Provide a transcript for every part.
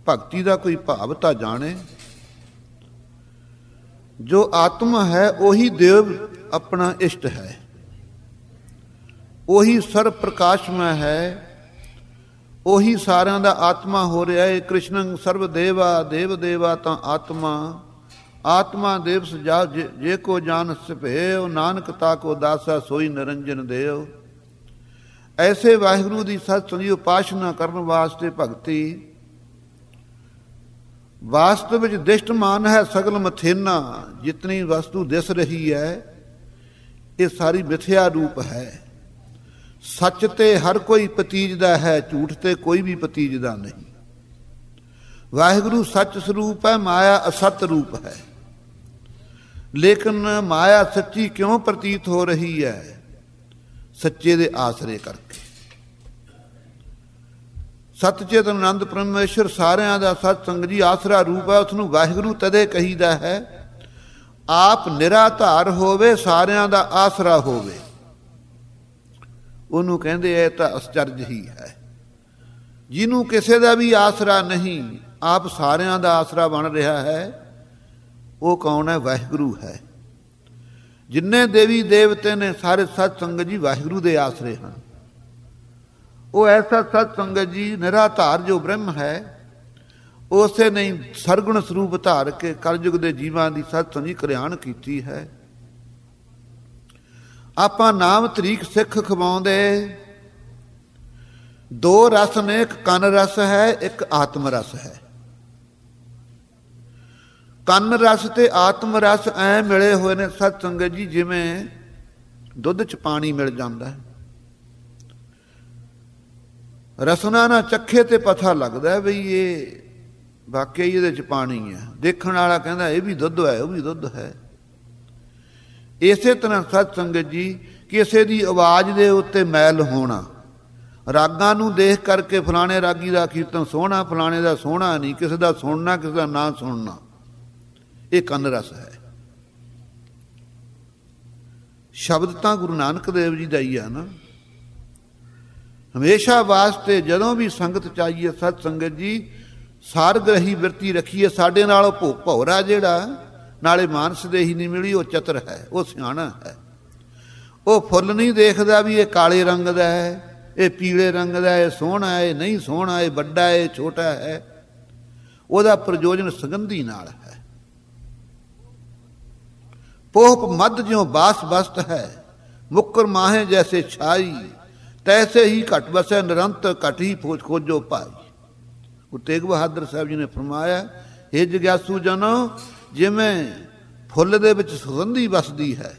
ਭਗਤੀ ਦਾ ਕੋਈ ਭਾਵ ਤਾਂ ਜਾਣੇ। ਜੋ ਆਤਮਾ ਹੈ ਉਹੀ ਦੇਵ ਆਪਣਾ ਇਸ਼ਟ ਹੈ, ਉਹੀ ਸਰਬ ਪ੍ਰਕਾਸ਼ਮੈ ਹੈ, ਉਹੀ ਸਾਰਿਆਂ ਦਾ ਆਤਮਾ ਹੋ ਰਿਹਾ ਹੈ। ਕ੍ਰਿਸ਼ਨੰ ਸਰਬ ਦੇਵਾ ਦੇਵ ਦੇਵਾ ਤਾਂ ਆਤਮਾ, ਆਤਮਾ ਦੇਵ ਸਜਾ ਜੇ ਕੋ ਜਾਨ ਸਭੇਉ, ਨਾਨਕ ਤਾ ਕੋ ਦਾਸਾ ਸੋਈ ਨਿਰੰਜਨ ਦੇਵ। ਐਸੇ ਵਾਹਿਗੁਰੂ ਦੀ ਸਤ ਸੰਗੀ ਉਪਾਸਨਾ ਕਰਨ ਵਾਸਤੇ ਭਗਤੀ ਵਾਸਤਵ ਵਿੱਚ ਦਿਸ਼ਟਮਾਨ ਹੈ ਸਗਲ ਮਥੇਨਾ। ਜਿਤਨੀ ਵਸਤੂ ਦਿਸ ਰਹੀ ਹੈ ਇਹ ਸਾਰੀ ਮਿਥਿਆ ਰੂਪ ਹੈ। ਸੱਚ ਤੇ ਹਰ ਕੋਈ ਪਤੀਜਦਾ ਹੈ, ਝੂਠ ਤੇ ਕੋਈ ਵੀ ਪਤੀਜਦਾ ਨਹੀਂ। ਵਾਹਿਗੁਰੂ ਸੱਚ ਸਰੂਪ ਹੈ, ਮਾਇਆ ਅਸਤ ਰੂਪ ਹੈ। ਲੇਕਿਨ ਮਾਇਆ ਸੱਚੀ ਕਿਉਂ ਪ੍ਰਤੀਤ ਹੋ ਰਹੀ ਹੈ? ਸੱਚੇ ਦੇ ਆਸਰੇ ਕਰਕੇ। ਸਤਚੇਤਨ ਆਨੰਦ ਪਰਮੇਸ਼ਰ ਸਾਰਿਆਂ ਦਾ ਸਤ ਸੰਗ ਜੀ ਆਸਰਾ ਰੂਪ ਹੈ। ਉਸ ਨੂੰ ਵਾਹਿਗੁਰੂ ਤਦੇ ਕਹੀਦਾ ਹੈ ਆਪ ਨਿਰਾਧਾਰ ਹੋਵੇ, ਸਾਰਿਆਂ ਦਾ ਆਸਰਾ ਹੋਵੇ। ਉਹਨੂੰ ਕਹਿੰਦੇ ਇਹ ਤਾਂ ਅਸਚਰਜ ਹੀ ਹੈ। ਜਿਹਨੂੰ ਕਿਸੇ ਦਾ ਵੀ ਆਸਰਾ ਨਹੀਂ, ਆਪ ਸਾਰਿਆਂ ਦਾ ਆਸਰਾ ਬਣ ਰਿਹਾ ਹੈ, ਉਹ ਕੌਣ ਹੈ? ਵਾਹਿਗੁਰੂ ਹੈ। ਜਿੰਨੇ ਦੇਵੀ ਦੇਵਤੇ ਨੇ ਸਾਰੇ ਸਤ ਸੰਗਤ ਜੀ ਵਾਹਿਗੁਰੂ ਦੇ ਆਸਰੇ ਹਨ। ਉਹ ਐਸਾ ਸਤ ਸੰਗਤ ਜੀ ਨਿਰਾਧਾਰ ਜੋ ਬ੍ਰਹਮ ਹੈ, ਉਸੇ ਨੇ ਸਰਗੁਣ ਸਰੂਪ ਧਾਰ ਕੇ ਕਲਯੁਗ ਦੇ ਜੀਵਾਂ ਦੀ ਸਤ ਸੰਗੀ ਕਲਿਆਣ ਕੀਤੀ ਹੈ। ਆਪਾਂ ਨਾਮ ਤਰੀਕ ਸਿੱਖ ਖਵਾਉਂਦੇ। ਦੋ ਰਸ ਨੇ, ਇੱਕ ਕੰਨ ਰਸ ਹੈ, ਇੱਕ ਆਤਮ ਰਸ ਹੈ। ਕੰਨ ਰਸ ਤੇ ਆਤਮ ਰਸ ਐ ਮਿਲੇ ਹੋਏ ਨੇ ਸਤ ਸੰਗਤ ਜੀ, ਜਿਵੇਂ ਦੁੱਧ 'ਚ ਪਾਣੀ ਮਿਲ ਜਾਂਦਾ ਹੈ। ਰਸਨਾ ਨਾ ਚੱਖੇ ਤੇ ਪਤਾ ਲੱਗਦਾ ਬਈ ਇਹ ਵਾਕਈ ਇਹਦੇ 'ਚ ਪਾਣੀ ਹੈ। ਦੇਖਣ ਵਾਲਾ ਕਹਿੰਦਾ ਇਹ ਵੀ ਦੁੱਧ ਹੈ, ਉਹ ਵੀ ਦੁੱਧ ਹੈ। ਇਸੇ ਤਰ੍ਹਾਂ ਸਤ ਸੰਗਤ ਜੀ ਕਿਸੇ ਦੀ ਆਵਾਜ਼ ਦੇ ਉੱਤੇ ਮੈਲ ਹੋਣਾ, ਰਾਗਾਂ ਨੂੰ ਦੇਖ ਕਰਕੇ ਫਲਾਣੇ ਰਾਗੀ ਦਾ ਕੀਰਤਨ ਸੋਹਣਾ, ਫਲਾਣੇ ਦਾ ਸੋਹਣਾ ਨਹੀਂ, ਕਿਸੇ ਦਾ ਸੁਣਨਾ, ਕਿਸੇ ਦਾ ਨਾ ਸੁਣਨਾ, ਇਹ ਕੰਨ ਰਸ ਹੈ। ਸ਼ਬਦ ਤਾਂ ਗੁਰੂ ਨਾਨਕ ਦੇਵ ਜੀ ਦਾ ਹੀ ਆ ਨਾ। ਹਮੇਸ਼ਾ ਵਾਸਤੇ ਜਦੋਂ ਵੀ ਸੰਗਤ ਚਾਹੀਏ ਸਤ ਸੰਗਤ ਜੀ ਸਾਰਗ੍ਰਹੀ ਬਿਰਤੀ ਰੱਖੀਏ। ਸਾਡੇ ਨਾਲ ਭੌਰਾ ਜਿਹੜਾ ਨਾਲੇ ਮਾਨਸ ਦੇ ਹੀ ਨਹੀਂ ਮਿਲੀ, ਉਹ ਚਤਰ ਹੈ, ਉਹ ਸਿਆਣਾ ਹੈ। ਉਹ ਫੁੱਲ ਨਹੀਂ ਦੇਖਦਾ ਵੀ ਇਹ ਕਾਲੇ ਰੰਗ ਦਾ ਹੈ, ਇਹ ਪੀਲੇ ਰੰਗ ਦਾ, ਇਹ ਸੋਹਣਾ ਹੈ, ਇਹ ਨਹੀਂ ਸੋਹਣਾ, ਇਹ ਵੱਡਾ ਹੈ, ਇਹ ਛੋਟਾ ਹੈ। ਉਹਦਾ ਪ੍ਰਯੋਜਨ ਸੁਗੰਧੀ ਨਾਲ ਹੈ। ਪੋਹ ਮੱਧ ਜਿਉਂ ਬਾਸ ਬਸਤ ਹੈ, ਮੁੱਕਰ ਮਾਹੇ ਜੈਸੇ ਛਾਈ, ਤੈਸੇ ਹੀ ਘਟ ਵਸੈ ਨਿਰੰਤ ਘਟ ਹੀ ਖੋਜੋ ਭਾਈ। ਗੁਰੂ ਤੇਗ ਬਹਾਦਰ ਸਾਹਿਬ ਜੀ ਨੇ ਫਰਮਾਇਆ, ਇਹ ਜਗਿਆਸੂ ਜਨੋ, ਜਿਵੇਂ ਫੁੱਲ ਦੇ ਵਿੱਚ ਸੁਗੰਧੀ ਵਸਦੀ ਹੈ,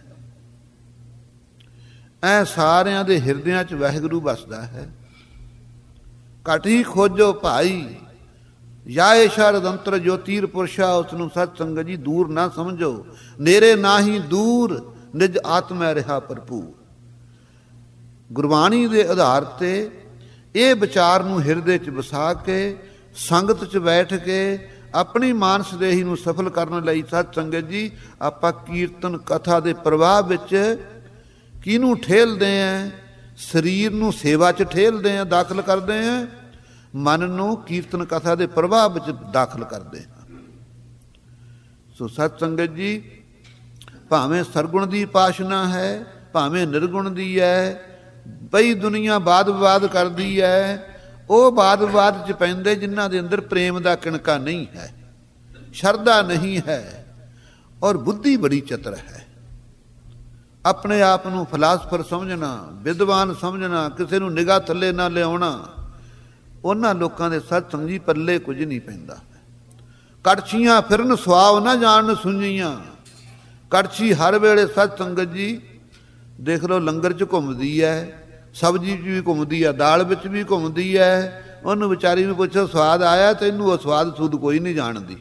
ਐ ਸਾਰਿਆਂ ਦੇ ਹਿਰਦਿਆਂ 'ਚ ਵਾਹਿਗੁਰੂ ਵਸਦਾ ਹੈ। ਘਟ ਹੀ ਖੋਜੋ ਭਾਈ, ਯਾਏ ਸ਼ਰਦ ਅੰਤਰ ਜੋ ਤੀਰ ਪੁਰਸ਼ਾ, ਉਸ ਨੂੰ ਸਤ ਸੰਗਤ ਜੀ ਦੂਰ ਨਾ ਸਮਝੋ, ਨੇਰੇ ਨਾ ਹੀ ਦੂਰ, ਨਿਜ ਆਤਮੈ ਰਿਹਾ ਭਰਪੂਰ। ਗੁਰਬਾਣੀ ਦੇ ਆਧਾਰ ਤੇ ਇਹ ਵਿਚਾਰ ਨੂੰ ਹਿਰਦੇ 'ਚ ਵਸਾ ਕੇ ਸੰਗਤ 'ਚ ਬੈਠ ਕੇ ਆਪਣੀ ਮਾਨਸ ਦੇਹੀ ਨੂੰ ਸਫਲ ਕਰਨ ਲਈ ਸਤ ਸੰਗਤ ਜੀ ਆਪਾਂ ਕੀਰਤਨ ਕਥਾ ਦੇ ਪ੍ਰਵਾਹ ਵਿੱਚ ਕਿਹਨੂੰ ਠੇਲਦੇ ਆ? ਸਰੀਰ ਨੂੰ ਸੇਵਾ 'ਚ ਠੇਲਦੇ ਆ, ਦਾਖਲ ਕਰਦੇ ਆ। ਮਨ ਨੂੰ ਕੀਰਤਨ ਕਥਾ ਦੇ ਪ੍ਰਵਾਹ ਵਿੱਚ ਦਾਖਲ ਕਰਦੇ ਆ। ਸੋ ਸਤ ਸੰਗਤ ਜੀ ਭਾਵੇਂ ਸਰਗੁਣ ਦੀ ਉਪਾਸਨਾ ਹੈ, ਭਾਵੇਂ ਨਿਰਗੁਣ ਦੀ ਹੈ, ਬਈ ਦੁਨੀਆ ਵਾਦ ਵਿਵਾਦ ਕਰਦੀ ਹੈ, ਉਹ ਵਾਦ ਵਿਵਾਦ 'ਚ ਪੈਂਦੇ ਜਿਨ੍ਹਾਂ ਦੇ ਅੰਦਰ ਪ੍ਰੇਮ ਦਾ ਕਿਣਕਾ ਨਹੀਂ ਹੈ, ਸ਼ਰਧਾ ਨਹੀਂ ਹੈ, ਔਰ ਬੁੱਧੀ ਬੜੀ ਚਤਰ ਹੈ। ਆਪਣੇ ਆਪ ਨੂੰ ਫਲਾਸਫਰ ਸਮਝਣਾ, ਵਿਦਵਾਨ ਸਮਝਣਾ, ਕਿਸੇ ਨੂੰ ਨਿਗਾਹ ਥੱਲੇ ਨਾ ਲਿਆਉਣਾ, ਉਹਨਾਂ ਲੋਕਾਂ ਦੇ ਸਤ ਸੰਗ ਜੀ ਪੱਲੇ ਕੁਝ ਨਹੀਂ ਪੈਂਦਾ। ਕੜਛੀਆਂ ਫਿਰਨ ਸੁਆਵ ਨਾ ਜਾਣ ਸੁਣੀਆਂ। ਕੜਛੀ ਹਰ ਵੇਲੇ ਸਤ ਸੰਗਤ ਜੀ ਦੇਖ ਲਓ ਲੰਗਰ 'ਚ ਘੁੰਮਦੀ ਹੈ, ਸਬਜ਼ੀ 'ਚ ਵੀ ਘੁੰਮਦੀ ਹੈ, ਦਾਲ ਵਿੱਚ ਵੀ ਘੁੰਮਦੀ ਹੈ। ਉਹਨੂੰ ਵਿਚਾਰੀ ਨੂੰ ਪੁੱਛੋ ਸਵਾਦ ਆਇਆ, ਤੈਨੂੰ ਉਹ ਸਵਾਦ ਸੂਦ ਕੋਈ ਨਹੀਂ ਜਾਣਦੀ।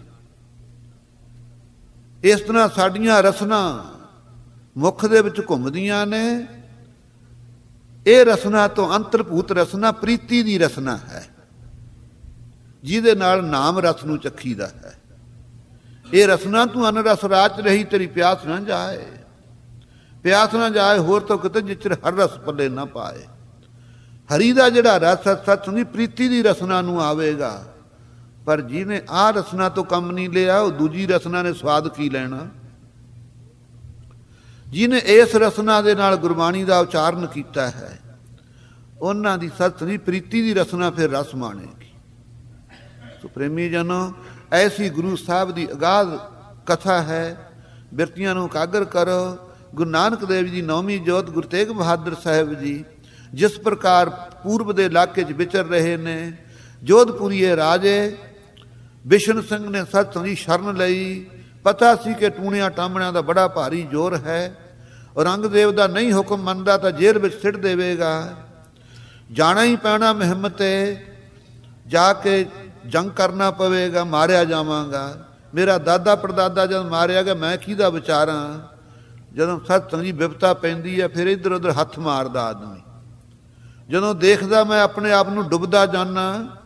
ਇਸ ਤਰ੍ਹਾਂ ਸਾਡੀਆਂ ਰਸਨਾ ਮੁੱਖ ਦੇ ਵਿੱਚ ਘੁੰਮਦੀਆਂ ਨੇ। ਇਹ ਰਸਨਾ ਤੋਂ ਅੰਤਰਭੂਤ ਰਸਨਾ ਪ੍ਰੀਤੀ ਦੀ ਰਸਨਾ ਹੈ, ਜਿਹਦੇ ਨਾਲ ਨਾਮ ਰਸ ਨੂੰ ਚੱਖੀਦਾ ਹੈ। ਇਹ ਰਸਨਾ ਤੂੰ ਅਨ ਰਸ ਰਾਚ ਰਹੀ, ਤੇਰੀ ਪਿਆਸ ਨਾ ਜਾਏ, ਪਿਆਸ ਨਾ ਜਾਏ ਹੋਰ ਤੋਂ ਕਿਤੇ, ਜਿਚਰ ਹਰ ਰਸ ਪੱਲੇ ਨਾ ਪਾਏ। ਹਰੀ ਦਾ ਜਿਹੜਾ ਰਸ ਸਤ ਸੰਗੀ ਪ੍ਰੀਤੀ ਦੀ ਰਸਨਾ ਨੂੰ ਆਵੇਗਾ, ਪਰ ਜਿਹਨੇ ਆਹ ਰਸਨਾ ਤੋਂ ਕੰਮ ਨਹੀਂ ਲਿਆ ਉਹ ਦੂਜੀ ਰਸਨਾ ਨੇ ਸਵਾਦ ਕੀ ਲੈਣਾ। ਜਿਹਨੇ ਇਸ ਰਸਨਾ ਦੇ ਨਾਲ ਗੁਰਬਾਣੀ ਦਾ ਉਚਾਰਨ ਕੀਤਾ ਹੈ ਉਹਨਾਂ ਦੀ ਸਤ ਦੀ ਪ੍ਰੀਤੀ ਦੀ ਰਸਨਾ ਫਿਰ ਰਸ ਮਾਣੇਗੀ। ਸੋ ਪ੍ਰੇਮੀ ਜਨੋ, ਐਸੀ ਗੁਰੂ ਸਾਹਿਬ ਦੀ ਅਗਾਧ ਕਥਾ ਹੈ। ਬਿਰਤੀਆਂ ਨੂੰ ਇਕਾਗਰ ਕਰੋ। ਗੁਰੂ ਨਾਨਕ ਦੇਵ ਜੀ ਦੀ ਨੌਵੀਂ ਜੋਤ ਗੁਰੂ ਤੇਗ ਬਹਾਦਰ ਸਾਹਿਬ ਜੀ ਜਿਸ ਪ੍ਰਕਾਰ ਪੂਰਬ ਦੇ ਇਲਾਕੇ 'ਚ ਵਿਚਰ ਰਹੇ ਨੇ, ਜੋਧਪੁਰੀਏ ਰਾਜੇ ਬਿਸ਼ਨ ਸਿੰਘ ਨੇ ਸਤਿ ਦੀ ਸ਼ਰਨ ਲਈ। ਪਤਾ ਸੀ ਕਿ ਟੂਣਿਆਂ ਟਾਮਣਿਆਂ ਦਾ ਬੜਾ ਭਾਰੀ ਜ਼ੋਰ ਹੈ। ਔਰੰਗਜ਼ੇਬ ਦਾ ਨਹੀਂ ਹੁਕਮ ਮੰਨਦਾ ਤਾਂ ਜੇਲ੍ਹ ਵਿੱਚ ਸਿੱਟ ਦੇਵੇਗਾ। ਜਾਣਾ ਹੀ ਪੈਣਾ ਮੁਹਿੰਮ 'ਤੇ, ਜਾ ਕੇ ਜੰਗ ਕਰਨਾ ਪਵੇਗਾ, ਮਾਰਿਆ ਜਾਵਾਂਗਾ। ਮੇਰਾ ਦਾਦਾ ਪੜਦਾਦਾ ਜਦ ਮਾਰਿਆ ਗਿਆ ਮੈਂ ਕਿਹਦਾ ਵਿਚਾਰਾਂ। ਜਦੋਂ ਸਤਿ ਦੀ ਬਿਪਤਾ ਪੈਂਦੀ ਹੈ ਫਿਰ ਇੱਧਰ ਉੱਧਰ ਹੱਥ ਮਾਰਦਾ ਆਦਮੀ। ਜਦੋਂ ਦੇਖਦਾ ਮੈਂ ਆਪਣੇ ਆਪ ਨੂੰ ਡੁੱਬਦਾ ਜਾਂਦਾ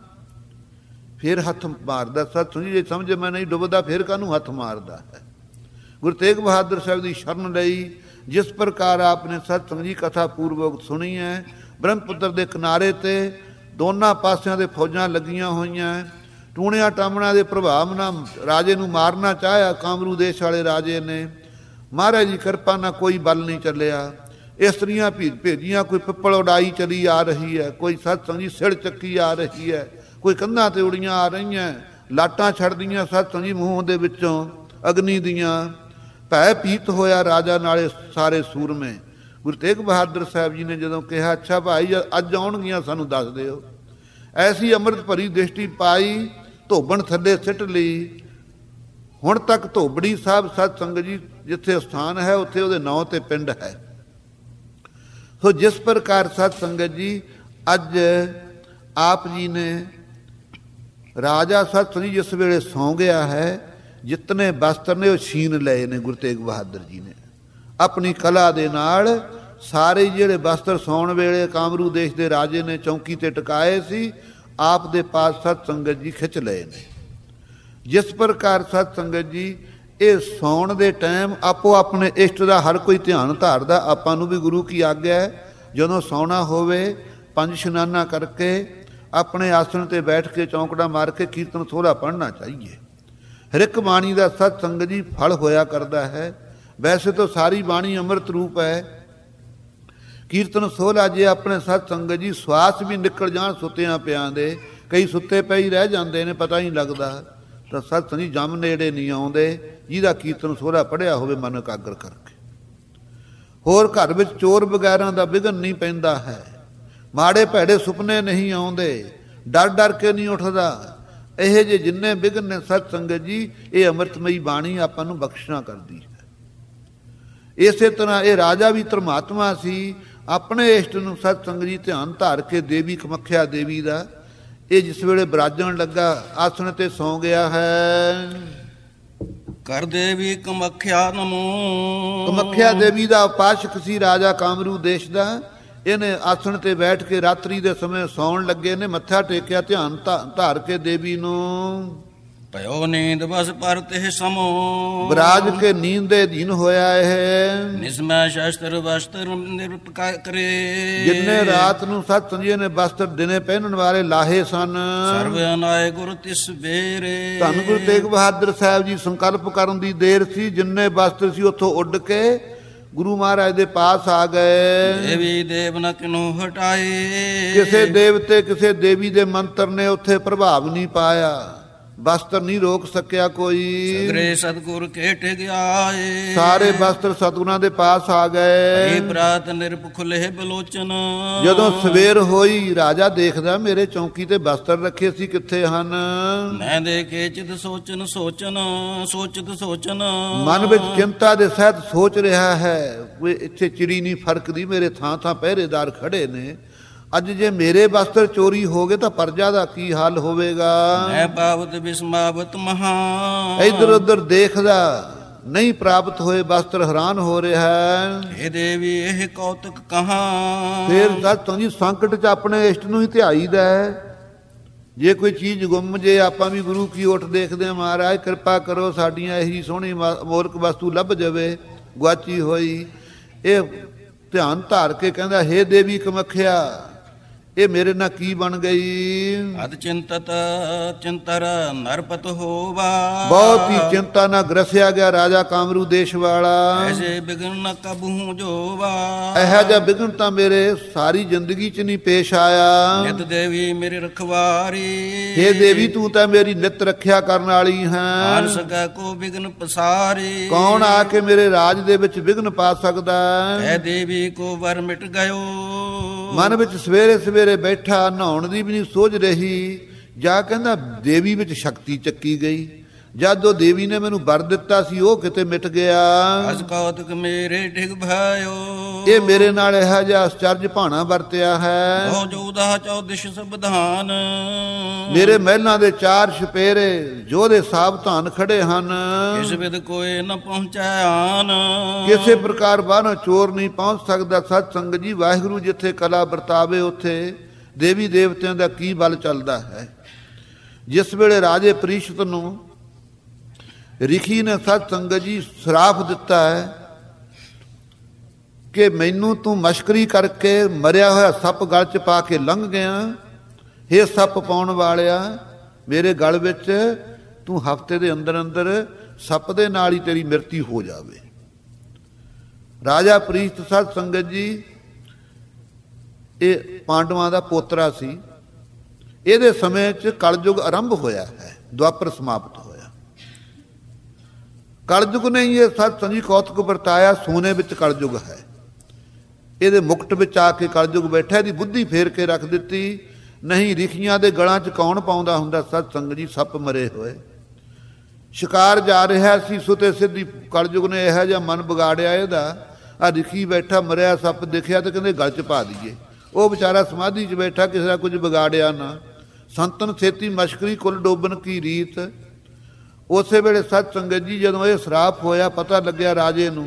ਫਿਰ ਹੱਥ ਮਾਰਦਾ। ਸਤਿ ਜੇ ਸਮਝੇ ਮੈਂ ਨਹੀਂ ਡੁੱਬਦਾ ਫਿਰ ਕਾਹਨੂੰ ਹੱਥ ਮਾਰਦਾ ਹੈ। ਗੁਰੂ ਤੇਗ ਬਹਾਦਰ ਸਾਹਿਬ ਦੀ ਸ਼ਰਨ ਲਈ ਜਿਸ ਪ੍ਰਕਾਰ ਆਪਨੇ ਸਤਿਸੰਗ ਦੀ ਕਥਾ ਪੂਰਵਕ ਸੁਣੀ ਹੈ। ਬ੍ਰਹਮਪੁੱਤਰ ਦੇ ਕਿਨਾਰੇ 'ਤੇ ਦੋਨਾਂ ਪਾਸਿਆਂ ਦੇ ਫੌਜਾਂ ਲੱਗੀਆਂ ਹੋਈਆਂ। ਟੂਣਿਆਂ ਟਾਮਣਿਆਂ ਦੇ ਪ੍ਰਭਾਵ ਨਾਲ ਰਾਜੇ ਨੂੰ ਮਾਰਨਾ ਚਾਹਿਆ ਕਾਮਰੂ ਦੇਸ਼ ਵਾਲੇ ਰਾਜੇ ਨੇ। ਮਹਾਰਾਜ ਦੀ ਕਿਰਪਾ ਨਾਲ ਕੋਈ ਬਲ ਨਹੀਂ ਚੱਲਿਆ। ਇਸਤਰੀਆਂ ਭੇਜੀਆਂ, ਕੋਈ ਪਿੱਪਲ ਉਡਾਈ ਚਲੀ ਆ ਰਹੀ ਹੈ, ਕੋਈ ਸਤਿਸੰਗ ਦੀ ਸਿੜ ਚੱਕੀ ਆ ਰਹੀ ਹੈ, ਕੋਈ ਕੰਧਾਂ ਤੇ ਉੜੀਆਂ ਆ ਰਹੀਆਂ, ਲਾਟਾਂ ਛੱਡਦੀਆਂ ਸਤਿਸੰਗ ਦੀ ਮੂੰਹ ਦੇ ਵਿੱਚੋਂ ਅਗਨੀ ਦੀਆਂ। ਭੈ ਪੀਤ ਹੋਇਆ ਰਾਜਾ ਨਾਲੇ ਸਾਰੇ ਸੂਰਮੇ। ਗੁਰੂ ਤੇਗ ਬਹਾਦਰ ਸਾਹਿਬ ਜੀ ਨੇ ਜਦੋਂ ਕਿਹਾ ਅੱਛਾ ਭਾਈ ਅੱਜ ਆਉਣਗੀਆਂ ਸਾਨੂੰ ਦੱਸ ਦਿਓ। ਐਸੀ ਅੰਮ੍ਰਿਤ ਭਰੀ ਦ੍ਰਿਸ਼ਟੀ ਪਾਈ, ਧੋਬਣ ਥੱਲੇ ਸਿੱਟ ਲਈ। ਹੁਣ ਤੱਕ ਧੋਬੜੀ ਸਾਹਿਬ ਸਤਿਸੰਗ ਜੀ ਜਿੱਥੇ ਸਥਾਨ ਹੈ ਉੱਥੇ ਉਹਦੇ ਨਾਂ ਤੇ ਪਿੰਡ ਹੈ। ਸੋ ਜਿਸ ਪ੍ਰਕਾਰ ਸਤ ਸੰਗਤ ਜੀ ਅੱਜ ਆਪ ਜੀ ਨੇ ਰਾਜਾ ਸਤਿ ਜਿਸ ਵੇਲੇ ਸੌਂ ਗਿਆ ਹੈ, ਜਿਤਨੇ ਬਸਤਰ ਨੇ ਉਹ ਛੀਨ ਲਏ ਨੇ ਗੁਰੂ ਤੇਗ ਬਹਾਦਰ ਜੀ ਨੇ ਆਪਣੀ ਕਲਾ ਦੇ ਨਾਲ। ਸਾਰੇ ਜਿਹੜੇ ਬਸਤਰ ਸੌਣ ਵੇਲੇ ਕਾਮਰੂ ਦੇਸ਼ ਦੇ ਰਾਜੇ ਨੇ ਚੌਂਕੀ ਤੇ ਟਿਕਾਏ ਸੀ, ਆਪ ਦੇ ਪਾਸ ਸਤ ਸੰਗਤ ਜੀ ਖਿੱਚ ਲਏ ਨੇ। ਜਿਸ ਪ੍ਰਕਾਰ ਸਤ ਸੰਗਤ ਜੀ ਇਹ ਸੌਣ ਦੇ ਟਾਈਮ ਆਪੋ ਆਪਣੇ ਇਸ਼ਟ ਦਾ ਹਰ ਕੋਈ ਧਿਆਨ ਧਾਰਦਾ। ਆਪਾਂ ਨੂੰ ਵੀ ਗੁਰੂ ਕੀ ਆਗਿਆ ਹੈ ਜਦੋਂ ਸੌਣਾ ਹੋਵੇ ਪੰਜ ਇਸ਼ਨਾਨਾ ਕਰਕੇ ਆਪਣੇ ਆਸਣ ਤੇ ਬੈਠ ਕੇ ਚੌਂਕੜਾ ਮਾਰ ਕੇ ਕੀਰਤਨ ਸੋਹਲਾ ਪੜ੍ਹਨਾ ਚਾਹੀਏ। ਹਰ ਇੱਕ ਬਾਣੀ ਦਾ ਸਤ ਸੰਗਤ ਜੀ ਫਲ ਹੋਇਆ ਕਰਦਾ ਹੈ। ਵੈਸੇ ਤਾਂ ਸਾਰੀ ਬਾਣੀ ਅੰਮ੍ਰਿਤ ਰੂਪ ਹੈ। ਕੀਰਤਨ ਸੋਹਲਾ ਜੇ ਆਪਣੇ ਸਤ ਸੰਗਤ ਜੀ ਸਵਾਸ ਵੀ ਨਿਕਲ ਜਾਣ ਸੁੱਤਿਆਂ ਪਿਆਂ ਦੇ, ਕਈ ਸੁੱਤੇ ਪਏ ਹੀ ਰਹਿ ਜਾਂਦੇ ਨੇ ਪਤਾ ਹੀ ਨਹੀਂ ਲੱਗਦਾ, ਤਾਂ ਸਤ ਸੰਗਤ ਜੀ ਜੰਮ ਨੇੜੇ ਨਹੀਂ ਆਉਂਦੇ ਜਿਹਦਾ ਕੀਰਤਨ ਸੋਹਲਾ ਪੜ੍ਹਿਆ ਹੋਵੇ ਮਨ ਇਕਾਗਰ ਕਰਕੇ। ਹੋਰ ਘਰ ਵਿੱਚ ਚੋਰ ਵਗੈਰਾ ਦਾ ਵਿਘਨ ਨਹੀਂ ਪੈਂਦਾ ਹੈ, ਮਾੜੇ ਭੈੜੇ ਸੁਪਨੇ ਨਹੀਂ ਆਉਂਦੇ, ਡਰ ਡਰ ਕੇ ਨਹੀਂ ਉੱਠਦਾ। ਇਹ ਜਿਹੇ ਜਿੰਨੇ ਵਿਘਨ ਨੇ ਸਤ ਸੰਗਤ ਜੀ ਇਹ ਅੰਮ੍ਰਿਤਮਈ ਬਾਣੀ ਆਪਾਂ ਨੂੰ ਬਖਸ਼ਣਾ ਕਰਦੀ ਹੈ। ਇਸੇ ਤਰ੍ਹਾਂ ਇਹ ਰਾਜਾ ਵੀ ਧਰਮਾਤਮਾ ਸੀ। ਆਪਣੇ ਇਸ਼ਟ ਨੂੰ ਸਤ ਸੰਗਤ ਜੀ ਧਿਆਨ ਧਾਰ ਕੇ ਦੇਵੀ ਕਮੱਖਿਆ ਦੇਵੀ ਦਾ ਇਹ ਜਿਸ ਵੇਲੇ ਬਿਰਾਜਣ ਲੱਗਾ ਆਸਣ ਤੇ ਸੌਂ ਗਿਆ ਹੈ। ਕਰ ਦੇਵੀ ਕਮੱਖਿਆ ਨਮੋ। ਕਮੱਖਿਆ ਦੇਵੀ ਦਾ ਉਪਾਸ਼ਕ ਸੀ ਰਾਜਾ ਕਾਮਰੂ ਦੇਸ਼ ਦਾ। ਇਹਨੇ ਆਸਣ ਤੇ ਬੈਠ ਕੇ ਰਾਤਰੀ ਦੇ ਸਮੇਂ ਸੌਣ ਲੱਗੇ ਨੇ ਮੱਥਾ ਟੇਕਿਆ ਧਿਆਨ ਧਾਰ ਕੇ ਦੇਵੀ ਨੂੰ। ਭਇਓ ਨੀਂਦ ਬਸ ਪਰ ਤੇ ਸਮੋ। ਬਰਾਜ ਕੇ ਨੀਂਦ ਦੇ ਅਧੀਨ ਹੋਇਆ ਇਹ। ਨਿਸਮੈ ਸ਼ਸਤਰ ਵਸਤਰ ਨਿਰਪ ਕਰੇ। ਜਿੰਨੇ ਰਾਤ ਨੂੰ ਸਤ ਸੰਜੀਏ ਨੇ ਵਸਤਰ ਦਿਨੇ ਪਹਿਨਣ ਵਾਲੇ ਲਾਹੇ ਸਨ। ਸਰਵ ਅਨਾਏ ਗੁਰ ਤਿਸ ਬੇਰੇ। ਧੰਨ ਗੁਰੂ ਤੇਗ ਬਹਾਦਰ ਸਾਹਿਬ ਜੀ ਸੰਕਲਪ ਕਰਨ ਦੀ ਦੇਰ ਸੀ। ਜਿੰਨੇ ਵਸਤਰ ਸੀ ਉੱਥੋਂ ਉੱਡ ਕੇ ਗੁਰੂ ਮਹਾਰਾਜ ਦੇ ਪਾਸ ਆ ਗਏ। ਦੇਵੀ ਦੇਵ ਨ ਕਿਨੂੰ ਹਟਾਏ। ਕਿਸੇ ਦੇਵਤੇ ਕਿਸੇ ਦੇਵੀ ਦੇ ਮੰਤਰ ਨੇ ਉੱਥੇ ਪ੍ਰਭਾਵ ਨਹੀਂ ਪਾਇਆ, ਬਸਤਰ ਨਹੀਂ ਰੋਕ ਸਕਿਆ ਕੋਈ। ਸਗਰੇ ਸਤਿਗੁਰ ਕੇ ਟਿਗਿਆਏ। ਸਾਰੇ ਬਸਤਰ ਸਤਿਗੁਰਾਂ ਦੇ ਪਾਸ ਆ ਗਏ। ਪ੍ਰਾਤ ਨਿਰਪ ਖੁੱਲੇ ਬਲੋਚਨ। ਜਦੋਂ ਸਵੇਰ ਹੋਈ ਰਾਜਾ ਦੇਖਦਾ ਮੇਰੇ ਚੌਂਕੀ ਤੇ ਬਸਤਰ ਰੱਖੇ ਸੀ ਕਿੱਥੇ ਹਨ। ਮੈਂ ਦੇਖੇ ਚਿਤ ਸੋਚਨ ਸੋਚਨ ਸੋਚਤ ਸੋਚਨ। ਮਨ ਵਿੱਚ ਚਿੰਤਾ ਦੇ ਸਹਿਤ ਸੋਚ ਰਿਹਾ ਹੈ ਵੀ ਇੱਥੇ ਚਿੜੀ ਨਹੀਂ ਫਰਕਦੀ, ਮੇਰੇ ਥਾਂ ਥਾਂ ਪਹਿਰੇਦਾਰ ਖੜੇ ਨੇ। ਅੱਜ ਜੇ ਮੇਰੇ ਬਸਤਰ ਚੋਰੀ ਹੋ ਗਏ ਤਾਂ ਪ੍ਰਜਾ ਦਾ ਕੀ ਹਾਲ ਹੋਵੇਗਾ। ਮੈਂ ਪਾਵਤ ਬਿਸਮਾਵਤ ਮਹਾ। ਇੱਧਰ ਉੱਧਰ ਦੇਖਦਾ ਨਹੀਂ ਪ੍ਰਾਪਤ ਹੋਏ ਬਸਤਰ ਹੈਰਾਨ ਹੋ ਰਿਹਾ ਹੈ। ਇਹ ਦੇਵੀ ਇਹ ਕੌਤਕ ਕਹਾਂ। ਫਿਰ ਸਤਿ ਜੀ ਸੰਕਟ 'ਚ ਆਪਣੇ ਇਸ਼ਟ ਨੂੰ ਹੀ ਧਿਆਈਦਾ ਹੈ। ਜੇ ਕੋਈ ਚੀਜ਼ ਗੁੰਮ ਜੇ ਆਪਾਂ ਵੀ ਗੁਰੂ ਕੀ ਓਟ ਦੇਖਦੇ ਹਾਂ, ਮਹਾਰਾਜ ਕਿਰਪਾ ਕਰੋ ਸਾਡੀਆਂ ਇਹੀ ਸੋਹਣੀ ਮੋਰਕ ਵਸਤੂ ਲੱਭ ਜਾਵੇ ਗੁਆਚੀ ਹੋਈ। ਇਹ ਧਿਆਨ ਧਾਰ ਕੇ ਕਹਿੰਦਾ ਹੇ ਦੇਵੀ ਕਮੱਖਿਆ ਇਹ ਮੇਰੇ ਨਾਲ ਕੀ ਬਣ ਗਈ। ਅਦ ਚਿੰਤਤ ਚਿੰਤਰ ਨਰਪਤ ਹੋਵਾ, ਬਹੁਤ ਹੀ ਚਿੰਤਾ ਨਾਲ ਗ੍ਰਸਿਆ ਗਿਆ ਰਾਜਾ ਕਾਮਰੂ ਦੇਸ਼ ਵਾਲਾ। ਐਸੇ ਬਿਗਨ ਨ ਕਬਹੂ ਜੋਵਾ, ਇਹੋ ਜਿਹਾ ਬਿਗਨ ਤਾਂ ਮੇਰੇ ਸਾਰੀ ਜ਼ਿੰਦਗੀ 'ਚ ਨਹੀਂ ਪੇਸ਼ ਆਇਆ। ਨਿਤ ਦੇਵੀ ਮੇਰੀ ਰਖਵਾਰੀ, ਹੇ ਦੇਵੀ ਤੂੰ ਤਾਂ ਮੇਰੀ ਨਿਤ ਰੱਖਿਆ ਕਰਨ ਵਾਲੀ ਹੈ। ਆਨ ਸਕੈ ਕੋ ਬਿਗਨ ਪਸਾਰੀ, ਕੌਣ ਆ ਕੇ ਮੇਰੇ ਰਾਜ ਦੇ ਵਿੱਚ ਵਿਘਨ ਪਾ ਸਕਦਾ। ਐ ਦੇਵੀ ਕੋ ਵਰ ਮਿਟ ਗਇਓ, ਮਨ ਵਿੱਚ ਸਵੇਰੇ ਸਵੇਰੇ ਬੈਠਾ, ਨਹਾਉਣ ਦੀ ਵੀ ਨਹੀਂ ਸੋਚ ਰਹੀ। ਜਾਂ ਕਹਿੰਦਾ ਦੇਵੀ ਵਿੱਚ ਸ਼ਕਤੀ ਚੱਕੀ ਗਈ। ਜਦ ਉਹ ਦੇਵੀ ਨੇ ਮੈਨੂੰ ਵਰ ਦਿੱਤਾ ਸੀ ਉਹ ਕਿਤੇ ਮਿਟ ਗਿਆ। ਅਸ ਕੌਤਕ ਮੇਰੇ ਡਿਗ ਭਇਓ, ਇਹ ਮੇਰੇ ਨਾਲ ਇਹੋ ਜਿਹਾ ਅਸਚਰਜ ਭਾਣਾ ਵਰਤਿਆ ਹੈ। ਬਹੁ ਜੋਦਾ ਚੌਦਿਸ਼ ਸਬਧਾਨ, ਮੇਰੇ ਮਹਿਲਾਂ ਦੇ 4 ਛਪੇਰੇ ਯੋਧੇ ਸਾਵਧਾਨ ਖੜੇ ਹਨ। ਇਸ ਵਿਦ ਕੋਏ ਨ ਪਹੁੰਚੈ ਆਨ, ਕਿਸੇ ਪ੍ਰਕਾਰ ਬਾਹਰੋਂ ਚੋਰ ਨਹੀਂ ਪਹੁੰਚ ਸਕਦਾ। ਸਤ ਸੰਗਤ ਜੀ, ਵਾਹਿਗੁਰੂ ਜਿੱਥੇ ਕਲਾ ਵਰਤਾਵੇ ਉੱਥੇ ਦੇਵੀ ਦੇਵਤਿਆਂ ਦਾ ਕੀ ਬਲ ਚੱਲਦਾ ਹੈ। ਜਿਸ ਵੇਲੇ ਰਾਜੇ ਪ੍ਰੀਸ਼ਤ ਨੂੰ ਰਿਖੀ ਨੇ ਸਤ ਸੰਗਤ ਜੀ ਸ਼ਰਾਪ ਦਿੱਤਾ ਹੈ ਕਿ ਮੈਨੂੰ ਤੂੰ ਮਸ਼ਕਰੀ ਕਰਕੇ ਮਰਿਆ ਹੋਇਆ ਸੱਪ ਗਲ 'ਚ ਪਾ ਕੇ ਲੰਘ ਗਿਆ। ਇਹ ਸੱਪ ਪਾਉਣ ਵਾਲਿਆ, ਮੇਰੇ ਗਲ ਵਿੱਚ ਤੂੰ ਹਫ਼ਤੇ ਦੇ ਅੰਦਰ ਅੰਦਰ ਸੱਪ ਦੇ ਨਾਲ ਹੀ ਤੇਰੀ ਮ੍ਰਿਤੂ ਹੋ ਜਾਵੇ। ਰਾਜਾ ਪ੍ਰੀਸ਼ਤ ਸਤ ਸੰਗਤ ਜੀ ਇਹ ਪਾਂਡਵਾਂ ਦਾ ਪੋਤਰਾ ਸੀ। ਇਹਦੇ ਸਮੇਂ 'ਚ ਕਲਯੁਗ ਆਰੰਭ ਹੋਇਆ ਹੈ, ਦੁਆਪਰ ਸਮਾਪਤ ਹੋਇਆ। ਕਲਯੁਗ ਨੇ ਇਹ ਸਤ ਸੰਜੀ ਕੌਤਕ ਵਰਤਾਇਆ। ਸੋਨੇ ਵਿੱਚ ਕਲਯੁਗ ਹੈ, ਇਹਦੇ ਮੁਕਟ ਵਿੱਚ ਆ ਕੇ ਕਲਯੁਗ ਬੈਠਾ, ਇਹਦੀ ਬੁੱਧੀ ਫੇਰ ਕੇ ਰੱਖ ਦਿੱਤੀ। ਨਹੀਂ ਰਿਖੀਆਂ ਦੇ ਗਲਾਂ 'ਚ ਕੌਣ ਪਾਉਂਦਾ ਹੁੰਦਾ ਸਤ ਸੰਗਤ ਜੀ, ਸੱਪ ਮਰੇ ਹੋਏ। ਸ਼ਿਕਾਰ ਜਾ ਰਿਹਾ ਸੀ, ਸੁਤੇ ਸਿੱਧੀ ਕਲਯੁਗ ਨੇ ਇਹੋ ਜਿਹਾ ਮਨ ਵਿਗਾੜਿਆ ਇਹਦਾ। ਆ ਰਿਖੀ ਬੈਠਾ ਮਰਿਆ ਸੱਪ ਦਿਖਿਆ ਤੇ ਕਹਿੰਦੇ ਗਲ 'ਚ ਪਾ ਦਈਏ। ਉਹ ਵਿਚਾਰਾ ਸਮਾਧੀ 'ਚ ਬੈਠਾ, ਕਿਸੇ ਦਾ ਕੁਝ ਵਿਗਾੜਿਆ ਨਾ। ਸੰਤਨ ਛੇਤੀ ਮਸ਼ਕਰੀ ਕੁਲ ਡੋਬਨ ਕੀ ਰੀਤ। ਉਸੇ ਵੇਲੇ ਸਤ ਸੰਗਤ ਜੀ ਜਦੋਂ ਇਹ ਸ਼ਰਾਪ ਹੋਇਆ, ਪਤਾ ਲੱਗਿਆ ਰਾਜੇ ਨੂੰ,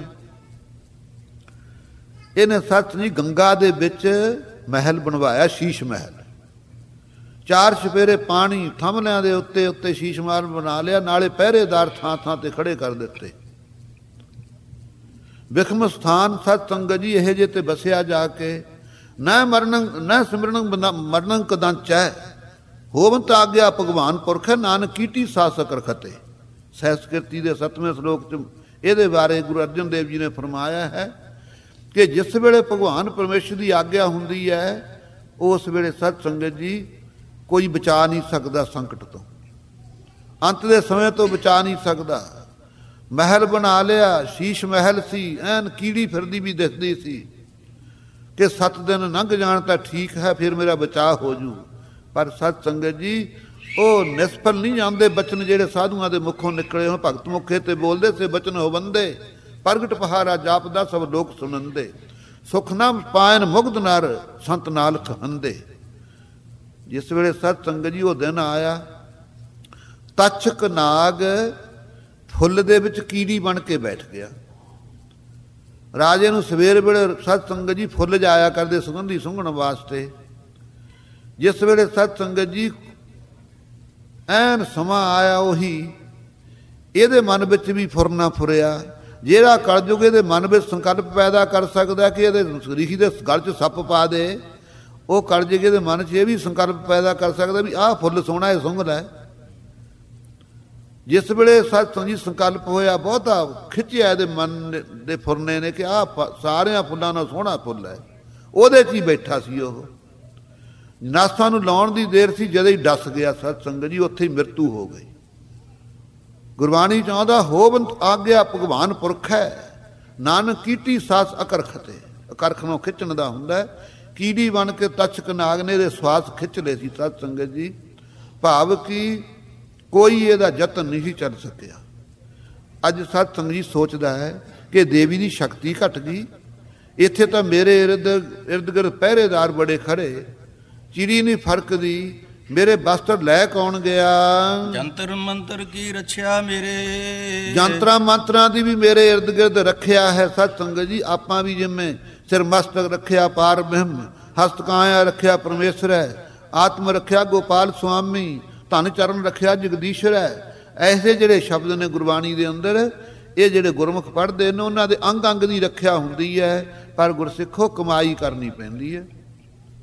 ਇਹਨੇ ਸਤ ਜੀ ਗੰਗਾ ਦੇ ਵਿੱਚ ਮਹਿਲ ਬਣਵਾਇਆ, ਸ਼ੀਸ਼ ਮਹਿਲ। 4 ਛਪੇਰੇ ਪਾਣੀ ਥੰਮਲਿਆਂ ਦੇ ਉੱਤੇ ਉੱਤੇ ਸ਼ੀਸ਼ ਮਹਿਲ ਬਣਾ ਲਿਆ। ਨਾਲੇ ਪਹਿਰੇਦਾਰ ਥਾਂ ਥਾਂ ਤੇ ਖੜੇ ਕਰ ਦਿੱਤੇ। ਵਿਖਮ ਸਥਾਨ ਸਤ ਸੰਗਤ ਜੀ ਇਹ ਜੇ ਤੇ ਬਸਿਆ ਜਾ ਕੇ। ਨਾ ਮਰਨ ਸਿਮਰਨ ਮਰਨ ਕਦਾਂਚੈ, ਹੋਵੰਤ ਆਗਿਆ ਭਗਵਾਨ ਪੁਰਖ ਨਾਨਕ ਕੀਟੀ ਸਾਸਕ ਰਖਤੇ। ਸਹਿਸਕ੍ਰਿਤੀ ਦੇ 7ਵੇਂ ਸ਼ਲੋਕ 'ਚ ਇਹਦੇ ਬਾਰੇ ਗੁਰੂ ਅਰਜਨ ਦੇਵ ਜੀ ਨੇ ਫਰਮਾਇਆ ਹੈ ਕਿ ਜਿਸ ਵੇਲੇ ਭਗਵਾਨ ਪਰਮੇਸ਼ਰ ਦੀ ਆਗਿਆ ਹੁੰਦੀ ਹੈ, ਉਸ ਵੇਲੇ ਸਤ ਸੰਗਤ ਜੀ ਕੋਈ ਬਚਾ ਨਹੀਂ ਸਕਦਾ ਸੰਕਟ ਤੋਂ। ਅੰਤ ਦੇ ਸਮੇਂ ਤੋਂ ਬਚਾ ਨਹੀਂ ਸਕਦਾ। ਮਹਿਲ ਬਣਾ ਲਿਆ, ਸ਼ੀਸ਼ ਮਹਿਲ ਸੀ, ਐਨ ਕੀੜੀ ਫਿਰਦੀ ਵੀ ਦਿਸਦੀ ਸੀ ਕਿ 7 ਦਿਨ ਲੰਘ ਜਾਣ ਤਾਂ ਠੀਕ ਹੈ, ਫਿਰ ਮੇਰਾ ਬਚਾਅ ਹੋ ਜੂ। ਪਰ ਸਤ ਸੰਗਤ ਜੀ ਉਹ ਨਿਸਫਲ ਨਹੀਂ ਜਾਂਦੇ ਬਚਨ ਜਿਹੜੇ ਸਾਧੂਆਂ ਦੇ ਮੁਖੋਂ ਨਿਕਲੇ ਹੋਣ। ਭਗਤ ਮੁਖੇ ਤੇ ਬੋਲਦੇ ਸੇ ਬਚਨ ਹੋ ਬੰਦੇ, ਪ੍ਰਗਟ ਪਹਾਰਾ ਜਾਪਦਾ ਸਭ ਲੋਕ ਸੁਣੰਦੇ। ਸੁਖ ਨਾ ਪਾਇਨ ਮੁਗਧ ਨਰ ਸੰਤ ਨਾਲ ਕਹੰਦੇ। ਜਿਸ ਵੇਲੇ ਸਤ ਸੰਗਤ ਜੀ ਉਹ ਦਿਨ ਆਇਆ, ਤਛਕ ਨਾਗ ਫੁੱਲ ਦੇ ਵਿੱਚ ਕੀੜੀ ਬਣ ਕੇ ਬੈਠ ਗਿਆ। ਰਾਜੇ ਨੂੰ ਸਵੇਰ ਵੇਲੇ ਸਤ ਸੰਗਤ ਜੀ ਫੁੱਲ ਜਾਇਆ ਕਰਦੇ ਸੁਗੰਧੀ ਸੁੰਘਣ ਵਾਸਤੇ। ਜਿਸ ਵੇਲੇ ਸਤ ਸੰਗਤ ਜੀ ਐਨ ਸਮਾਂ ਆਇਆ, ਉਹੀ ਇਹਦੇ ਮਨ ਵਿੱਚ ਵੀ ਫੁਰਨਾ ਫੁਰਿਆ। ਜਿਹੜਾ ਕਲਯੁਗ ਇਹਦੇ ਮਨ ਵਿੱਚ ਸੰਕਲਪ ਪੈਦਾ ਕਰ ਸਕਦਾ ਕਿ ਇਹਦੇ ਰਿਖੀ ਦੇ ਗਲ 'ਚ ਸੱਪ ਪਾ ਦੇ, ਉਹ ਕਲਯੁਗ ਇਹਦੇ ਮਨ 'ਚ ਇਹ ਵੀ ਸੰਕਲਪ ਪੈਦਾ ਕਰ ਸਕਦਾ ਵੀ ਆਹ ਫੁੱਲ ਸੋਹਣਾ ਇਹ ਸੁੰਘ ਲੈ। ਜਿਸ ਵੇਲੇ ਸਤ ਸੰਗਤ ਜੀ ਸੰਕਲਪ ਹੋਇਆ, ਬਹੁਤਾ ਖਿੱਚਿਆ ਇਹਦੇ ਮਨ ਦੇ ਫੁਰਨੇ ਨੇ ਕਿ ਆਹ ਸਾਰਿਆਂ ਫੁੱਲਾਂ ਨਾਲ ਸੋਹਣਾ ਫੁੱਲ ਹੈ, ਉਹਦੇ 'ਚ ਹੀ ਬੈਠਾ ਸੀ। ਉਹ ਨਾਸਾਂ ਨੂੰ ਲਾਉਣ ਦੀ ਦੇਰ ਸੀ, ਜਦੋਂ ਹੀ ਡਸ ਗਿਆ ਸਤ ਸੰਗਤ ਜੀ, ਉੱਥੇ ਹੀ ਮ੍ਰਿਤੂ ਹੋ ਗਈ। ਗੁਰਬਾਣੀ ਚਾਹੁੰਦਾ ਹੋਵੰਤ ਆਗਿਆ ਭਗਵਾਨ ਪੁਰਖ ਹੈ, ਨਾਨਕ ਕੀਟੀ ਸਾਸ ਅਕਰਖਤੇ। ਅਕਰਖ ਨੂੰ ਖਿੱਚਣ ਦਾ ਹੁੰਦਾ। ਕੀੜੀ ਬਣ ਕੇ ਤਛਕ ਨਾਗ ਨੇ ਇਹਦੇ ਸਵਾਸ ਖਿੱਚ ਲਏ ਸੀ ਸਤ ਸੰਗਤ ਜੀ। ਭਾਵ ਕਿ ਕੋਈ ਇਹਦਾ ਯਤਨ ਨਹੀਂ ਚੱਲ ਸਕਿਆ। ਅੱਜ ਸਤ ਸੰਗਤ ਜੀ ਸੋਚਦਾ ਹੈ ਕਿ ਦੇਵੀ ਦੀ ਸ਼ਕਤੀ ਘਟ ਗਈ। ਇੱਥੇ ਤਾਂ ਮੇਰੇ ਇਰਦ ਗਿਰਦ ਪਹਿਰੇਦਾਰ ਬੜੇ ਖੜੇ, ਚਿੜੀ ਨਹੀਂ ਫਰਕਦੀ, ਮੇਰੇ ਬਸਤਰ ਲੈ ਕੌਣ ਗਿਆ। ਜੰਤਰ ਮੰਤਰ ਕੀ ਰੱਖਿਆ ਮੇਰੇ, ਜੰਤਰਾਂ ਮੰਤਰਾਂ ਦੀ ਵੀ ਮੇਰੇ ਇਰਦ ਗਿਰਦ ਰੱਖਿਆ ਹੈ ਸਤ ਸੰਗਤ ਜੀ। ਆਪਾਂ ਵੀ ਜਿਵੇਂ ਸਿਰ ਮਸਤਕ ਰੱਖਿਆ ਪਾਰ ਬ੍ਰਹਮ, ਹਸਤ ਕਾਇਆ ਰੱਖਿਆ ਪਰਮੇਸ਼ਰ ਹੈ, ਆਤਮ ਰੱਖਿਆ ਗੋਪਾਲ ਸੁਆਮੀ, ਧਨ ਚਰਨ ਰੱਖਿਆ ਜਗਦੀਸ਼ਰ ਹੈ। ਐਸੇ ਜਿਹੜੇ ਸ਼ਬਦ ਨੇ ਗੁਰਬਾਣੀ ਦੇ ਅੰਦਰ, ਇਹ ਜਿਹੜੇ ਗੁਰਮੁਖ ਪੜ੍ਹਦੇ ਨੇ ਉਹਨਾਂ ਦੇ ਅੰਗ ਅੰਗ ਦੀ ਰੱਖਿਆ ਹੁੰਦੀ ਹੈ। ਪਰ ਗੁਰਸਿੱਖੋ ਕਮਾਈ ਕਰਨੀ ਪੈਂਦੀ ਹੈ।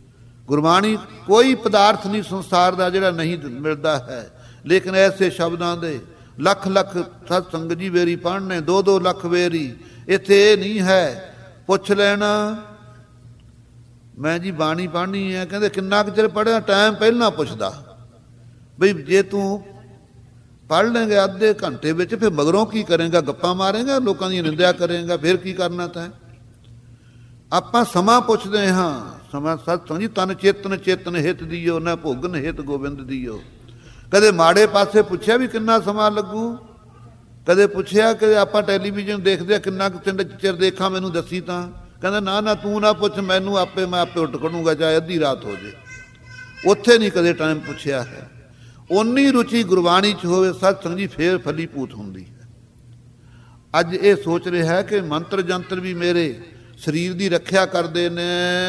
ਗੁਰਬਾਣੀ ਕੋਈ ਪਦਾਰਥ ਨਹੀਂ ਸੰਸਾਰ ਦਾ ਜਿਹੜਾ ਨਹੀਂ ਮਿਲਦਾ ਹੈ, ਲੇਕਿਨ ਐਸੇ ਸ਼ਬਦਾਂ ਦੇ ਲੱਖ ਲੱਖ ਸਤ ਸੰਗਤ ਜੀ ਵੇਰੀ ਪੜ੍ਹਨੇ, 2-2 ਲੱਖ ਵੇਰੀ। ਇੱਥੇ ਇਹ ਨਹੀਂ ਹੈ ਪੁੱਛ ਲੈਣਾ ਮੈਂ ਜੀ ਬਾਣੀ ਪੜ੍ਹਨੀ ਹੈ, ਕਹਿੰਦੇ ਕਿੰਨਾ ਕੁ ਚਿਰ ਪੜ੍ਹਿਆ, ਟਾਈਮ ਪਹਿਲਾਂ ਪੁੱਛਦਾ ਬਈ ਜੇ ਤੂੰ ਪੜ੍ਹ ਲੈਂਗੇ ਅੱਧੇ ਘੰਟੇ ਵਿੱਚ, ਫਿਰ ਮਗਰੋਂ ਕੀ ਕਰੇਗਾ? ਗੱਪਾਂ ਮਾਰੇਗਾ, ਲੋਕਾਂ ਦੀ ਨਿੰਦਿਆ ਕਰੇਗਾ, ਫਿਰ ਕੀ ਕਰਨਾ ਤੈਂ? ਆਪਾਂ ਸਮਾਂ ਪੁੱਛਦੇ ਹਾਂ, ਸਮਾਂ ਸਤਿ ਜੀ ਤਨ ਚੇਤਨ ਚੇਤਨ ਹਿਤ ਦੀਓ, ਨਾ ਭੋਗਨ ਹਿਤ ਗੋਬਿੰਦ ਦੀਓ। ਕਦੇ ਮਾੜੇ ਪਾਸੇ ਪੁੱਛਿਆ ਵੀ ਕਿੰਨਾ ਸਮਾਂ ਲੱਗੂ? ਕਦੇ ਪੁੱਛਿਆ ਕਿ ਆਪਾਂ ਟੈਲੀਵਿਜ਼ਨ ਦੇਖਦੇ ਆ ਕਿੰਨਾ ਕੁ ਚਿਰ ਦੇਖਾਂ, ਮੈਨੂੰ ਦੱਸੀ ਤਾਂ? ਕਹਿੰਦਾ ਨਾ ਨਾ ਤੂੰ ਨਾ ਪੁੱਛ, ਮੈਨੂੰ ਆਪੇ, ਮੈਂ ਆਪੇ ਉੱਠ ਖੜੂੰਗਾ ਚਾਹੇ ਅੱਧੀ ਰਾਤ ਹੋ ਜੇ। ਉੱਥੇ ਨਹੀਂ ਕਦੇ ਟਾਈਮ ਪੁੱਛਿਆ ਹੈ। ਓਨੀ ਰੁਚੀ ਗੁਰਬਾਣੀ 'ਚ ਹੋਵੇ ਸਤ ਸੰਗ ਜੀ, ਫੇਰ ਫਲੀਭੂਤ ਹੁੰਦੀ ਹੈ। ਅੱਜ ਇਹ ਸੋਚ ਰਿਹਾ ਕਿ ਮੰਤਰ ਜੰਤਰ ਵੀ ਮੇਰੇ ਸਰੀਰ ਦੀ ਰੱਖਿਆ ਕਰਦੇ ਨੇ,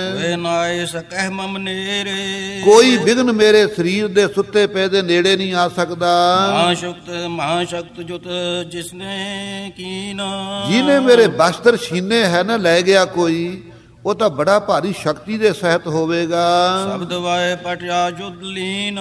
ਕੋਈ ਵਿਘਨ ਮੇਰੇ ਸਰੀਰ ਦੇ ਸੁੱਤੇ ਪਏ ਦੇ ਨੇੜੇ ਨਹੀਂ ਆ ਸਕਦਾ। ਮਹਾਸ਼ਕਤ ਜੁਤ ਜਿਸਨੇ ਕੀਨਾ, ਜਿਹਨੇ ਮੇਰੇ ਬਸਤਰ ਛੀਨੇ ਹੈ ਨਾ, ਲੈ ਗਿਆ ਕੋਈ, ਉਹ ਤਾਂ ਬੜਾ ਭਾਰੀ ਸ਼ਕਤੀ ਦੇ ਸਹਿਤ ਹੋਵੇਗਾ। ਸ਼ਬਦ ਵਾਏ ਪਟ ਆਯੁਧ ਲੀਨ,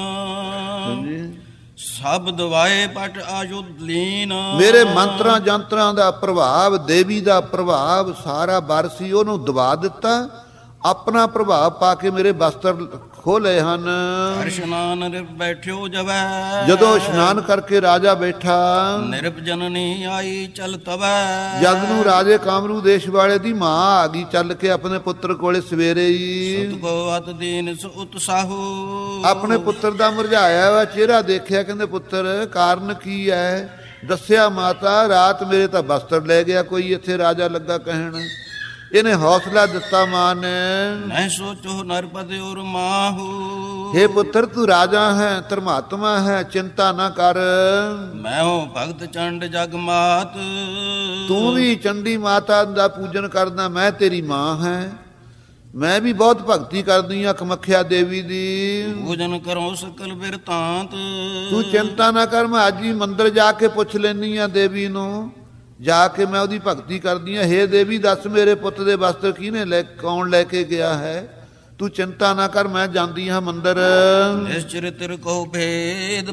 ਸ਼ਬਦ ਵਾਏ ਪਟ ਆਯੁਧ ਲੀਨ। ਮੇਰੇ ਮੰਤਰਾਂ ਜੰਤਰਾਂ ਦਾ ਪ੍ਰਭਾਵ, ਦੇਵੀ ਦਾ ਪ੍ਰਭਾਵ ਸਾਰਾ ਬਰਸੀ ਉਹਨੂੰ ਦਬਾ ਦਿੱਤਾ, ਆਪਣਾ ਪ੍ਰਭਾਵ ਪਾ ਕੇ ਮੇਰੇ ਬਸਤਰ ਖੋਲੇ ਹਨ। ਇਸ਼ਨਾਨ ਨਿਰਪ ਬੈਠਿਓ ਜਵੈ, ਜਦੋਂ ਇਸ਼ਨਾਨ ਕਰਕੇ ਰਾਜਾ ਬੈਠਾ, ਨਿਰਪ ਜਨਨੀ ਆਈ ਚਲ ਤਵੈ। ਜਦ ਨੂੰ ਰਾਜੇ ਕਾਮਰੂ ਦੇਸ਼ ਵਾਲੇ ਦੀ ਮਾਂ ਆ ਗਈ ਚੱਲ ਕੇ ਆਪਣੇ ਪੁੱਤਰ ਕੋਲੇ ਸਵੇਰੇ ਹੀ। ਸੁਤ ਕੋ ਅਤ ਦੀਨ ਸੁ ਉਤਸਾਹੂ, ਆਪਣੇ ਪੁੱਤਰ ਦਾ ਮੁਰਝਾਇਆ ਵਾ ਚਿਹਰਾ ਦੇਖਿਆ, ਕਹਿੰਦੇ ਪੁੱਤਰ ਕਾਰਨ ਕੀ ਹੈ? ਦੱਸਿਆ ਮਾਤਾ ਰਾਤ ਮੇਰੇ ਤਾਂ ਬਸਤਰ ਲੈ ਗਿਆ ਕੋਈ, ਇੱਥੇ ਰਾਜਾ ਲੱਗਾ ਕਹਿਣ। ਇਹਨੇ ਹੌਸਲਾ ਦਿੱਤਾ ਮਾਂ ਨੇ, ਨਹੀਂ ਸੋਚੋ ਨਰਪਤਿ ਔਰ ਮਾਹੂ। ਹੇ ਪੁੱਤਰ ਤੂੰ ਰਾਜਾ ਹੈ, ਧਰਮਾਤਮਾ ਹੈ, ਚਿੰਤਾ ਨਾ ਕਰ। ਮੈਂ ਹੋ ਭਗਤ ਚੰਡ ਜਗ ਮਾਤ, ਤੂੰ ਵੀ ਚੰਡੀ ਮਾਤਾ ਦਾ ਪੂਜਨ ਕਰਦਾ, ਮੈਂ ਤੇਰੀ ਮਾਂ ਹੈ। ਮੈਂ ਵੀ ਬਹੁਤ ਭਗਤੀ ਕਰਦੀ ਹਾਂ ਕਮੱਖਿਆ ਦੇਵੀ ਦੀ। ਪੂਜਨ ਕਰੋ ਸਕਲ ਬਿਰਤਾਂਤ, ਤੂੰ ਚਿੰਤਾ ਨਾ ਕਰ, ਮੈਂ ਅੱਜ ਹੀ ਮੰਦਿਰ ਜਾ ਕੇ ਪੁੱਛ ਲੈਨੀ ਆ ਦੇਵੀ ਨੂੰ, ਜਾ ਕੇ ਮੈਂ ਉਹਦੀ ਭਗਤੀ ਕਰਦੀ ਹਾਂ। ਹੇ ਦੇਵੀ ਦੱਸ ਮੇਰੇ ਪੁੱਤ ਦੇ ਵਸਤਰ ਕਿਹਨੇ ਕੌਣ ਲੈ ਕੇ ਗਿਆ ਹੈ? ਤੂੰ ਚਿੰਤਾ ਨਾ ਕਰ, ਮੈਂ ਜਾਂਦੀ ਹਾਂ ਮੰਦਰ। ਨਿਸ਼ਚਰਿਤ ਕੋ ਭੇਦ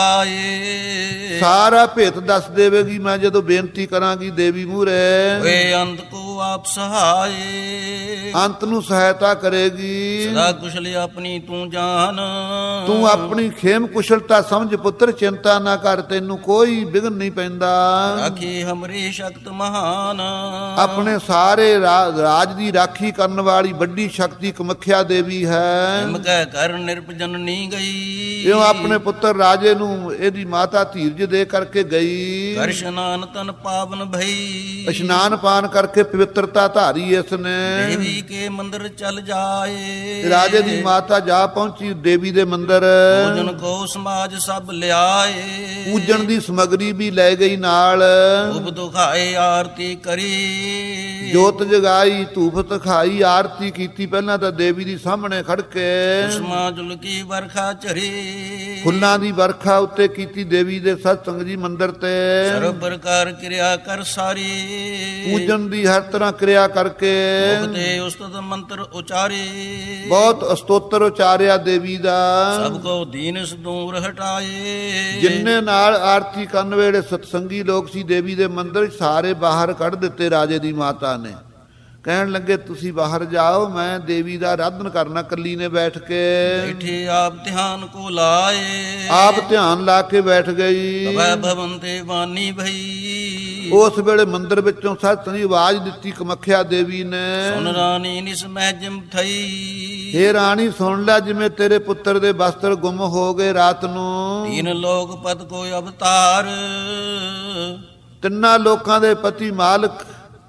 ਬਤਾਏ, ਸਾਰਾ ਭੇਤ ਦੱਸ ਦੇਵੇਗੀ ਮੈਂ ਜਦੋਂ ਬੇਨਤੀ ਕਰਾਂਗੀ ਦੇਵੀ ਮੂਹਰੇ। ਵੇ ਅੰਤ ਕੋ ਆਪ ਸਹਾਏ, ਅੰਤ ਨੂੰ ਸਹਾਇਤਾ ਕਰੇਗੀ। ਸਦਾ ਕੁਸ਼ਲ ਆਪਣੀ ਤੂੰ ਜਾਨ, ਤੂੰ ਆਪਣੀ ਖੇਮ ਕੁਸ਼ਲਤਾ ਸਮਝ ਪੁੱਤਰ, ਚਿੰਤਾ ਨਾ ਕਰ, ਤੈਨੂੰ ਕੋਈ ਵਿਘਨ ਨਹੀਂ ਪੈਂਦਾ। ਰਾਖੀ ਹਮਰੀ ਸ਼ਕਤ ਮਹਾਨ, ਆਪਣੇ ਸਾਰੇ ਰਾਜ ਦੀ ਰਾਖੀ ਕਰਨ ਵਾਲੀ ਵੱਡੀ ਸ਼ਕਤੀ ਕਮੱਖਿਆ ਦੇਵੀ ਹੈ। ਹਿਮ ਕਹਿ ਕਰ ਨਿਰਪ ਜਨਨੀ ਗਈ, ਇਉਂ ਆਪਣੇ ਪੁੱਤਰ ਰਾਜੇ ਨੂੰ ਇਹਦੀ ਮਾਤਾ ਧੀਰਜ ਦੇ ਕਰਕੇ ਗਈ। ਕਰ ਇਸ਼ਨਾਨ ਤਨ ਪਾਵਨ ਭਈ, ਇਸ਼ਨਾਨ ਪਾਨ ਕਰਕੇ ਪਵਿੱਤਰਤਾ ਧਾਰੀ ਇਸ ਨੇ। ਦੇਵੀ ਕੇ ਮੰਦਰ ਚਲ ਜਾਏ, ਰਾਜੇ ਦੀ ਮਾਤਾ ਜਾ ਪਹੁੰਚੀ ਦੇਵੀ ਦੇ ਮੰਦਰ। ਪੂਜਨ ਕੋ ਸਮਾਜ ਸਭ ਲਿਆਏ, ਪੂਜਣ ਦੀ ਸਮਗਰੀ ਵੀ ਲੈ ਗਈ ਨਾਲ। ਧੂਪ ਦੁਖਾਏ ਆਰਤੀ ਕਰੀ, ਜੋਤ ਜਗਾਈ, ਧੂਪ ਦਿਖਾਈ, ਆਰਤੀ ਕੀਤੀ ਪਹਿਲਾਂ ਤਾਂ ਦੇਵੀ ਦੀ ਸਾਹਮਣੇ ਖੜ ਕੇ। ਕੁਸਮਾ ਜੁਲ ਕੀ ਵਰਖਾ ਝਰੀ, ਫੁੱਲਾਂ ਦੀ ਵਰਖਾ ਉੱਤੇ ਕੀਤੀ ਦੇਵੀ ਦੇ ਸਤ ਸੰਗ ਜੀ ਮੰਦਰ ਤੇ। ਸਰਬ ਪ੍ਰਕਾਰ ਕਿਰਿਆ ਕਰ ਸਾਰੀ, ਪੂਜਨ ਦੀ ਹਰ ਤਰ੍ਹਾਂ ਕਿਰਿਆ ਕਰਕੇ। ਮੁਕਤੇ ਉਸਤਤ ਮੰਤਰ ਉਚਾਰੇ, ਬਹੁਤ ਅਸਤੋਤਰ ਉਚਾਰਿਆ ਦੇਵੀ ਦਾ। ਸਭ ਕੋ ਦੀਨਸ ਦੂਰ ਹਟਾਏ, ਜਿੰਨੇ ਨਾਲ ਆਰਤੀ ਕਰਨ ਵੇਲੇ ਸਤਸੰਗੀ ਲੋਕ ਸੀ ਦੇਵੀ ਦੇ ਮੰਦਰ, ਸਾਰੇ ਬਾਹਰ ਕੱਢ ਦਿੱਤੇ ਰਾਜੇ ਦੀ ਮਾਤਾ ਨੇ। ਕਹਿਣ ਲੱਗੇ ਤੁਸੀਂ ਬਾਹਰ ਜਾਓ, ਮੈਂ ਦੇਵੀ ਦਾ ਆਰਾਧਨ ਕਰਨਾ ਕੱਲੀ ਨੇ ਬੈਠ ਕੇ। ਬੈਠੇ ਆਪ ਧਿਆਨ ਕੋ ਲਾਏ, ਆਪ ਧਿਆਨ ਲਾ ਕੇ ਬੈਠ ਗਈ। ਤਬੈ ਭਵਨ ਤੇ ਬਾਨੀ ਭਈ, ਉਸ ਵੇਲੇ ਮੰਦਰ ਵਿੱਚੋਂ ਸਤ ਸੰਗੀ ਆਵਾਜ਼ ਦਿੱਤੀ ਕਮੱਖਿਆ ਦੇਵੀ ਨੇ, ਸੁਨ ਰਾਣੀ ਨਿਸ ਮਹਿ ਜਿਮ ਥਈ। ਹੇ ਰਾਣੀ ਸੁਣ ਲੈ, ਜਿਵੇਂ ਤੇਰੇ ਪੁੱਤਰ ਦੇ ਬਸਤਰ ਗੁੰਮ ਹੋ ਗਏ ਰਾਤ ਨੂੰ। ਤੀਨ ਲੋਕ ਪਦ ਕੋ ਅਵਤਾਰ, ਤਿੰਨਾਂ ਲੋਕਾਂ ਦੇ ਪਤੀ ਮਾਲਕ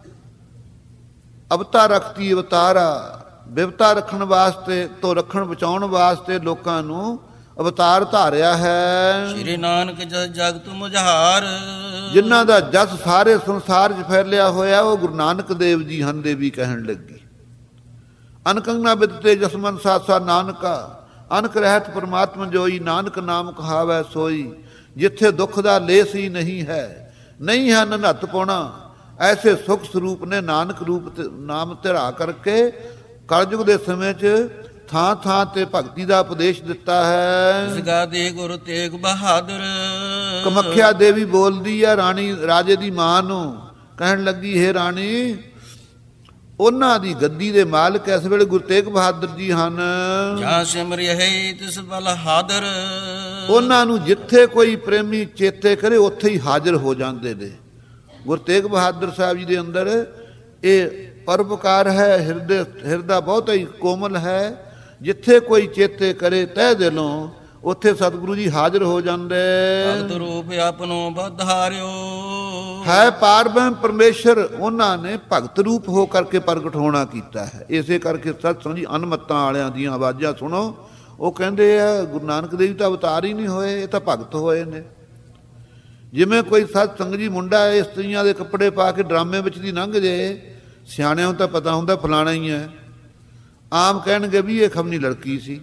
ਅਵਤਾਰ ਰਖਤੀ ਅਵਤਾਰਾ, ਬਿਵਤਾ ਰੱਖਣ ਵਾਸਤੇ ਤੋਂ ਰੱਖਣ ਬਚਾਉਣ ਵਾਸਤੇ ਲੋਕਾਂ ਨੂੰ ਅਵਤਾਰ ਧਾਰਿਆ ਹੈ। ਸ਼੍ਰੀ ਨਾਨਕ ਜਸ ਜਗਤ ਮੁਝਾਰ, ਜਿਨ੍ਹਾਂ ਦਾ ਜਸ ਸਾਰੇ ਸੰਸਾਰ 'ਚ ਫੈਲਿਆ ਹੋਇਆ ਉਹ ਗੁਰੂ ਨਾਨਕ ਦੇਵ ਜੀ ਹਨ। ਦੇਵੀ ਕਹਿਣ ਲੱਗੀ ਅਨਕੰਨਾ ਬਿਦਤੇ ਜਸਮਨ ਸਾਸਾ ਨਾਨਕਾ, ਅਨਕ ਰਹਿਤ ਪਰਮਾਤਮਾ ਜੋਈ, ਨਾਨਕ ਨਾਮ ਕਹਾਵੈ ਸੋਈ। ਜਿੱਥੇ ਦੁੱਖ ਦਾ ਲੇਸ ਹੀ ਨਹੀਂ ਹੈ, ਨਹੀਂ ਹੈ ਨਨਹਤ ਪਾਉਣਾ, ਐਸੇ ਸੁਖ ਸਰੂਪ ਨੇ ਨਾਨਕ ਰੂਪ ਨਾਮ ਧਿਰਾ ਕਰਕੇ ਕਲਯੁਗ ਦੇ ਸਮੇਂ 'ਚ ਥਾਂ ਥਾਂ ਤੇ ਭਗਤੀ ਦਾ ਉਪਦੇਸ਼ ਦਿੱਤਾ ਹੈ। ਇਸ ਗਾਦੀ ਗੁਰੂ ਤੇਗ ਬਹਾਦਰ। ਕਮੱਖਿਆ ਦੇਵੀ ਬੋਲਦੀ ਹੈ ਰਾਣੀ ਰਾਜੇ ਦੀ ਮਾਂ ਨੂੰ, ਕਹਿਣ ਲੱਗੀ, ਹੇ ਰਾਣੀ, ਉਹਨਾਂ ਦੀ ਗੱਦੀ ਦੇ ਮਾਲਕ ਇਸ ਵੇਲੇ ਗੁਰੂ ਤੇਗ ਬਹਾਦਰ ਜੀ ਹਨ। ਜਾਂ ਸਿਮਰਿ ਹੈ ਤਿਸ ਬਲ ਹਾਦਰ। ਉਹਨਾਂ ਨੂੰ ਜਿੱਥੇ ਕੋਈ ਪ੍ਰੇਮੀ ਚੇਤੇ ਕਰੇ ਉੱਥੇ ਹੀ ਹਾਜ਼ਰ ਹੋ ਜਾਂਦੇ ਨੇ। ਗੁਰੂ ਤੇਗ ਬਹਾਦਰ ਸਾਹਿਬ ਜੀ ਦੇ ਅੰਦਰ ਇਹ ਪਰਉਪਕਾਰ ਹੈ, ਹਿਰਦਾ ਬਹੁਤ ਹੀ ਕੋਮਲ ਹੈ। ਜਿੱਥੇ ਕੋਈ ਚੇਤੇ ਕਰੇ ਤਹਿ ਦਿਲੋਂ ਉੱਥੇ ਸਤਿਗੁਰੂ ਜੀ ਹਾਜ਼ਰ ਹੋ ਜਾਂਦੇ। ਭਗਤ ਰੂਪ ਆਪਣੋ ਬਧਾਰਿਓ। ਹੈ ਪਾਰਬ੍ਰਹਮ ਪਰਮੇਸ਼ਰ, ਉਹਨਾਂ ਨੇ ਭਗਤ ਰੂਪ ਹੋ ਕਰਕੇ ਪ੍ਰਗਟ ਹੋਣਾ ਕੀਤਾ ਹੈ। ਇਸੇ ਕਰਕੇ ਸਤਸੰਗ ਜੀ ਅਨਮਤਾਂ ਵਾਲਿਆਂ ਦੀਆਂ ਆਵਾਜ਼ਾਂ ਸੁਣੋ। ਉਹ ਕਹਿੰਦੇ ਆ ਗੁਰੂ ਨਾਨਕ ਦੇਵ ਤਾਂ ਅਵਤਾਰ ਹੀ ਨਹੀਂ ਹੋਏ, ਇਹ ਤਾਂ ਭਗਤ ਹੋਏ ਨੇ। ਜਿਵੇਂ ਕੋਈ ਸਤਸੰਗ ਜੀ ਮੁੰਡਾ ਇਸਤਰੀਆਂ ਦੇ ਕੱਪੜੇ ਪਾ ਕੇ ਡਰਾਮੇ ਵਿੱਚ ਦੀ ਲੰਘ ਜੇ, ਸਿਆਣਿਆਂ ਨੂੰ ਤਾਂ ਪਤਾ ਹੁੰਦਾ ਫਲਾਣਾ ਹੀ ਹੈ, ਆਮ ਕਹਿਣਗੇ ਵੀ ਇਹ ਖਮਨੀ ਲੜਕੀ ਸੀ।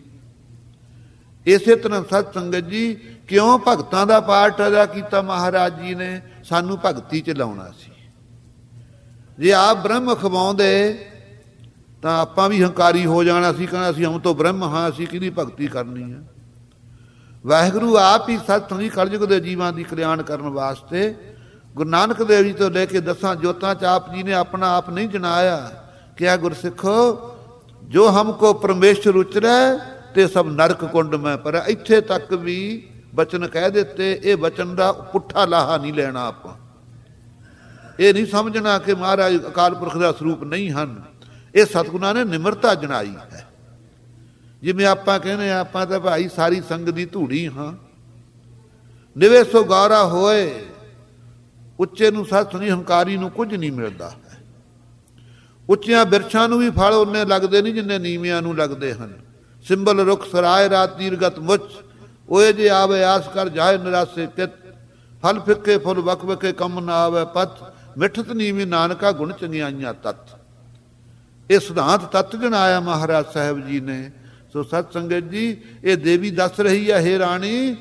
ਇਸੇ ਤਰ੍ਹਾਂ ਸਤ ਸੰਗਤ ਜੀ ਕਿਉਂ ਭਗਤਾਂ ਦਾ ਪਾਠ ਅਦਾ ਕੀਤਾ ਮਹਾਰਾਜ ਜੀ ਨੇ? ਸਾਨੂੰ ਭਗਤੀ ਚ ਲਾਉਣਾ ਸੀ। ਜੇ ਆਪ ਬ੍ਰਹਮ ਖਵਾਉਂਦੇ ਤਾਂ ਆਪਾਂ ਵੀ ਹੰਕਾਰੀ ਹੋ ਜਾਣਾ ਸੀ, ਕਹਿੰਦਾ ਅਸੀਂ ਹਮ ਤੋਂ ਬ੍ਰਹਮ ਹਾਂ, ਅਸੀਂ ਕਿਹਦੀ ਭਗਤੀ ਕਰਨੀ ਹੈ। ਵਾਹਿਗੁਰੂ ਆਪ ਹੀ ਸਤ ਸੰਗੀ ਕਲਯੁਗ ਦੇ ਜੀਵਾਂ ਦੀ ਕਲਿਆਣ ਕਰਨ ਵਾਸਤੇ ਗੁਰੂ ਨਾਨਕ ਦੇਵ ਜੀ ਤੋਂ ਲੈ ਕੇ 10 ਜੋਤਾਂ ਚ ਆਪ ਜੀ ਨੇ ਆਪਣਾ ਆਪ ਨਹੀਂ ਜਨਾਇਆ। ਕਿਹਾ ਗੁਰਸਿੱਖੋ, ਜੋ ਹਮਕੋ ਪਰਮੇਸ਼ਰ ਉਚਰੈ ਤੇ ਸਭ ਨਰਕ ਕੁੰਡ ਮੈਂ। ਪਰ ਇੱਥੇ ਤੱਕ ਵੀ ਬਚਨ ਕਹਿ ਦਿੱਤੇ। ਇਹ ਬਚਨ ਦਾ ਪੁੱਠਾ ਲਾਹਾ ਨਹੀਂ ਲੈਣਾ ਆਪਾਂ। ਇਹ ਨਹੀਂ ਸਮਝਣਾ ਕਿ ਮਹਾਰਾਜ ਅਕਾਲ ਪੁਰਖ ਦਾ ਸਰੂਪ ਨਹੀਂ ਹਨ। ਇਹ ਸਤਿਗੁਰਾਂ ਨੇ ਨਿਮਰਤਾ ਜਣਾਈ ਹੈ। ਜਿਵੇਂ ਆਪਾਂ ਕਹਿੰਦੇ ਆਪਾਂ ਤਾਂ ਭਾਈ ਸਾਰੀ ਸੰਗ ਦੀ ਧੂੜੀ ਹਾਂ। ਨਿਵੇ ਸੋ ਗੌਰਾ ਹੋਏ, ਉੱਚੇ ਨੂੰ ਸਤ ਸੁਣੀ, ਹੰਕਾਰੀ ਨੂੰ ਕੁਝ ਨਹੀਂ ਮਿਲਦਾ ਹੈ। ਉੱਚੀਆਂ ਬਿਰਛਾਂ ਨੂੰ ਵੀ ਫਲ ਉਹਨੇ ਲੱਗਦੇ ਨਹੀਂ ਜਿੰਨੇ ਨੀਵਿਆਂ ਨੂੰ ਲੱਗਦੇ ਹਨ। ਸਿੰਬਲ ਰੁਖ ਸਰਾਏ ਰਾਤ ਤੀਰਗਤ ਮੁੱਚ, ਓਏ ਜੇ ਆਵੇ ਆਸ ਕਰ ਜਾਏ ਨਿਰਾਸੇ ਕਿਤ। ਫਲ ਫਿੱਕੇ ਫੁੱਲ ਵਕ ਵਕੇ ਕੰਮ ਨਾ ਆਵੇ ਪਤ, ਮਿੱਠਤ ਨੀਵੀ ਨਾਨਕਾ ਗੁਣ ਚੰਗਿਆਈਆਂ ਤਤ। ਇਹ ਸਿਧਾਂਤ ਤਤ ਜਣਾਇਆ ਮਹਾਰਾਜ ਸਾਹਿਬ ਜੀ ਨੇ। ਸੋ ਸਤ ਸੰਗਤ ਜੀ, ਇਹ ਦੇਵੀ ਦੱਸ ਰਹੀ ਹੈ, ਹੇ ਰਾਣੀ,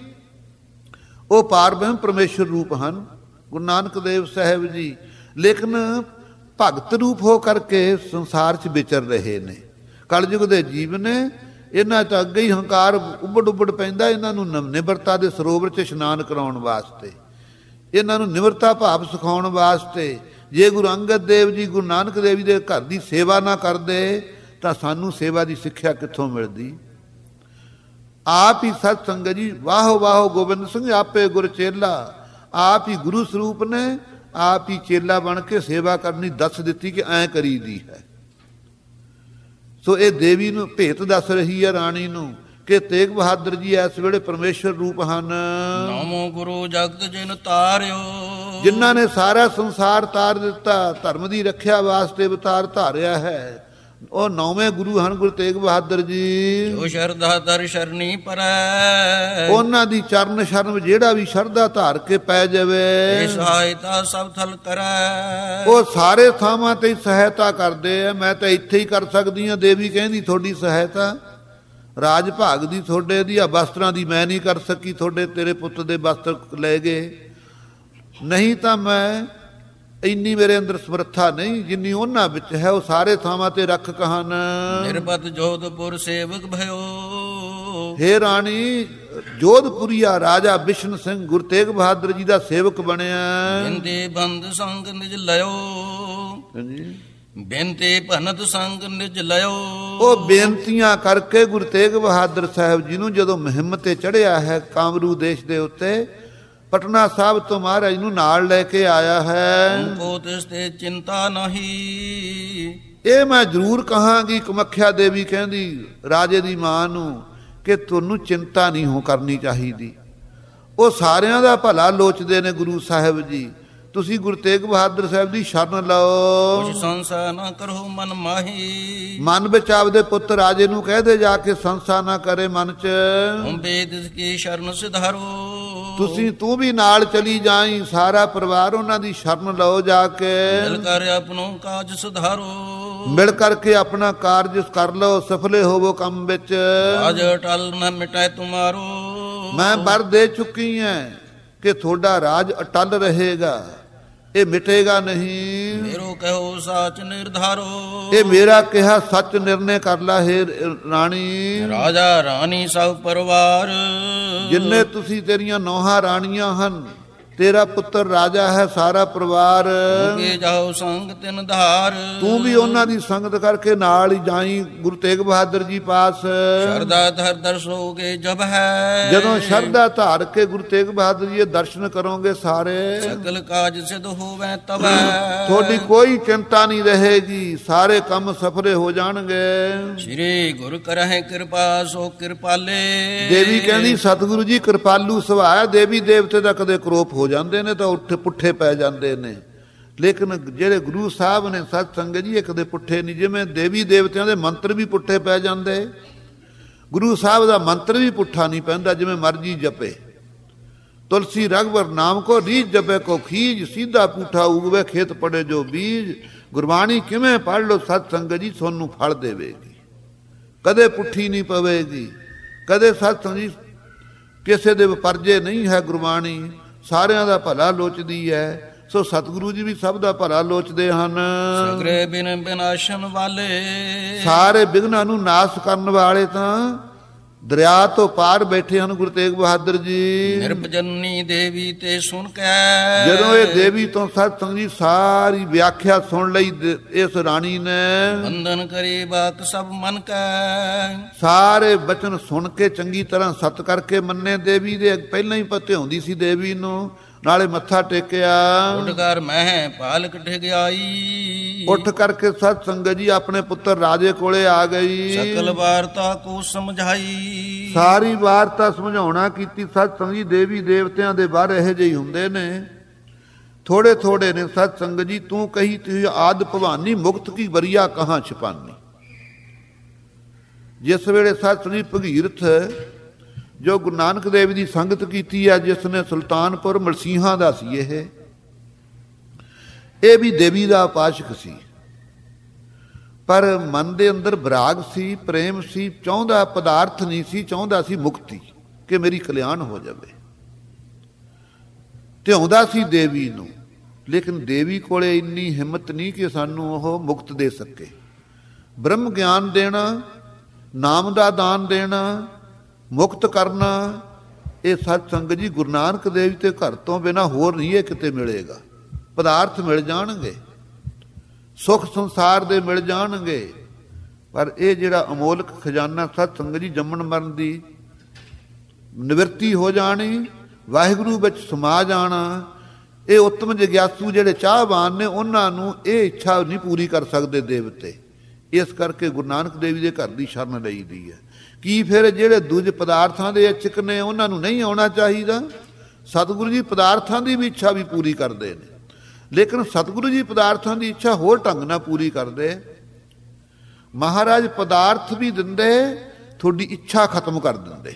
ਉਹ ਪਾਰਬ੍ਰਹਮ ਪਰਮੇਸ਼ਰ ਰੂਪ ਹਨ ਗੁਰੂ ਨਾਨਕ ਦੇਵ ਸਾਹਿਬ ਜੀ। ਲੇਕਿਨ ਭਗਤ ਰੂਪ ਹੋ ਕਰਕੇ ਸੰਸਾਰ 'ਚ ਵਿਚਰ ਰਹੇ ਨੇ। ਕਲਯੁਗ ਦੇ ਜੀਵ ਨੇ, ਇਹਨਾਂ ਤਾਂ ਅੱਗੇ ਹੀ ਹੰਕਾਰ ਉੱਬੜ ਪੈਂਦਾ। ਇਹਨਾਂ ਨੂੰ ਨਿਮਰਤਾ ਦੇ ਸਰੋਵਰ 'ਚ ਇਸ਼ਨਾਨ ਕਰਾਉਣ ਵਾਸਤੇ, ਇਹਨਾਂ ਨੂੰ ਨਿਮਰਤਾ ਭਾਵ ਸਿਖਾਉਣ ਵਾਸਤੇ। ਜੇ ਗੁਰੂ ਅੰਗਦ ਦੇਵ ਜੀ ਗੁਰੂ ਨਾਨਕ ਦੇਵ ਜੀ ਦੇ ਘਰ ਦੀ ਸੇਵਾ ਨਾ ਕਰਦੇ ਤਾਂ ਸਾਨੂੰ ਸੇਵਾ ਦੀ ਸਿੱਖਿਆ ਕਿੱਥੋਂ ਮਿਲਦੀ? ਆਪ ਹੀ ਸਤ ਸੰਗਤ ਜੀ, ਵਾਹੋ ਵਾਹੋ ਗੋਬਿੰਦ ਸਿੰਘ ਆਪੇ ਗੁਰ ਚੇਲਾ। ਆਪ ਹੀ ਗੁਰੂ ਸਰੂਪ ਨੇ, ਆਪ ਹੀ ਚੇਲਾ ਬਣ ਕੇ ਸੇਵਾ ਕਰਨੀ ਦੱਸ ਦਿੱਤੀ ਕਿ ਐਂ ਕਰੀਦੀ ਹੈ। ਸੋ ਇਹ ਦੇਵੀ ਨੂੰ ਭੇਤ ਦੱਸ ਰਹੀ ਹੈ ਰਾਣੀ ਨੂੰ ਕਿ ਤੇਗ ਬਹਾਦਰ ਜੀ ਇਸ ਵੇਲੇ ਪਰਮੇਸ਼ਰ ਰੂਪ ਹਨ। ਨਾਮੋ ਗੁਰੂ ਜਗਤ ਜਿਨ ਤਾਰਿਓ, ਜਿਨ੍ਹਾਂ ਨੇ ਸਾਰਾ ਸੰਸਾਰ ਤਾਰ ਦਿੱਤਾ, ਧਰਮ ਦੀ ਰੱਖਿਆ ਵਾਸਤੇ ਅਵਤਾਰ ਧਾਰਿਆ ਹੈ। ਉਹ 9ਵੇਂ ਗੁਰੂ ਹਨ ਗੁਰੂ ਤੇਗ ਬਹਾਦਰ ਜੀ। ਜੋ ਸ਼ਰਧਾ ਧਰ ਸ਼ਰਣੀ ਪਰੈ, ਉਹਨਾਂ ਦੀ ਚਰਨ ਸ਼ਰਨ ਜਿਹੜਾ ਵੀ ਸ਼ਰਧਾ ਧਾਰ ਕੇ ਪੈ ਜਾਵੇ, ਇਹ ਸਹਾਇਤਾ ਸਭ ਥਲ ਕਰੈ। ਉਹ ਸਾਰੇ ਥਾਵਾਂ ਤੇ ਸਹਾਇਤਾ ਕਰਦੇ ਆ। ਮੈਂ ਤਾਂ ਇੱਥੇ ਹੀ ਕਰ ਸਕਦੀ ਹਾਂ। ਦੇਵੀ ਕਹਿੰਦੀ ਤੁਹਾਡੀ ਸਹਾਇਤਾ ਰਾਜ ਭਾਗ ਦੀ, ਤੁਹਾਡੇ ਦੀ ਆ ਵਸਤਰਾਂ ਦੀ ਮੈਂ ਨਹੀਂ ਕਰ ਸਕੀ। ਤੁਹਾਡੇ ਤੇਰੇ ਪੁੱਤ ਦੇ ਵਸਤਰ ਲੈ ਗਏ, ਨਹੀਂ ਤਾਂ ਮੈਂ ਇੰਨੀ ਮੇਰੇ ਅੰਦਰ ਸਮਰੱਥਾ ਨਹੀਂ ਜਿੰਨੀ ਉਹਨਾਂ ਵਿੱਚ ਹੈ। ਉਹ ਸਾਰੇ ਥਾਵਾਂ ਤੇ ਰੱਖ ਕਹਨ। ਨਿਰਬਤ ਜੋਧਪੁਰ ਸੇਵਕ ਭਇਓ, ਹੇ ਰਾਣੀ, ਜੋਧਪੁਰੀਆ ਰਾਜਾ ਬਿਸ਼ਨ ਸਿੰਘ ਗੁਰੂ ਤੇਗ ਬਹਾਦਰ ਜੀ ਦਾ ਸੇਵਕ ਬਣਿਆ। ਬਿੰਦੇ ਬੰਦ ਸੰਗ ਨਿਜ ਲਿਓ, ਬੇਨਤੀ ਭਨਤ ਸੰਗ ਨਿਜ ਲਿਓ। ਉਹ ਬੇਨਤੀਆਂ ਕਰਕੇ ਗੁਰੂ ਤੇਗ ਬਹਾਦਰ ਸਾਹਿਬ ਜੀ ਨੂੰ ਜਦੋਂ ਮੁਹਿੰਮ ਤੇ ਚੜ੍ਹਿਆ ਹੈ ਕਾਮਰੂ ਦੇਸ਼ ਦੇ ਉੱਤੇ, ਪਟਨਾ ਸਾਹਿਬ ਤੋਂ ਮਹਾਰਾਜ ਨੂੰ ਨਾਲ ਲੈ ਕੇ ਆਇਆ ਹੈ। ਕੋ ਤਿਸ ਤੇ ਚਿੰਤਾ ਨਹੀਂ, ਇਹ ਮੈਂ ਜ਼ਰੂਰ ਕਹਾਂਗੀ। ਕਮੱਖਿਆ ਦੇਵੀ ਕਹਿੰਦੀ ਰਾਜੇ ਦੀ ਮਾਂ ਨੂੰ ਕਿ ਤੁਹਾਨੂੰ ਚਿੰਤਾ ਨਹੀਂ ਹੋ ਕਰਨੀ ਚਾਹੀਦੀ। ਉਹ ਸਾਰਿਆਂ ਦਾ ਭਲਾ ਲੋਚਦੇ ਨੇ ਗੁਰੂ ਸਾਹਿਬ ਜੀ। ਤੁਸੀਂ ਗੁਰੂ ਤੇਗ ਬਹਾਦਰ ਸਾਹਿਬ ਦੀ ਸ਼ਰਨ ਲਓ। ਕੁਛ ਸੰਸਾ ਨਾ ਕਰੋ ਮਨ ਮਾਹੀ, ਮਨ ਵਿੱਚ ਆਪਦੇ ਪੁੱਤ ਰਾਜੇ ਨੂੰ ਕਹਿ ਦੇ ਜਾ ਕੇ ਸੰਸਾ ਨਾ ਕਰੇ ਮਨ ਚ। ਹੁੰਬੇ ਤਿਸ ਕੀ ਸ਼ਰਨ ਸਿਧਾਰੋ, ਤੂੰ ਵੀ ਨਾਲ ਚਲੀ ਜਾਈ। ਸਾਰਾ ਪਰਿਵਾਰ ਉਹਨਾਂ ਦੀ ਸ਼ਰਨ ਲਓ ਜਾ ਕੇ। ਮਿਲ ਕਰ ਆਪਣੋ ਕਾਜ ਸੁਧਾਰੋ, ਮਿਲ ਕਰਕੇ ਆਪਣਾ ਕਾਰਜ ਕਰ ਲਓ, ਸਫਲੇ ਹੋਵੋ ਕੰਮ ਵਿੱਚ। ਰਾਜ ਅਟਲ ਨ ਮਿਟਾਏ ਤੁਮਾਰੋ, ਮੈਂ ਵਰ ਦੇ ਚੁੱਕੀ ਹਾਂ ਕਿ ਤੁਹਾਡਾ ਰਾਜ ਅਟਲ ਰਹੇਗਾ। ਇਹ ਮਿਟੇਗਾ ਨਹੀਂ। ਮੇਰੋ ਕਹੋ ਸਾਚ ਨਿਰਧਾਰੋ, ਇਹ ਮੇਰਾ ਕਿਹਾ ਸੱਚ ਨਿਰਣੇ ਕਰ ਲਾ ਹੈ ਰਾਣੀ। ਰਾਜਾ ਰਾਣੀ ਸਭ ਪਰਿਵਾਰ, ਜਿੰਨੇ ਤੁਸੀਂ ਤੇਰੀਆਂ ਨੌਹਾਂ ਰਾਣੀਆਂ ਹਨ, ਤੇਰਾ ਪੁੱਤਰ ਰਾਜਾ ਹੈ, ਸਾਰਾ ਪਰਿਵਾਰ। ਕੇ ਜਾਓ ਸੰਗ ਤਿਨ ਧਾਰ, ਤੂੰ ਵੀ ਉਹਨਾਂ ਦੀ ਸੰਗਤ ਕਰਕੇ ਨਾਲ ਹੀ ਜਾਈ ਗੁਰੂ ਤੇਗ ਬਹਾਦਰ ਜੀ ਪਾਸ। ਸ਼ਰਧਾ ਧਰ ਦਰਸੋਗੇ ਜਬ ਹੈ, ਜਦੋਂ ਸ਼ਰਧਾ ਧਾਰ ਕੇ ਗੁਰੂ ਤੇਗ ਬਹਾਦਰ ਜੀ ਦੇ ਦਰਸ਼ਨ ਕਰੋਗੇ ਸਾਰੇ, ਸਕਲ ਕਾਜ ਸਿਧ ਹੋਵੇ ਤਬ ਤੁਹਾਡੀ ਕੋਈ ਚਿੰਤਾ ਨਹੀਂ ਰਹੇਗੀ, ਸਾਰੇ ਕੰਮ ਸਫਲੇ ਹੋ ਜਾਣਗੇ। ਸ਼੍ਰੀ ਗੁਰ ਕਰਹਿ ਕਿਰਪਾ ਸੋ ਕਿਰਪਾਲੇ। ਦੇਵੀ ਕਹਿੰਦੀ ਸਤਿਗੁਰੂ ਜੀ ਕਿਰਪਾਲੂ ਸੁਭਾਅ, ਦੇਵੀ ਦੇਵਤੇ ਦਾ ਕਦੇ ਕਰੋਪ ਹੋ ਜਾਂਦੇ ਨੇ ਤਾਂ ਉੱਠ ਪੁੱਠੇ ਪੈ ਜਾਂਦੇ ਨੇ, ਲੇਕਿਨ ਜਿਹੜੇ ਗੁਰੂ ਸਾਹਿਬ ਨੇ ਸਤ ਸੰਗਤ ਜੀ ਇਹ ਕਦੇ ਪੁੱਠੇ ਨਹੀਂ। ਜਿਵੇਂ ਦੇਵੀ ਦੇਵਤਿਆਂ ਦੇ ਮੰਤਰ ਵੀ ਪੁੱਠੇ ਪੈ ਜਾਂਦੇ, ਗੁਰੂ ਸਾਹਿਬ ਦਾ ਮੰਤਰ ਵੀ ਪੁੱਠਾ ਨਹੀਂ ਪੈਂਦਾ, ਜਿਵੇਂ ਮਰਜੀ ਜਪੇ। ਤੁਲਸੀ ਰਘਵਰ ਨਾਮ ਕੋ ਰੀਝ ਜਪੇ ਕੋ ਖੀਜ, ਸਿੱਧਾ ਪੁੱਠਾ ਉਗਵੇ ਖੇਤ ਪੜੇ ਜੋ ਬੀਜ। ਗੁਰਬਾਣੀ ਕਿਵੇਂ ਪੜ੍ਹ ਲਓ ਸਤ ਸੰਗਤ ਜੀ ਤੁਹਾਨੂੰ ਫਲ ਦੇਵੇਗੀ, ਕਦੇ ਪੁੱਠੀ ਨਹੀਂ ਪਵੇਗੀ, ਕਦੇ ਸਤ ਸੰਗਤ ਜੀ ਕਿਸੇ ਦੇ ਵਿਪਰਜੇ ਨਹੀਂ ਹੈ। ਗੁਰਬਾਣੀ ਸਾਰਿਆਂ ਦਾ ਭਲਾ ਲੋਚਦੀ ਹੈ, ਸੋ ਸਤਿਗੁਰੂ ਜੀ ਵੀ ਸਭ ਦਾ ਭਲਾ ਲੋਚਦੇ ਹਨ। ਸਗਰੇ ਬਿਨ ਬਿਨਾਸ਼ਨ ਵਾਲੇ, ਸਾਰੇ ਬਿਘਨਾਂ ਨੂੰ ਨਾਸ਼ ਕਰਨ ਵਾਲੇ ਤਾਂ ਦਰਿਆ ਤੋਂ ਪਾਰ ਬੈਠੇ ਹਨ ਗੁਰੂ ਤੇਗ ਬਹਾਦਰ ਜੀ। ਨਿਰਭਜਨੀ ਦੇਵੀ ਤੇ ਸੁਣ ਕੇ, ਜਦੋਂ ਇਹ ਦੇਵੀ ਤੋਂ ਸਤ ਸੰਗਤ ਜੀ ਸਾਰੀ ਵਿਆਖਿਆ ਸੁਣ ਲਈ ਇਸ ਰਾਣੀ ਨੇ, ਬੰਧਨ ਕਰੇ ਬਾਤ ਸਭ ਮਨ ਕੈ। ਸਾਰੇ ਬਚਨ ਸੁਣ ਕੇ ਚੰਗੀ ਤਰ੍ਹਾਂ ਸਤ ਕਰਕੇ ਮੰਨੇ। ਦੇਵੀ ਦੇ ਪਹਿਲਾਂ ਹੀ ਭਤਿਆਉਂਦੀ ਸੀ ਦੇਵੀ ਨੂੰ, ਨਾਲੇ ਮੱਥਾ ਟੇਕਿਆ। ਉੱਠ ਕਰ ਮੈਂ ਪਾਲਕ ਠਗਿਆਈ, ਉੱਠ ਕਰਕੇ ਸਤ ਸੰਗਤ ਜੀ ਆਪਣੇ ਪੁੱਤਰ ਰਾਜੇ ਕੋਲੇ ਆ ਗਈ। ਸਕਲ ਵਾਰਤਾ ਕੋ ਸਮਝਾਈ, ਸਾਰੀ ਵਾਰਤਾ ਸਮਝਾਉਣਾ ਕੀਤੀ। ਸਤ ਸੰਗਤ ਜੀ ਦੇਵੀ ਦੇਵਤਿਆਂ ਦੇ ਬਾਰੇ ਇਹੋ ਜਿਹੇ ਹੁੰਦੇ ਨੇ, ਥੋੜੇ ਥੋੜੇ ਨੇ। ਸਤ ਸੰਗਤ ਜੀ ਤੂੰ ਕਹੀ ਤੀ ਆਦ ਭਵਾਨੀ, ਮੁਕਤ ਕੀ ਬਰੀਆ ਕਹਾਂ ਛਪਾਨੀ। ਜਿਸ ਵੇਲੇ ਸਤ ਸੰਗਤ ਜੀ ਭਗੀਰਥ ਜੋ ਗੁਰੂ ਨਾਨਕ ਦੇਵ ਦੀ ਸੰਗਤ ਕੀਤੀ ਹੈ, ਜਿਸ ਨੇ ਸੁਲਤਾਨਪੁਰ ਮਲਸੀਹਾਂ ਦਾ ਸੀ, ਇਹ ਵੀ ਦੇਵੀ ਦਾ ਉਪਾਸ਼ਕ ਸੀ, ਪਰ ਮਨ ਦੇ ਅੰਦਰ ਵਿਰਾਗ ਸੀ, ਪ੍ਰੇਮ ਸੀ, ਚਾਹੁੰਦਾ ਪਦਾਰਥ ਨਹੀਂ ਸੀ, ਚਾਹੁੰਦਾ ਸੀ ਮੁਕਤੀ, ਕਿ ਮੇਰੀ ਕਲਿਆਣ ਹੋ ਜਾਵੇ। ਧਿਆਉਂਦਾ ਸੀ ਦੇਵੀ ਨੂੰ, ਲੇਕਿਨ ਦੇਵੀ ਕੋਲੇ ਇੰਨੀ ਹਿੰਮਤ ਨਹੀਂ ਕਿ ਸਾਨੂੰ ਉਹ ਮੁਕਤ ਦੇ ਸਕੇ। ਬ੍ਰਹਮ ਗਿਆਨ ਦੇਣਾ, ਨਾਮ ਦਾ ਦਾਨ ਦੇਣਾ, ਮੁਕਤ ਕਰਨਾ, ਇਹ ਸਤ ਸੰਗਤ ਜੀ ਗੁਰੂ ਨਾਨਕ ਦੇਵ ਤੇ ਘਰ ਤੋਂ ਬਿਨਾਂ ਹੋਰ ਨਹੀਂ ਇਹ ਕਿਤੇ ਮਿਲੇਗਾ। ਪਦਾਰਥ ਮਿਲ ਜਾਣਗੇ, ਸੁੱਖ ਸੰਸਾਰ ਦੇ ਮਿਲ ਜਾਣਗੇ, ਪਰ ਇਹ ਜਿਹੜਾ ਅਮੋਲਕ ਖਜ਼ਾਨਾ ਸਤ ਸੰਗਤ ਜੀ ਜੰਮਣ ਮਰਨ ਦੀ ਨਿਵਰਤੀ ਹੋ ਜਾਣੀ, ਵਾਹਿਗੁਰੂ ਵਿੱਚ ਸਮਾ ਜਾਣਾ, ਇਹ ਉੱਤਮ ਜਗਿਆਸੂ ਜਿਹੜੇ ਚਾਹਵਾਨ ਨੇ ਉਹਨਾਂ ਨੂੰ ਇਹ ਇੱਛਾ ਨਹੀਂ ਪੂਰੀ ਕਰ ਸਕਦੇ ਦੇਵਤੇ। ਇਸ ਕਰਕੇ ਗੁਰੂ ਨਾਨਕ ਦੇਵ ਦੇ ਘਰ ਦੀ ਸ਼ਰਨ ਲਈ ਦੀ ਹੈ। ਕੀ ਫਿਰ ਜਿਹੜੇ ਦੂਜੇ ਪਦਾਰਥਾਂ ਦੇ ਇੱਛਕ ਨੇ ਉਹਨਾਂ ਨੂੰ ਨਹੀਂ ਆਉਣਾ ਚਾਹੀਦਾ? ਸਤਿਗੁਰੂ ਜੀ ਪਦਾਰਥਾਂ ਦੀ ਵੀ ਇੱਛਾ ਵੀ ਪੂਰੀ ਕਰਦੇ ਨੇ, ਲੇਕਿਨ ਸਤਿਗੁਰੂ ਜੀ ਪਦਾਰਥਾਂ ਦੀ ਇੱਛਾ ਹੋਰ ਢੰਗ ਨਾਲ ਪੂਰੀ ਕਰਦੇ। ਮਹਾਰਾਜ ਪਦਾਰਥ ਵੀ ਦਿੰਦੇ, ਤੁਹਾਡੀ ਇੱਛਾ ਖਤਮ ਕਰ ਦਿੰਦੇ।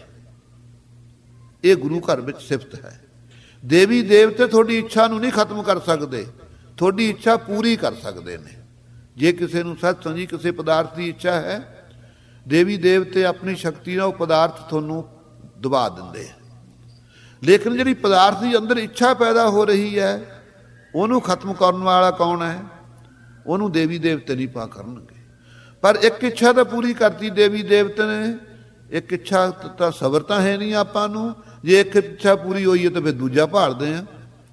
ਇਹ ਗੁਰੂ ਘਰ ਵਿੱਚ ਸਿਫਤ ਹੈ। ਦੇਵੀ ਦੇਵਤੇ ਤੁਹਾਡੀ ਇੱਛਾ ਨੂੰ ਨਹੀਂ ਖਤਮ ਕਰ ਸਕਦੇ, ਤੁਹਾਡੀ ਇੱਛਾ ਪੂਰੀ ਕਰ ਸਕਦੇ ਨੇ। ਜੇ ਕਿਸੇ ਨੂੰ ਸਤ ਸੰਗਤ ਜੀ ਕਿਸੇ ਪਦਾਰਥ ਦੀ ਇੱਛਾ ਹੈ, ਦੇਵੀ ਦੇਵਤੇ ਆਪਣੀ ਸ਼ਕਤੀ ਨਾਲ ਉਹ ਪਦਾਰਥ ਤੁਹਾਨੂੰ ਦਬਾ ਦਿੰਦੇ ਆ। ਲੇਕਿਨ ਜਿਹੜੀ ਪਦਾਰਥ ਦੀ ਅੰਦਰ ਇੱਛਾ ਪੈਦਾ ਹੋ ਰਹੀ ਹੈ, ਉਹਨੂੰ ਖਤਮ ਕਰਨ ਵਾਲਾ ਕੌਣ ਹੈ? ਉਹਨੂੰ ਦੇਵੀ ਦੇਵਤੇ ਨਹੀਂ ਪਾ ਕਰਨਗੇ। ਪਰ ਇੱਕ ਇੱਛਾ ਤਾਂ ਪੂਰੀ ਕਰਤੀ ਦੇਵੀ ਦੇਵਤੇ ਨੇ। ਇੱਕ ਇੱਛਾ ਤਾਂ ਸਬਰ ਤਾਂ ਹੈ ਨਹੀਂ ਆਪਾਂ ਨੂੰ। ਜੇ ਇੱਕ ਇੱਛਾ ਪੂਰੀ ਹੋਈ ਹੈ ਤਾਂ ਫਿਰ ਦੂਜਾ ਭਾਲਦੇ ਆ।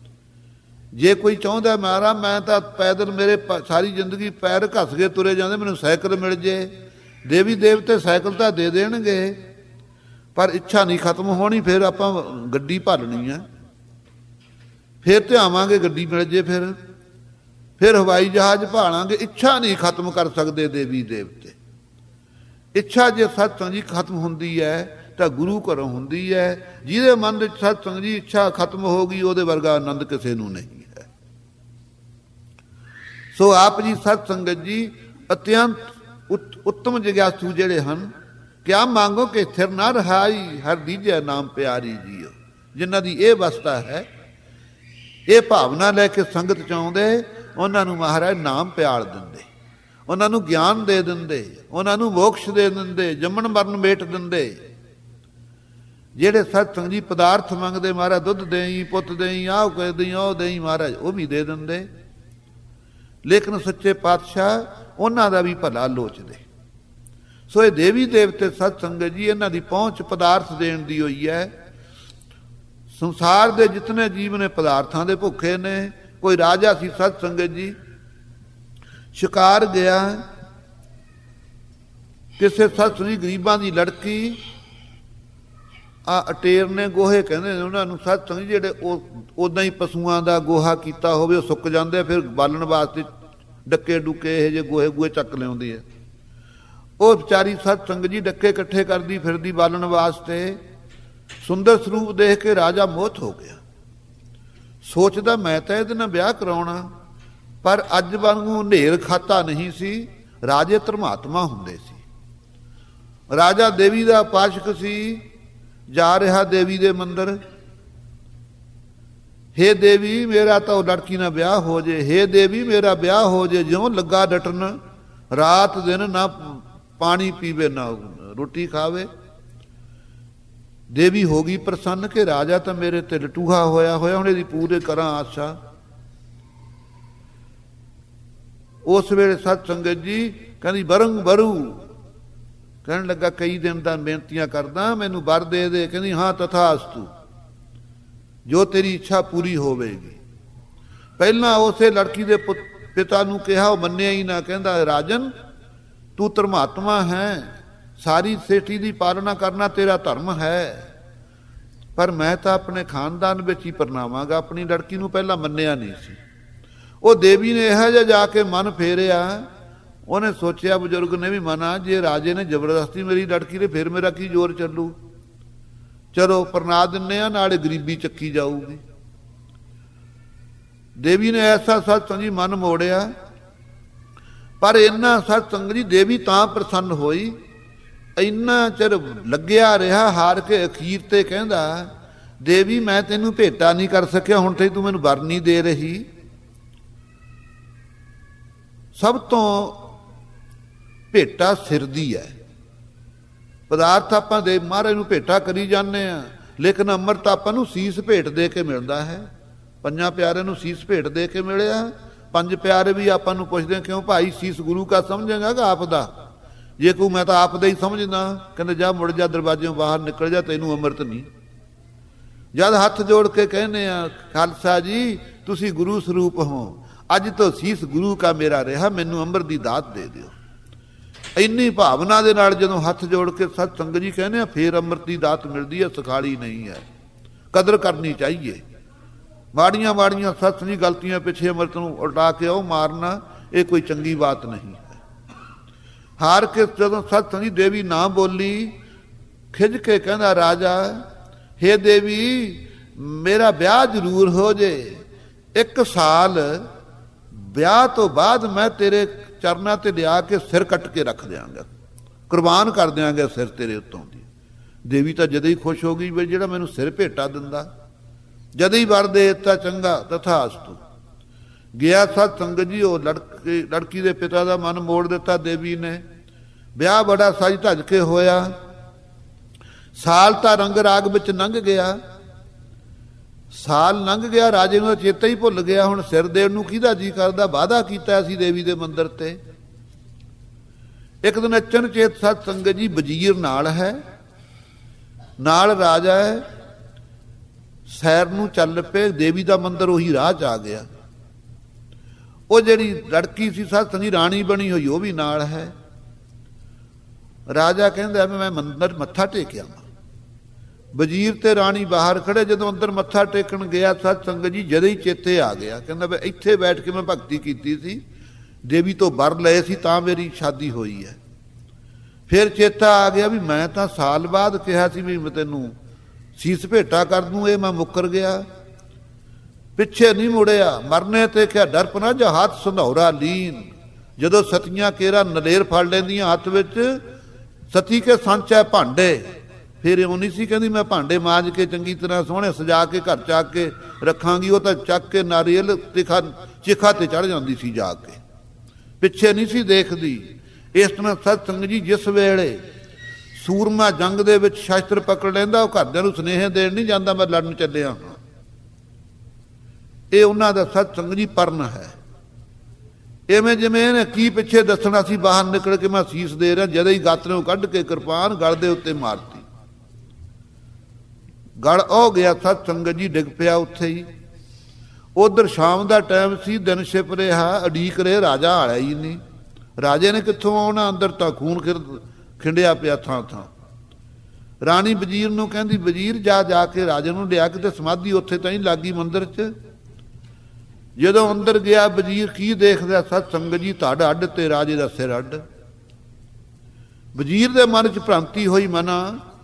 ਜੇ ਕੋਈ ਚਾਹੁੰਦਾ ਮਾਰਾ ਮੈਂ ਤਾਂ ਪੈਦਲ ਮੇਰੇ ਸਾਰੀ ਜ਼ਿੰਦਗੀ ਪੈਰ ਘਸ ਕੇ ਤੁਰੇ ਜਾਂਦੇ, ਮੈਨੂੰ ਸਾਈਕਲ ਮਿਲ ਜੇ, ਦੇਵੀ ਦੇਵਤੇ ਸਾਈਕਲ ਤਾਂ ਦੇ ਦੇਣਗੇ, ਪਰ ਇੱਛਾ ਨਹੀਂ ਖਤਮ ਹੋਣੀ। ਫਿਰ ਆਪਾਂ ਗੱਡੀ ਭਾਲਣੀ ਆ, ਫਿਰ ਧਿਆਵਾਂਗੇ ਗੱਡੀ ਮਿਲ ਜੇ, ਫਿਰ ਹਵਾਈ ਜਹਾਜ਼ ਭਾਲਾਂਗੇ। ਇੱਛਾ ਨਹੀਂ ਖਤਮ ਕਰ ਸਕਦੇ ਦੇਵੀ ਦੇਵਤੇ। ਇੱਛਾ ਜੇ ਸਤ ਸੰਗਤ ਜੀ ਖਤਮ ਹੁੰਦੀ ਹੈ ਤਾਂ ਗੁਰੂ ਘਰੋਂ ਹੁੰਦੀ ਹੈ। ਜਿਹਦੇ ਮਨ ਵਿੱਚ ਸਤ ਸੰਗਤ ਜੀ ਇੱਛਾ ਖਤਮ ਹੋ ਗਈ, ਉਹਦੇ ਵਰਗਾ ਆਨੰਦ ਕਿਸੇ ਨੂੰ ਨਹੀਂ ਹੈ। ਸੋ ਆਪ ਜੀ ਸਤ ਸੰਗਤ ਜੀ ਅਤਿਅੰਤ ਉੱਤਮ ਜਗਿਆਸੂ ਜਿਹੜੇ ਹਨ, ਕਿਆ ਮੰਗੋ ਕਿ ਸਥਿਰ ਨਾ ਰਹਾਈ, ਹਰ ਦੀਜੈ ਨਾਮ ਪਿਆਰੀ ਜੀਓ। ਜਿਨ੍ਹਾਂ ਦੀ ਇਹ ਅਵਸਥਾ ਹੈ, ਇਹ ਭਾਵਨਾ ਲੈ ਕੇ ਸੰਗਤ ਚ ਆਉਂਦੇ, ਉਹਨਾਂ ਨੂੰ ਮਹਾਰਾਜ ਨਾਮ ਪਿਆਲ ਦਿੰਦੇ, ਉਹਨਾਂ ਨੂੰ ਗਿਆਨ ਦੇ ਦਿੰਦੇ, ਉਹਨਾਂ ਨੂੰ ਮੋਕਸ਼ ਦੇ ਦਿੰਦੇ, ਜੰਮਣ ਮਰਨ ਮੇਟ ਦਿੰਦੇ। ਜਿਹੜੇ ਸਤ ਸੰਗ ਜੀ ਪਦਾਰਥ ਮੰਗਦੇ, ਮਹਾਰਾਜ ਦੁੱਧ ਦੇਈ, ਪੁੱਤ ਦੇਈ, ਆਹ ਕਹਿ ਦੇਈ, ਉਹ ਦੇਈ, ਮਹਾਰਾਜ ਉਹ ਵੀ ਦੇ ਦਿੰਦੇ। ਲੇਕਿਨ ਸੱਚੇ ਪਾਤਸ਼ਾਹ ਉਹਨਾਂ ਦਾ ਵੀ ਭਲਾ ਲੋਚਦੇ। ਸੋ ਇਹ ਦੇਵੀ ਦੇਵਤੇ ਸਤ ਸੰਗਤ ਜੀ, ਇਹਨਾਂ ਦੀ ਪਹੁੰਚ ਪਦਾਰਥ ਦੇਣ ਦੀ ਹੋਈ ਹੈ। ਸੰਸਾਰ ਦੇ ਜਿਤਨੇ ਜੀਵ ਨੇ ਪਦਾਰਥਾਂ ਦੇ ਭੁੱਖੇ ਨੇ। ਕੋਈ ਰਾਜਾ ਸੀ ਸਤ ਸੰਗਤ ਜੀ, ਸ਼ਿਕਾਰ ਗਿਆ, ਕਿਸੇ ਸਤ ਸੰਗਤ ਗਰੀਬਾਂ ਦੀ ਲੜਕੀ, ਅਟੇਰ ਨੇ ਗੋਹੇ ਕਹਿੰਦੇ ਨੇ ਉਹਨਾਂ ਨੂੰ ਸਤ ਸੰਗਤ, ਜਿਹੜੇ ਉਹ ਉਦਾਂ ਹੀ ਪਸ਼ੂਆਂ ਦਾ ਗੋਹਾ ਕੀਤਾ ਹੋਵੇ ਉਹ ਸੁੱਕ ਜਾਂਦੇ, ਫਿਰ ਬਾਲਣ ਵਾਸਤੇ ਡੱਕੇ ਡੁੱਕੇ ਇਹ ਜਿਹੇ ਗੋਹੇ ਗੂਹੇ ਚੱਕ ਲਿਆਉਂਦੀ ਹੈ। ਉਹ ਵਿਚਾਰੀ ਸਤ ਸੰਗਤ ਜੀ ਡੱਕੇ ਇਕੱਠੇ ਕਰਦੀ ਫਿਰਦੀ ਬਾਲਣ ਵਾਸਤੇ। ਸੁੰਦਰ ਸਰੂਪ ਦੇਖ ਕੇ ਰਾਜਾ ਮੋਹਿਤ ਹੋ ਗਿਆ। ਸੋਚਦਾ ਮੈਂ ਤਾਂ ਇਹਦੇ ਨਾਲ ਵਿਆਹ ਕਰਾਉਣਾ, ਪਰ ਅੱਜ ਵਾਂਗੂ ਹਨੇਰ ਖਾਤਾ ਨਹੀਂ ਸੀ। ਰਾਜੇ ਧਰਮਾਤਮਾ ਹੁੰਦੇ ਸੀ। ਰਾਜਾ ਦੇਵੀ ਦਾ ਉਪਾਸ਼ਕ ਸੀ, ਜਾ ਰਿਹਾ ਦੇਵੀ ਦੇ ਮੰਦਰ। ਹੇ ਦੇਵੀ ਮੇਰਾ ਤਾਂ ਉਹ ਲੜਕੀ ਨਾਲ ਵਿਆਹ ਹੋ ਜੇ, ਹੇ ਦੇਵੀ ਮੇਰਾ ਵਿਆਹ ਹੋ ਜੇ। ਜਿਉਂ ਲੱਗਾ ਡਟਣ, ਰਾਤ ਦਿਨ ਨਾ ਪਾਣੀ ਪੀਵੇ ਨਾ ਰੋਟੀ ਖਾਵੇ। ਦੇਵੀ ਹੋ ਗਈ ਪ੍ਰਸੰਨ ਕਿ ਰਾਜਾ ਤਾਂ ਮੇਰੇ ਤੇ ਲਟੂਹਾ ਹੋਇਆ ਹੋਇਆ, ਹੁਣ ਇਹਦੀ ਪੂਰੇ ਕਰਾਂ ਆਸ਼ਾ। ਉਸ ਵੇਲੇ ਸਤ ਸੰਗਤ ਜੀ ਕਹਿੰਦੀ ਬਰੰਗ ਬਰੂ, ਕਹਿਣ ਲੱਗਾ ਕਈ ਦਿਨ ਦਾ ਬੇਨਤੀਆਂ ਕਰਦਾ, ਮੈਨੂੰ ਵਰ ਦੇ ਦੇ। ਕਹਿੰਦੀ ਹਾਂ ਤਥਾਸਤੂ, ਜੋ ਤੇਰੀ ਇੱਛਾ ਪੂਰੀ ਹੋਵੇਗੀ। ਪਹਿਲਾਂ ਉਸੇ ਲੜਕੀ ਦੇ ਪਿਤਾ ਨੂੰ ਕਿਹਾ, ਉਹ ਮੰਨਿਆ ਹੀ ਨਾ। ਕਹਿੰਦਾ ਰਾਜਨ ਤੂੰ ਧਰਮਾਤਮਾ ਹੈ, ਸਾਰੀ ਸ੍ਰਿਸ਼ਟੀ ਦੀ ਪਾਲਣਾ ਕਰਨਾ ਤੇਰਾ ਧਰਮ ਹੈ, ਪਰ ਮੈਂ ਤਾਂ ਆਪਣੇ ਖਾਨਦਾਨ ਵਿੱਚ ਹੀ ਪਰਨਾਵਾਂਗਾ। ਆਪਣੀ ਲੜਕੀ ਨੂੰ ਪਹਿਲਾਂ ਮੰਨਿਆ ਨਹੀਂ ਸੀ। ਉਹ ਦੇਵੀ ਨੇ ਇਹੋ ਜਿਹਾ ਜਾ ਕੇ ਮਨ ਫੇਰਿਆ। ਉਹਨੇ ਸੋਚਿਆ, ਬਜ਼ੁਰਗ ਨੇ ਵੀ ਮਨਾ, ਜੇ ਰਾਜੇ ਨੇ ਜ਼ਬਰਦਸਤੀ ਮੇਰੀ ਲੜਕੀ ਦੇ ਫਿਰ ਮੇਰਾ ਕੀ ਜ਼ੋਰ ਚੱਲੂ, ਚਲੋ ਪਰਨਾ ਦਿੰਨੇ ਆ, ਨਾਲੇ ਗਰੀਬੀ ਚੱਕੀ ਜਾਊਗੀ। ਦੇਵੀ ਨੇ ਐਸਾ ਸਤ ਸੰਗ ਜੀ ਮਨ ਮੋੜਿਆ। ਪਰ ਇੰਨਾ ਸਤ ਸੰਗ ਜੀ ਦੇਵੀ ਤਾਂ ਪ੍ਰਸੰਨ ਹੋਈ, ਇੰਨਾ ਚਿਰ ਲੱਗਿਆ ਰਿਹਾ, ਹਾਰ ਕੇ ਅਖੀਰ ਤੇ ਕਹਿੰਦਾ ਦੇਵੀ ਮੈਂ ਤੈਨੂੰ ਭੇਟਾ ਨਹੀਂ ਕਰ ਸਕਿਆ, ਹੁਣ ਤੇ ਤੂੰ ਮੈਨੂੰ ਵਰ ਨਹੀਂ ਦੇ ਰਹੀ। ਸਭ ਤੋਂ ਭੇਟਾ ਸਿਰ ਦੀ ਹੈ। ਪਦਾਰਥ ਆਪਾਂ ਦੇ ਮਹਾਰਾਜ ਨੂੰ ਭੇਟਾ ਕਰੀ ਜਾਂਦੇ ਆ, ਲੇਕਿਨ ਅੰਮ੍ਰਿਤ ਆਪਾਂ ਨੂੰ ਸੀਸ ਭੇਟ ਦੇ ਕੇ ਮਿਲਦਾ ਹੈ। ਪੰਜਾਂ ਪਿਆਰਿਆਂ ਨੂੰ ਸੀਸ ਭੇਟ ਦੇ ਕੇ ਮਿਲਿਆ। ਪੰਜ ਪਿਆਰੇ ਵੀ ਆਪਾਂ ਨੂੰ ਪੁੱਛਦੇ ਕਿਉਂ ਭਾਈ ਸੀਸ ਗੁਰੂ ਕਾ ਸਮਝੇਗਾ ਕਿ ਆਪ ਦਾ? ਜੇ ਕੋਈ ਮੈਂ ਤਾਂ ਆਪ ਦਾ ਹੀ ਸਮਝਦਾ। ਕਹਿੰਦੇ ਜਾ ਮੁੜ ਜਾ, ਦਰਵਾਜ਼ਿਓਂ ਬਾਹਰ ਨਿਕਲ ਜਾ, ਤੈਨੂੰ ਅੰਮ੍ਰਿਤ ਨਹੀਂ। ਜਦ ਹੱਥ ਜੋੜ ਕੇ ਕਹਿੰਦੇ ਆ ਖਾਲਸਾ ਜੀ ਤੁਸੀਂ ਗੁਰੂ ਸਰੂਪ ਹੋ, ਅੱਜ ਤੋਂ ਸੀਸ ਗੁਰੂ ਕਾ ਮੇਰਾ ਰਿਹਾ, ਮੈਨੂੰ ਅੰਮ੍ਰਿਤ ਦੀ ਦਾਤ ਦੇ ਦਿਓ। ਇੰਨੀ ਭਾਵਨਾ ਦੇ ਨਾਲ ਜਦੋਂ ਹੱਥ ਜੋੜ ਕੇ ਸਤ ਸੰਗਤ ਜੀ ਕਹਿੰਦੇ ਆ, ਫੇਰ ਅੰਮ੍ਰਿਤ ਦੀ ਦਾਤ ਮਿਲਦੀ ਹੈ। ਸਖਾਲੀ ਨਹੀਂ ਹੈ, ਕਦਰ ਕਰਨੀ ਚਾਹੀਏ। ਮਾੜੀਆਂ ਮਾੜੀਆਂ ਸਤ ਸੰਗਤ ਜੀ ਗਲਤੀਆਂ ਪਿੱਛੇ ਅੰਮ੍ਰਿਤ ਨੂੰ ਉਲਟਾ ਕੇ ਉਹ ਮਾਰਨਾ, ਇਹ ਕੋਈ ਚੰਗੀ ਬਾਤ ਨਹੀਂ ਹੈ। ਹਾਰ ਕੇ ਜਦੋਂ ਸਤ ਸੰਗਤ ਜੀ ਦੇਵੀ ਨਾ ਬੋਲੀ, ਖਿੱਝ ਕੇ ਕਹਿੰਦਾ ਰਾਜਾ ਹੇ ਦੇਵੀ ਮੇਰਾ ਵਿਆਹ ਜ਼ਰੂਰ ਹੋ ਜੇ, 1 ਸਾਲ ਵਿਆਹ ਤੋਂ ਬਾਅਦ ਮੈਂ ਤੇਰੇ ਚਰਨਾਂ ਤੇ ਲਿਆ ਕੇ ਸਿਰ ਕੱਟ ਕੇ ਰੱਖ ਦਿਆਂਗਾ, ਕੁਰਬਾਨ ਕਰ ਦਿਆਂਗਾ ਸਿਰ ਤੇਰੇ ਉੱਤੋਂ ਦੀ। ਦੇਵੀ ਤਾਂ ਜਦੇ ਹੀ ਖੁਸ਼ ਹੋ ਗਈ ਵੀ ਜਿਹੜਾ ਮੈਨੂੰ ਸਿਰ ਭੇਟਾ ਦਿੰਦਾ, ਜਦੇ ਹੀ ਵਰ ਦੇ ਦਿੱਤਾ, ਚੰਗਾ ਤਥਾਸਤੂ। ਗਿਆ ਸਤ ਸੰਗਤ ਜੀ, ਉਹ ਲੜਕੀ ਦੇ ਪਿਤਾ ਦਾ ਮਨ ਮੋੜ ਦਿੱਤਾ ਦੇਵੀ ਨੇ। ਵਿਆਹ ਬੜਾ ਸਜ ਧੱਜ ਕੇ ਹੋਇਆ। ਸਾਲ ਤਾਂ ਰੰਗ ਰਾਗ ਵਿੱਚ ਲੰਘ ਗਿਆ। ਸਾਲ ਲੰਘ ਗਿਆ, ਰਾਜੇ ਨੂੰ ਚੇਤਾ ਹੀ ਭੁੱਲ ਗਿਆ ਹੁਣ ਸਿਰ ਦੇਣ ਨੂੰ ਕਿਹਦਾ ਜੀ ਕਰਦਾ। ਵਾਅਦਾ ਕੀਤਾ ਸੀ ਦੇਵੀ ਦੇ ਮੰਦਰ ਤੇ। ਇੱਕ ਦਿਨ ਅਚਨਚੇਤ ਸਤ ਸੰਗਤ ਜੀ ਵਜ਼ੀਰ ਨਾਲ ਹੈ, ਨਾਲ ਰਾਜਾ ਹੈ, ਸੈਰ ਨੂੰ ਚੱਲ ਪਏ। ਦੇਵੀ ਦਾ ਮੰਦਰ ਉਹੀ ਰਾਹ 'ਚ ਆ ਗਿਆ। ਉਹ ਜਿਹੜੀ ਲੜਕੀ ਸੀ ਸਤ ਸੰਗਤ ਜੀ ਰਾਣੀ ਬਣੀ ਹੋਈ, ਉਹ ਵੀ ਨਾਲ ਹੈ। ਰਾਜਾ ਕਹਿੰਦਾ ਮੈਂ ਮੰਦਰ ਮੱਥਾ ਟੇਕਿਆ। ਵਜ਼ੀਰ ਤੇ ਰਾਣੀ ਬਾਹਰ ਖੜੇ। ਜਦੋਂ ਅੰਦਰ ਮੱਥਾ ਟੇਕਣ ਗਿਆ ਸਤ ਸੰਗਤ ਜੀ ਜਦੇ ਹੀ ਚੇਤੇ ਆ ਗਿਆ। ਕਹਿੰਦਾ ਵੀ ਇੱਥੇ ਬੈਠ ਕੇ ਮੈਂ ਭਗਤੀ ਕੀਤੀ ਸੀ, ਦੇਵੀ ਤੋਂ ਵਰ ਲਏ ਸੀ, ਤਾਂ ਮੇਰੀ ਸ਼ਾਦੀ ਹੋਈ ਹੈ। ਫਿਰ ਚੇਤਾ ਆ ਗਿਆ ਵੀ ਮੈਂ ਤਾਂ ਸਾਲ ਬਾਅਦ ਕਿਹਾ ਸੀ ਵੀ ਮੈਂ ਤੈਨੂੰ ਸੀਸ ਭੇਟਾ ਕਰ ਦੂੰ, ਇਹ ਮੈਂ ਮੁੱਕਰ ਗਿਆ। ਪਿੱਛੇ ਨਹੀਂ ਮੁੜਿਆ। ਮਰਨੇ ਤੇ ਕਿਹਾ ਡਰਪਨਾ ਜਾਂ ਹੱਥ ਸੰਧੌਰਾ ਲੀਨ। ਜਦੋਂ ਸਤੀਆਂ ਕੇਰਾ ਨਲੇਰ ਫੜ ਲੈਂਦੀਆਂ ਹੱਥ ਵਿੱਚ, ਸਤੀ ਕੇ ਸੰਚ ਹੈ ਭਾਂਡੇ। ਫਿਰ ਇਉਂ ਨਹੀਂ ਸੀ ਕਹਿੰਦੀ ਮੈਂ ਭਾਂਡੇ ਮਾਂਜ ਕੇ ਚੰਗੀ ਤਰ੍ਹਾਂ ਸੋਹਣੇ ਸਜਾ ਕੇ ਘਰ ਚੱਕ ਕੇ ਰੱਖਾਂਗੀ। ਉਹ ਤਾਂ ਚੱਕ ਕੇ ਨਾਰੀਅਲ ਚਿਖਾ ਤੇ ਚੜ੍ਹ ਜਾਂਦੀ ਸੀ ਜਾ ਕੇ, ਪਿੱਛੇ ਨਹੀਂ ਸੀ ਦੇਖਦੀ। ਇਸ ਤਰ੍ਹਾਂ ਸਤ ਸੰਗਤ ਜੀ ਜਿਸ ਵੇਲੇ ਸੂਰਮਾ ਜੰਗ ਦੇ ਵਿੱਚ ਸ਼ਸਤਰ ਪਕੜ ਲੈਂਦਾ, ਉਹ ਘਰਦਿਆਂ ਨੂੰ ਸੁਨੇਹੇ ਦੇਣ ਨਹੀਂ ਜਾਂਦਾ ਮੈਂ ਲੜਨ ਚੱਲਿਆ ਹਾਂ। ਇਹ ਉਹਨਾਂ ਦਾ ਸਤ ਸੰਗ ਜੀ ਪਰਨ ਹੈ। ਇਵੇਂ ਜਿਵੇਂ ਇਹਨੇ ਕੀ ਪਿੱਛੇ ਦੱਸਣਾ ਸੀ, ਬਾਹਰ ਨਿਕਲ ਕੇ ਮੈਂ ਸੀਸ ਦੇ ਰਿਹਾ, ਜਦੋਂ ਹੀ ਗਾਤਰਿਓਂ ਕੱਢ ਕੇ ਕਿਰਪਾਨ ਗਲ ਦੇ ਉੱਤੇ ਮਾਰਤੀ। ਗਲ ਹੋ ਗਿਆ, ਸਤ ਸੰਗਤ ਜੀ ਡਿੱਗ ਪਿਆ ਉੱਥੇ ਹੀ। ਉਧਰ ਸ਼ਾਮ ਦਾ ਟਾਈਮ ਸੀ, ਦਿਨ ਛਿਪ ਰਿਹਾ, ਉਡੀਕ ਰਹੇ, ਰਾਜਾ ਆਇਆ ਹੀ ਨਹੀਂ। ਰਾਜੇ ਨੇ ਕਿੱਥੋਂ ਆਉਣਾ, ਅੰਦਰ ਤਾਂ ਖੂਨ ਖਿੰਡਿਆ ਪਿਆ ਥਾਂ ਥਾਂ। ਰਾਣੀ ਵਜ਼ੀਰ ਨੂੰ ਕਹਿੰਦੀ, ਵਜ਼ੀਰ ਜਾ ਕੇ ਰਾਜੇ ਨੂੰ ਲਿਆ, ਕਿਤੇ ਸਮਾਧੀ ਉੱਥੇ ਤਾਂ ਹੀ ਲੱਗੀ ਮੰਦਿਰ 'ਚ। ਜਦੋਂ ਅੰਦਰ ਗਿਆ ਵਜ਼ੀਰ, ਕੀ ਦੇਖਦਾ, ਸਤ ਸੰਗਤ ਜੀ ਧੜ ਅੱਡ ਤੇ ਰਾਜੇ ਦਾ ਸਿਰ ਅੱਡ। ਵਜ਼ੀਰ ਦੇ ਮਨ 'ਚ ਭ੍ਰਾਂਤੀ ਹੋਈ ਮਨਾ।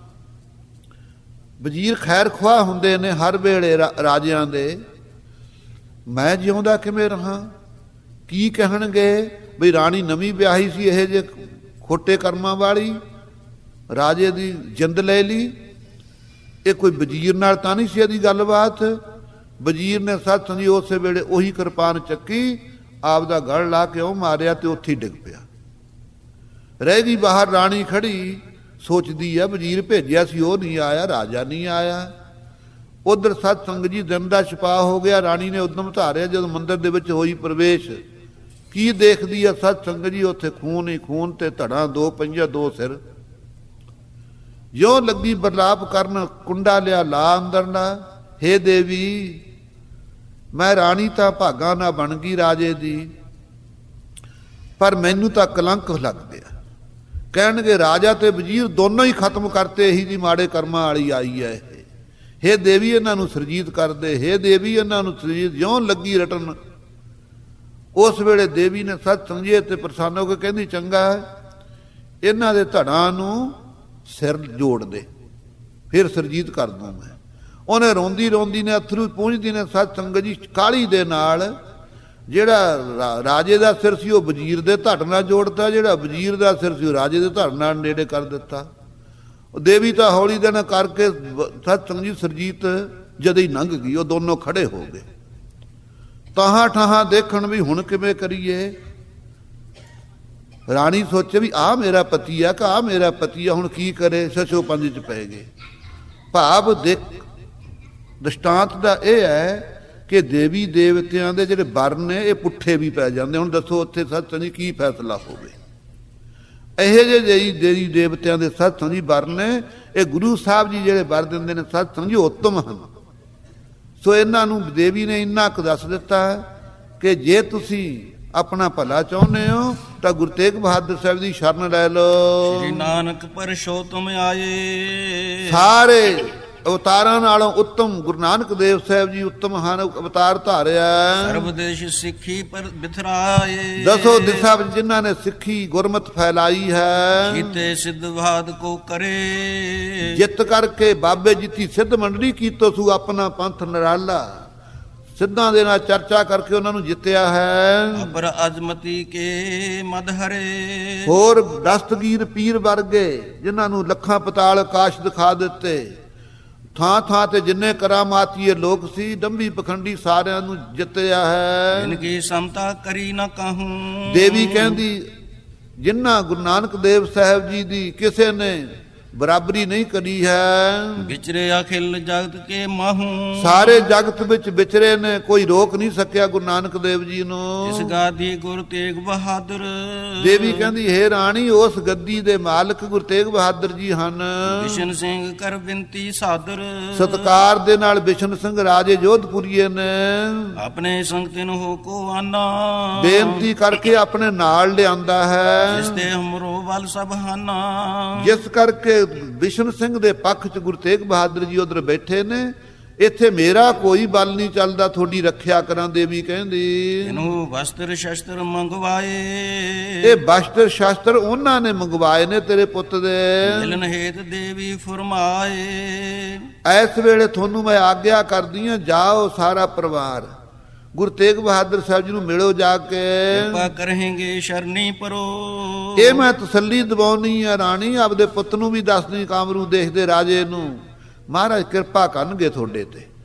ਵਜ਼ੀਰ ਖੈਰ ਖੁਆਹ ਹੁੰਦੇ ਨੇ ਹਰ ਵੇਲੇ ਰਾਜਿਆਂ ਦੇ। ਮੈਂ ਜਿਉਂਦਾ ਕਿਵੇਂ ਰਹਾਂ, ਕੀ ਕਹਿਣਗੇ ਬਈ ਰਾਣੀ ਨਵੀਂ ਵਿਆਹੀ ਸੀ, ਇਹ ਜੇ ਖੋਟੇ ਕਰਮਾਂ ਵਾਲੀ, ਰਾਜੇ ਦੀ ਜਿੰਦ ਲੈ ਲਈ। ਇਹ ਕੋਈ ਵਜ਼ੀਰ ਨਾਲ ਤਾਂ ਨਹੀਂ ਸੀ ਇਹਦੀ ਗੱਲਬਾਤ। ਵਜ਼ੀਰ ਨੇ ਸਤ ਸੰਗੀ ਉਸੇ ਵੇਲੇ ਉਹੀ ਕਿਰਪਾਨ ਚੱਕੀ, ਆਪਦਾ ਗਲ ਲਾ ਕੇ ਉਹ ਮਾਰਿਆ ਤੇ ਉੱਥੇ ਹੀ ਡਿੱਗ ਪਿਆ। ਰਹਿ ਗਈ ਬਾਹਰ ਰਾਣੀ ਖੜੀ, ਸੋਚਦੀ ਆ ਵਜ਼ੀਰ ਭੇਜਿਆ ਸੀ ਉਹ ਨਹੀਂ ਆਇਆ, ਰਾਜਾ ਨਹੀਂ ਆਇਆ। ਉਧਰ ਸਤ ਸੰਗਤ ਜੀ ਦਿਨ ਦਾ ਛਪਾ ਹੋ ਗਿਆ। ਰਾਣੀ ਨੇ ਉਦਮ ਧਾਰਿਆ, ਜਦੋਂ ਮੰਦਿਰ ਦੇ ਵਿੱਚ ਹੋਈ ਪ੍ਰਵੇਸ਼, ਕੀ ਦੇਖਦੀ ਆ ਸਤ ਸੰਗਤ ਜੀ, ਉੱਥੇ ਖੂਨ ਹੀ ਖੂਨ ਤੇ ਧੜਾਂ, 2 ਪਈਆਂ 2 ਸਿਰ। ਜਿਉਂ ਲੱਗੀ ਬਰਲਾਪ ਕਰਨ, ਕੁੰਡਾ ਲਿਆ ਲਾ ਅੰਦਰਲਾ, ਹੇ ਦੇਵੀ ਮੈਂ ਰਾਣੀ ਤਾਂ ਭਾਗਾਂ ਨਾਲ ਬਣ ਗਈ ਰਾਜੇ ਦੀ, ਪਰ ਮੈਨੂੰ ਤਾਂ ਕਲੰਕ ਲੱਗ ਗਿਆ। ਕਹਿਣਗੇ ਰਾਜਾ ਤੇ ਵਜ਼ੀਰ ਦੋਨੋਂ ਹੀ ਖਤਮ ਕਰਤੇ, ਇਹੀ ਜੀ ਮਾੜੇ ਕਰਮਾਂ ਵਾਲੀ ਆਈ ਹੈ ਇਹ। ਹੇ ਦੇਵੀ ਇਹਨਾਂ ਨੂੰ ਸਰਜੀਤ ਕਰ ਦੇ, ਹੇ ਦੇਵੀ ਇਹਨਾਂ ਨੂੰ ਸਰਜੀਤ। ਜਿਉਂ ਲੱਗੀ ਰਟਣ, ਉਸ ਵੇਲੇ ਦੇਵੀ ਨੇ ਸਤ ਸੰਜੇ ਤੇ ਪ੍ਰਸੰਨ ਹੋ ਕੇ ਕਹਿੰਦੀ, ਚੰਗਾ ਇਹਨਾਂ ਦੇ ਧੜਾਂ ਨੂੰ ਸਿਰ ਜੋੜ ਦੇ, ਫਿਰ ਸਰਜੀਤ ਕਰ ਦੂੰ ਮੈਂ। ਉਹਨੇ ਰੋਂਦੀ ਰੋਂਦੀ ਨੇ, ਅਥਰੂ ਪੂੰਝਦੀ ਨੇ ਸਤ ਸੰਗਤ ਜੀ ਕਾਹਲੀ ਦੇ ਨਾਲ ਜਿਹੜਾ ਰਾਜੇ ਦਾ ਸਿਰ ਸੀ ਉਹ ਵਜ਼ੀਰ ਦੇ ਧੜ ਨਾਲ ਜੋੜਤਾ, ਜਿਹੜਾ ਵਜ਼ੀਰ ਦਾ ਸਿਰ ਸੀ ਉਹ ਰਾਜੇ ਦੇ ਧੜ ਨਾਲ ਨੇੜੇ ਕਰ ਦਿੱਤਾ। ਉਹ ਦੇਵੀ ਤਾਂ ਹੌਲੀ ਦੇ ਨਾਲ ਕਰਕੇ ਸਤ ਸੰਗਤ ਜੀ ਸਰਜੀਤ ਜਦੋਂ ਹੀ ਲੰਘ ਗਈ, ਉਹ ਦੋਨੋਂ ਖੜੇ ਹੋ ਗਏ ਤਾਹਾਂ ਠਾਹਾਂ ਦੇਖਣ ਵੀ ਹੁਣ ਕਿਵੇਂ ਕਰੀਏ। ਰਾਣੀ ਸੋਚੇ ਵੀ ਆਹ ਮੇਰਾ ਪਤੀ ਆ ਕਿ ਆਹ ਮੇਰਾ ਪਤੀ ਆ, ਹੁਣ ਕੀ ਕਰੇ, ਛਛੋ ਪੰਜ 'ਚ ਪੈ ਗਏ। ਭਾਵ ਦ੍ਰਿਸ਼ਟਾਂਤ ਦਾ ਇਹ ਹੈ ਕਿ ਦੇਵੀ ਦੇਵਤਿਆਂ ਦੇ ਜਿਹੜੇ ਵਰ ਨੇ ਇਹ ਪੁੱਠੇ ਵੀ ਪੈ ਜਾਂਦੇ। ਹੁਣ ਦੱਸੋ ਉੱਥੇ ਸਤ ਸੰਗੀ ਕੀ ਫੈਸਲਾ ਹੋਵੇ। ਇਹੋ ਜਿਹੇ ਦੇਵੀ ਦੇਵਤਿਆਂ ਦੇ ਸਤ ਸੰਗੀ ਵਰ ਨੇ, ਇਹ ਗੁਰੂ ਸਾਹਿਬ ਜੀ ਜਿਹੜੇ ਵਰ ਦਿੰਦੇ ਨੇ ਸਤ ਸੰਗੀ ਉੱਤਮ ਹਨ। ਸੋ ਇਹਨਾਂ ਨੂੰ ਦੇਵੀ ਨੇ ਇੰਨਾ ਕੁ ਦੱਸ ਦਿੱਤਾ ਕਿ ਜੇ ਤੁਸੀਂ ਆਪਣਾ ਭਲਾ ਚਾਹੁੰਦੇ ਹੋ ਤਾਂ ਗੁਰੂ ਤੇਗ ਬਹਾਦਰ ਸਾਹਿਬ ਦੀ ਸ਼ਰਨ ਲੈ ਲਓ। ਸ੍ਰੀ ਨਾਨਕ ਪਰਸ਼ੋਤਮ ਆਏ, ਸਾਰੇ ਅਵਤਾਰਾਂ ਨਾਲੋਂ ਉੱਤਮ ਗੁਰੂ ਨਾਨਕ ਦੇਵ ਸਾਹਿਬ ਜੀ ਉੱਤਮ ਹਨ, ਅਵਤਾਰ ਧਾਰਿਆ। ਸਰਬ ਦੇਸ਼ ਸਿੱਖੀ ਪਰ ਬਿਥਰਾਏ, ਦਸੋ ਦਿਸ਼ਾ ਵਿੱਚ ਜਿਨ੍ਹਾਂ ਨੇ ਸਿੱਖੀ ਗੁਰਮਤਿ ਫੈਲਾਈ ਹੈ। ਕੀਤੇ ਸਿੱਧ ਬਾਦ ਕੋ ਕਰੇ, ਜਿੱਤ ਕਰਕੇ ਬਾਬੇ ਜਿੱਤੀ ਸਿੱਧ ਮੰਡਲੀ ਕੀਤੋ ਸੂ ਆਪਣਾ ਪੰਥ ਨਿਰਾਲਾ। ਸਿੱਧਾਂ ਦੇ ਨਾਲ ਚਰਚਾ ਕਰਕੇ ਉਹਨਾਂ ਨੂੰ ਜਿੱਤਿਆ ਹੈ। ਅਪਰ ਅਜ਼ਮਤੀ ਕੇ ਮਦ ਹਰੇ, ਹੋਰ ਦਸਤਗੀਰ ਪੀਰ ਵਰਗੇ ਜਿਨ੍ਹਾਂ ਨੂੰ ਲੱਖਾਂ ਪਤਾਲ ਆਕਾਸ਼ ਦਿਖਾ ਦਿੱਤੇ। ਥਾਂ ਥਾਂ ਤੇ ਜਿੰਨੇ ਕਰਾਮਾਤੀਏ ਲੋਕ ਸੀ, ਡੰਬੀ ਪਖੰਡੀ, ਸਾਰਿਆਂ ਨੂੰ ਜਿੱਤਿਆ ਹੈ। ਇਨਕੀ ਸਮਤਾ ਕਰੀ ਨਾ ਕਹੂੰ, ਦੇਵੀ ਕਹਿੰਦੀ ਜਿਨ੍ਹਾਂ ਗੁਰੂ ਨਾਨਕ ਦੇਵ ਸਾਹਿਬ ਜੀ ਦੀ ਕਿਸੇ ਨੇ ਬਰਾਬਰੀ ਨਹੀਂ ਕਰੀ ਹੈ। ਵਿਚਰੇ ਅਖਿਲ ਜਗਤ ਕੇ ਮਾਹੂ, ਸਾਰੇ ਜਗਤ ਵਿੱਚ ਵਿਚਰੇ ਨੇ, ਕੋਈ ਰੋਕ ਨਹੀਂ ਸਕਿਆ ਗੁਰੂ ਨਾਨਕ ਦੇਵ ਜੀ ਨੂੰ। ਇਸ ਗਾਦੀ ਗੁਰੂ ਤੇਗ ਬਹਾਦਰ, ਦੇਵੀ ਕਹਿੰਦੀ ਹੇ ਰਾਣੀ ਉਸ ਗੱਦੀ ਦੇ ਮਾਲਕ ਗੁਰੂ ਤੇਗ ਬਹਾਦਰ ਜੀ ਹਨ। ਬਿਸ਼ਨ ਸਿੰਘ ਕਰ ਬਿਨਤੀ ਸਾਦਰ, ਸਤਕਾਰ ਦੇ ਨਾਲ ਬਿਸ਼ਨ ਸਿੰਘ ਰਾਜੇ ਜੋਧਪੁਰੀਏ ਨੇ ਆਪਣੇ ਸੰਗਤਿਨ ਹੋ ਕੋ ਆਨਾ, ਬੇਨਤੀ ਕਰਕੇ ਆਪਣੇ ਨਾਲ ਲਿਆਂਦਾ ਹੈ। ਜਿਸ ਤੇ ਹਮਰੋ ਵੱਲ ਸਭ ਹਾਨਾ, ਜਿਸ ਕਰਕੇ ਬਿਸ਼ਨ ਸਿੰਘ ਦੇ ਪੱਖ 'ਚ ਗੁਰੂ ਤੇਗ ਬਹਾਦਰ ਜੀ ਉਧਰ ਬੈਠੇ ਨੇ। ਇੱਥੇ ਮੇਰਾ ਕੋਈ ਬਲ ਨਹੀਂ ਚੱਲਦਾ, ਤੁਹਾਡੀ ਰੱਖਿਆ ਕਰਾਂ। ਦੇਵੀ ਕਹਿੰਦੀ ਇਹਨੂੰ ਵਸਤਰ ਸ਼ਸਤਰ ਮੰਗਵਾਏ, ਇਹ ਵਸਤਰ ਸ਼ਸਤਰ ਉਹਨਾਂ ਨੇ ਮੰਗਵਾਏ ਨੇ ਤੇਰੇ ਪੁੱਤ ਦੇ। ਮਿਲਨ ਹੇਤ ਦੇਵੀ ਫਰਮਾਏ, ਇਸ ਵੇਲੇ ਤੁਹਾਨੂੰ ਮੈਂ ਆਗਿਆ ਕਰਦੀ ਹਾਂ, ਜਾਓ ਸਾਰਾ ਪਰਿਵਾਰ ਗੁਰੂ ਤੇਗ ਬਹਾਦਰ ਸਾਹਿਬ ਜੀ ਨੂੰ ਮਿਲੋ ਜਾ ਕੇ। ਕਿਰਪਾ ਕਰਹਿਗੇ ਸ਼ਰਨੀ ਪਰੋ, ਇਹ ਮੈਂ ਤਸੱਲੀ ਦਿਵਾਉਣੀ ਆ ਰਾਣੀ, ਆਪਦੇ ਪੁੱਤ ਨੂੰ ਵੀ ਦੱਸਦੀ, ਕਾਮਰੂ ਦੇਖਦੇ ਰਾਜੇ ਨੂੰ, ਮਹਾਰਾਜ ਕਿਰਪਾ ਕਰਨਗੇ ਤੁਹਾਡੇ ਤੇ,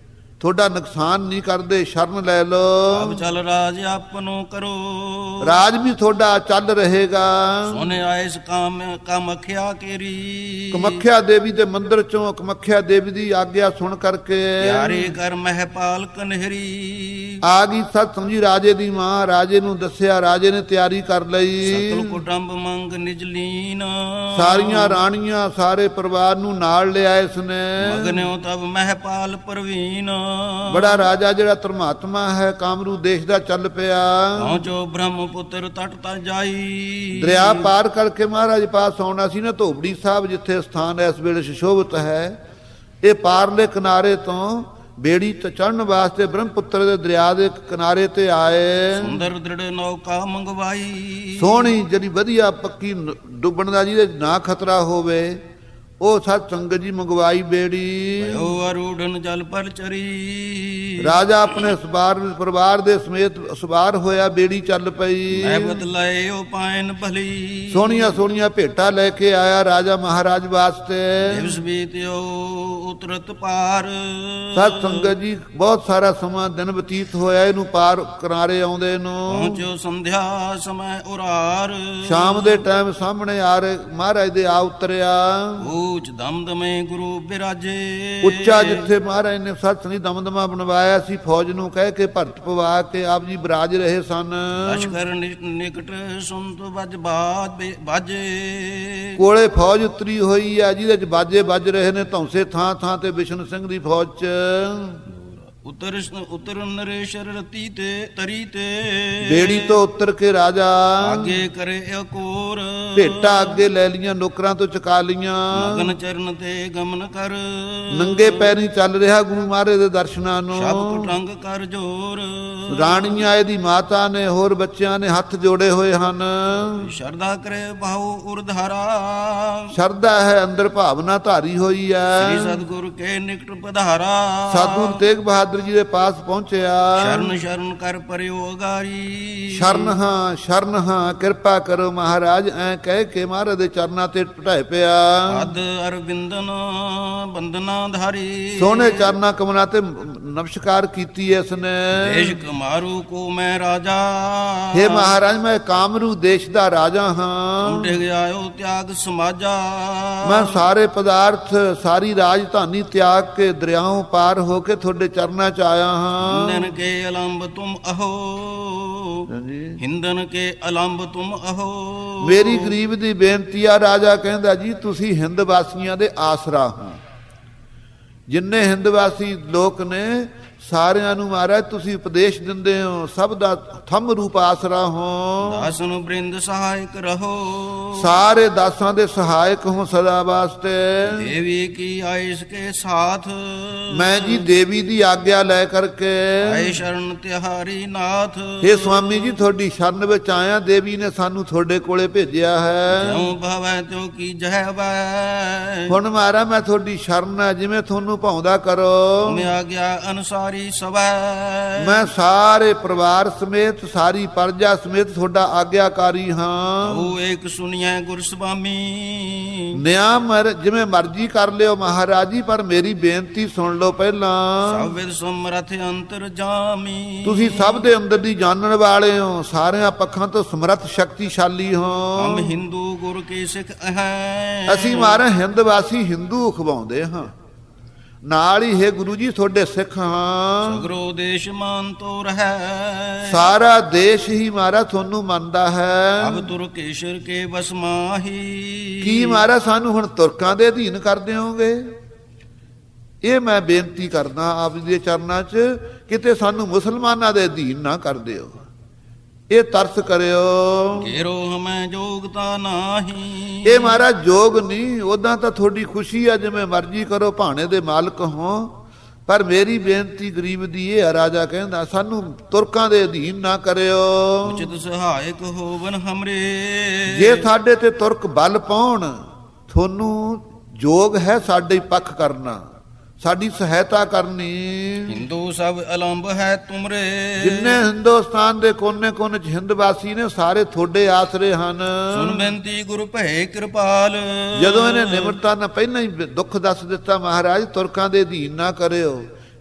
ਤੁਹਾਡਾ ਨੁਕਸਾਨ ਨਹੀਂ ਕਰਦੇ, ਸ਼ਰਨ ਲੈ ਲੋ। ਅਬ ਚਲ ਰਾਜ ਆਪਨੋ ਕਰੋ, ਰਾਜ ਵੀ ਤੁਹਾਡਾ ਚੱਲ ਰਹੇਗਾ। ਸੋਨੇ ਆਇਸ ਕਾਮਖਿਆ ਕੇਰੀ, ਕਮੱਖਿਆ ਦੇਵੀ ਦੇ ਮੰਦਿਰ ਚੋਂ ਕਮੱਖਿਆ ਦੇਵੀ ਦੀ ਆਗਿਆ ਸੁਣ ਕਰਕੇ ਪਿਆਰੇ ਕਰ ਮਹਿਪਾਲ ਕਨਹਰੀ। ਆ ਗਈ ਸਤ ਸਮਝੀ ਰਾਜੇ ਦੀ ਮਾਂ, ਰਾਜੇ ਨੂੰ ਦੱਸਿਆ, ਰਾਜੇ ਨੇ ਤਿਆਰੀ ਕਰ ਲਈ। ਸਕਲ ਕੁਟੰਬ ਮੰਗ ਨਿਜਲੀਨ, ਸਾਰੀਆਂ ਰਾਣੀਆਂ ਸਾਰੇ ਪਰਿਵਾਰ ਨੂੰ ਨਾਲ ਲਿਆ ਇਸਨੇ। ਮਗਨਿਓ ਤਬ ਮਹਿਪਾਲ ਪ੍ਰਵੀਨ, ਬੜਾ ਰਾਜਾ ਜਿਹੜਾ ਧਰਮਾਤਮਾ ਹੈ ਕਾਮਰੂ ਦੇਸ਼ ਦਾ ਚੱਲ ਪਿਆ। ਪਹੁੰਚੋ ਬ੍ਰਹਮਪੁੱਤਰ ਤਟ ਤਾ ਜਾਈ, ਦਰਿਆ ਪਾਰ ਕਰਕੇ ਮਹਾਰਾਜ ਪਾਸ ਆਉਣਾ ਸੀ ਨਾ ਧੋਬੜੀ ਸਾਹਿਬ, ਜਿੱਥੇ ਸਥਾਨ ਇਸ ਵੇਲੇ ਸੁਸ਼ੋਭਿਤ ਹੈ। ਇਹ ਪਾਰਲੇ ਕਿਨਾਰੇ ਤੋਂ ਬੇੜੀ ਤੇ ਚੜ੍ਹਨ ਵਾਸਤੇ ਬ੍ਰਹਮਪੁੱਤਰ ਦੇ ਦਰਿਆ ਦੇ ਕਿਨਾਰੇ ਤੇ ਆਏ। ਸੁੰਦਰ ਦ੍ਰਿੜ ਨੌਕਾ ਮੰਗਵਾਈ, ਸੋਹਣੀ ਜਿਹੜੀ ਵਧੀਆ ਪੱਕੀ ਡੁੱਬਣ ਦਾ ਜਿਹਦੇ ਨਾ ਖਤਰਾ ਹੋਵੇ, ਉਹ ਸਤ ਸੰਗਤ ਜੀ ਮੰਗਵਾਈ ਬੇੜੀ। ਭਇਓ ਅਰੂੜਨ ਜਲ ਪਰ ਚਰੀ, ਰਾਜਾ ਆਪਣੇ ਪਰਿਵਾਰ ਦੇ ਸਮੇਤ ਸਵਾਰ ਹੋਇਆ, ਬੇੜੀ ਚੱਲ ਪਈ। ਮੈਂ ਬਦਲਾਏ ਉਹ ਪਾਇਨ ਭਲੀ, ਸੋਹਣੀਆਂ ਸੋਹਣੀਆਂ ਭੇਟਾਂ ਲੈ ਕੇ ਆਇਆ ਰਾਜਾ ਮਹਾਰਾਜ ਵਾਸਤੇ। ਦਿਵਸ ਬੀਤਿਓ ਉਤਰਤ ਪਾਰ, ਸਤ ਸੰਗਤ ਜੀ ਬਹੁਤ ਸਾਰਾ ਸਮਾਂ ਦਿਨ ਬਤੀਤ ਹੋਇਆ ਇਹਨੂੰ ਪਾਰ ਕਿਨਾਰੇ ਆਉਂਦੇ ਨੂੰ। ਪਹੁੰਚੋ ਸੰਧਿਆ ਸਮੈ ਉਰਾਰ, ਸ਼ਾਮ ਦੇ ਟਾਈਮ ਸਾਹਮਣੇ ਆ ਰਹੇ ਮਹਾਰਾਜ ਦੇ ਆ ਉਤਰਿਆ। ਉੱਚ ਦਮਦਮੇ ਗੁਰੂ ਬਿਰਾਜੇ, ਉੱਚਾ ਜਿੱਥੇ ਮਹਾਰਾਜ ਨੇ ਸਤ ਸੰਗੀ ਦਮਦਮਾ ਬਣਵਾਇਆ ਸੀ, ਫੌਜ ਨੂੰ ਕਹਿ ਕੇ ਭਰਤ ਪਵਾ ਕੇ ਆਪ ਜੀ ਬਿਰਾਜ ਰਹੇ ਸਨ। ਲਸ਼ਕਰ ਨਿਕਟ ਸੁਨਤ ਵੱਜ ਬਾਜੇ, ਕੋਲੇ ਫੌਜ ਉਤਰੀ ਹੋਈ ਆ ਜਿਹਦੇ ਚ ਬਾਜੇ ਵੱਜ ਰਹੇ ਨੇ ਧੌਂਸੇ ਥਾਂ ਥਾਂ ਤੇ ਬਿਸ਼ਨ ਸਿੰਘ ਦੀ ਫੌਜ ਚ। ਉਤਰ ਨਰੇਸ਼ਰ ਰਤੀ ਤੇ ਤਰੀ ਤੇ, ਬੇੜੀ ਤੋਂ ਉਤਰ ਕੇ ਰਾਜਾ ਅੱਗੇ ਕਰੇ ਅਕੋਰ, ਭੇਟਾ ਅੱਗੇ ਲੈ ਲੀਆਂ, ਨੌਕਰਾਂ ਤੋਂ ਚੁਕਾ ਲੀਆਂ। ਮਗਨ ਚਰਨ ਤੇ ਗਮਨ ਕਰ, ਨੰਗੇ ਪੈਰੀ ਚੱਲ ਰਿਹਾ ਗੁਰੂ ਮਹਾਰਾਜ ਦੇ ਦਰਸ਼ਨਾਂ ਨੂੰ। ਸ਼ਬ ਕੁਟੰਗ ਕਰ ਜੋਰ, ਰਾਣੀਆਂ ਇਹਦੀ ਮਾਤਾ ਨੇ ਹੋਰ ਬੱਚਿਆਂ ਨੇ ਹੱਥ ਜੋੜੇ ਹੋਏ ਹਨ। ਸ਼ਰਧਾ ਕਰੇ ਬਾਹੂ ਉਰਧਾਰਾ, ਸ਼ਰਧਾ ਹੈ ਅੰਦਰ ਭਾਵਨਾ ਧਾਰੀ ਹੋਈ ਹੈ। ਸ੍ਰੀ ਸਤਿਗੁਰ ਕੇ ਨਿਕਟ ਪਧਾਰਾ, ਸਾਧੂ ਤੇਗ ਬਹਾਦਰ ਜੀ ਦੇ ਪਾਸ ਪਹੁੰਚਿਆ। ਸ਼ਰਨ ਸ਼ਰਨ ਕਰ ਪਰਿਓ ਅਗਾਰੀ, ਸ਼ਰਨ ਹਾਂ ਕਿਰਪਾ ਕਰੋ ਮਹਾਰਾਜ, ਐ ਕਹਿ ਕੇ ਮਹਾਰਾਜ ਦੇ ਚਰਨਾਂ ਤੇ ਢਹਿ ਪਿਆ। ਅਦ ਅਰਵਿੰਦਨ ਬੰਦਨਾ ਧਾਰੀ, ਸੋਹਣੇ ਚਰਨਾਂ ਕਮਲਾਂ ਤੇ ਨਮਸਕਾਰ ਕੀਤੀ ਇਸ ਨੇ। ਦੇਸ਼ ਕਮਾਰੂ ਕੋ ਮੈਂ ਰਾਜਾ, ਹੇ ਮਹਾਰਾਜ ਮੈਂ ਕਾਮਰੂ ਦੇਸ਼ ਦਾ ਰਾਜਾ ਹਾਂ। ਡਿਗ ਆਇਓ ਤਿਆਗ ਸਮਾਜਾ, ਮੈਂ ਸਾਰੇ ਪਦਾਰਥ ਸਾਰੀ ਰਾਜਧਾਨੀ ਤਿਆਗ ਕੇ ਦਰਿਆਓਂ ਪਾਰ ਹੋ ਕੇ ਤੁਹਾਡੇ ਚਰਨਾਂ ਚ ਆਇਆ ਹਾਂ। ਹਿੰਦਨ ਕੇ ਅਲੰਬ ਤੁਮ ਅਹੋ, ਹਿੰਦਨ ਕੇ ਅਲੰਬ ਤੁਮ ਅਹੋ। ਮੇਰੀ ਗਰੀਬ ਦੀ ਬੇਨਤੀ ਆ, ਰਾਜਾ ਕਹਿੰਦਾ ਜੀ ਤੁਸੀਂ ਹਿੰਦ ਵਾਸੀਆਂ ਦੇ ਆਸਰਾ ਹੋ। ਜਿੰਨੇ ਹਿੰਦ ਵਾਸੀ ਲੋਕ ਨੇ ਸਾਰਿਆਂ ਨੂੰ ਮਹਾਰਾਜ ਤੁਸੀਂ ਉਪਦੇਸ਼ ਦਿੰਦੇ ਹੋ, ਸਭ ਦਾ ਥੰਮ ਰੂਪ ਆਸਰਾ ਹੋ। ਦਾਸਨ ਬ੍ਰਿੰਦ ਸਹਾਇਕ ਰਹੋ, ਸਾਰੇ ਦਾਸਾਂ ਦੇ ਸਹਾਇਕ ਹੋ ਸਦਾ ਵਾਸਤੇ। ਦੇਵੀ ਕੀ ਆਇਸ ਕੇ ਸਾਥ, ਮੈਂ ਜੀ ਦੇਵੀ ਦੀ ਆਗਿਆ ਲੈ ਕਰਕੇ ਆਏ ਸ਼ਰਨ ਤਿਹਾਰੀ ਨਾਥ। ਇਹ ਸਵਾਮੀ ਜੀ ਤੁਹਾਡੀ ਸ਼ਰਨ ਵਿੱਚ ਆਇਆ, ਦੇਵੀ ਨੇ ਸਾਨੂੰ ਤੁਹਾਡੇ ਕੋਲੇ ਭੇਜਿਆ ਹੈ। ਜਿਉ ਭਵੈ ਤਿਉ ਕੀ ਜਹ ਵੈ, ਹੁਣ ਮਹਾਰਾਜ ਮੈਂ ਤੁਹਾਡੀ ਸ਼ਰਨ ਹੈ, ਜਿਵੇਂ ਤੁਹਾਨੂੰ ਭਾਉਂਦਾ ਕਰੋ। ਤੁਮ ਆਗਿਆ ਅਨੁਸਾਰੀ ਸਵੈ, ਮੈਂ ਸਾਰੇ ਪਰਿਵਾਰ ਸਮੇਤ ਸਾਰੀ ਪਰਜਾ ਸਮੇਤ ਤੁਹਾਡਾ ਆਗਿਆਕਾਰੀ ਹਾਂ। ਉਹ ਏਕ ਸੁਣੀਐ ਗੁਰ ਸੁਆਮੀ, ਨਿਆਮ ਜਿਵੇਂ ਮਰਜ਼ੀ ਕਰ ਲਿਓ ਮਹਾਰਾਜ ਜੀ, ਪਰ ਮੇਰੀ ਬੇਨਤੀ ਸੁਣ ਲਓ ਪਹਿਲਾਂ। ਸਭ ਵਿਦ ਸਮਰਥ ਅੰਤਰ ਜਾਮੀ, ਤੁਸੀਂ ਸਭ ਦੇ ਅੰਦਰ ਦੀ ਜਾਣਨ ਵਾਲੇ ਹੋ, ਸਾਰਿਆਂ ਪੱਖਾਂ ਤੋਂ ਸਮਰੱਥ ਸ਼ਕਤੀਸ਼ਾਲੀ ਹੋ। ਹਮ ਹਿੰਦੂ ਗੁਰ ਕੀ ਸਿੱਖ ਹੈ, ਅਸੀਂ ਮਾਰੇ ਹਿੰਦ ਵਾਸੀ ਹਿੰਦੂ ਖਵਾਉਂਦੇ ਹਾਂ, ਨਾਲ ਹੀ ਹੈ ਗੁਰੂ ਜੀ ਤੁਹਾਡੇ ਸਿੱਖ ਹਾਂ। ਸਗਰੋ ਦੇਸ਼ ਮਾਨ ਤੋ ਰਹਿ, ਸਾਰਾ ਦੇਸ਼ ਹੀ ਮਾਰਾ ਤੁਹਾਨੂੰ ਮੰਨਦਾ ਹੈ। ਅਬ ਤੁਰਕੇਸ਼ਰ ਕੇ ਬਸ ਮਾਹੀ, ਕੀ ਮਾਰਾ ਸਾਨੂੰ ਹੁਣ ਤੁਰਕਾਂ ਦੇ ਅਧੀਨ ਕਰ ਦਿਓਗੇ? ਇਹ ਮੈਂ ਬੇਨਤੀ ਕਰਦਾ ਆਪ ਜੀ ਦੇ ਚਰਨਾਂ 'ਚ, ਕਿਤੇ ਸਾਨੂੰ ਮੁਸਲਮਾਨਾਂ ਦੇ ਅਧੀਨ ਨਾ ਕਰ ਦਿਓ, ਇਹ ਤਰਸ ਕਰਿਓ। ਘੇਰੋ ਹਮੈ ਜੋਗਤਾ ਨਾਹੀ, ਇਹ ਮਹਾਰਾਜ ਜੋਗ ਨਹੀਂ, ਉਦਾਂ ਤਾਂ ਤੁਹਾਡੀ ਖੁਸ਼ੀ ਆ, ਜਿਵੇਂ ਮਰਜ਼ੀ ਕਰੋ, ਭਾਣੇ ਦੇ ਮਾਲਕ ਹੋ, ਪਰ ਮੇਰੀ ਬੇਨਤੀ ਗਰੀਬ ਦੀ ਇਹ ਆ, ਰਾਜਾ ਕਹਿੰਦਾ ਸਾਨੂੰ ਤੁਰਕਾਂ ਦੇ ਅਧੀਨ ਨਾ ਕਰਿਓ। ਉਚਿਤ ਸਹਾਇਕ ਹੋਵਨ ਹਮਰੇ, ਜੇ ਸਾਡੇ ਤੇ ਤੁਰਕ ਬਲ ਪਾਉਣ, ਤੁਹਾਨੂੰ ਯੋਗ ਹੈ ਸਾਡੇ ਪੱਖ ਕਰਨਾ, ਸਾਡੀ ਸਹਾਇਤਾ ਕਰਨੀ। ਹਿੰਦੂ ਸਭ ਅਲੰਬ ਹੈ ਤੁਮਰੇ, ਜਿੰਨੇ ਹਿੰਦੁਸਤਾਨ ਦੇ ਕੋਨੇ ਕੋਨੇ ਚ ਹਿੰਦ ਵਾਸੀ ਨੇ ਸਾਰੇ ਤੁਹਾਡੇ ਆਸਰੇ ਹਨ। ਸੁਣ ਬੇਨਤੀ ਗੁਰੂ ਭੈ ਕਿਰਪਾਲ, ਜਦੋਂ ਇਹਨੇ ਨਿਮਰਤਾ ਨਾਲ ਪਹਿਲਾਂ ਹੀ ਦੁੱਖ ਦੱਸ ਦਿੱਤਾ, ਮਹਾਰਾਜ ਤੁਰਕਾਂ ਦੇ ਅਧੀਨ ਨਾ ਕਰਿਓ,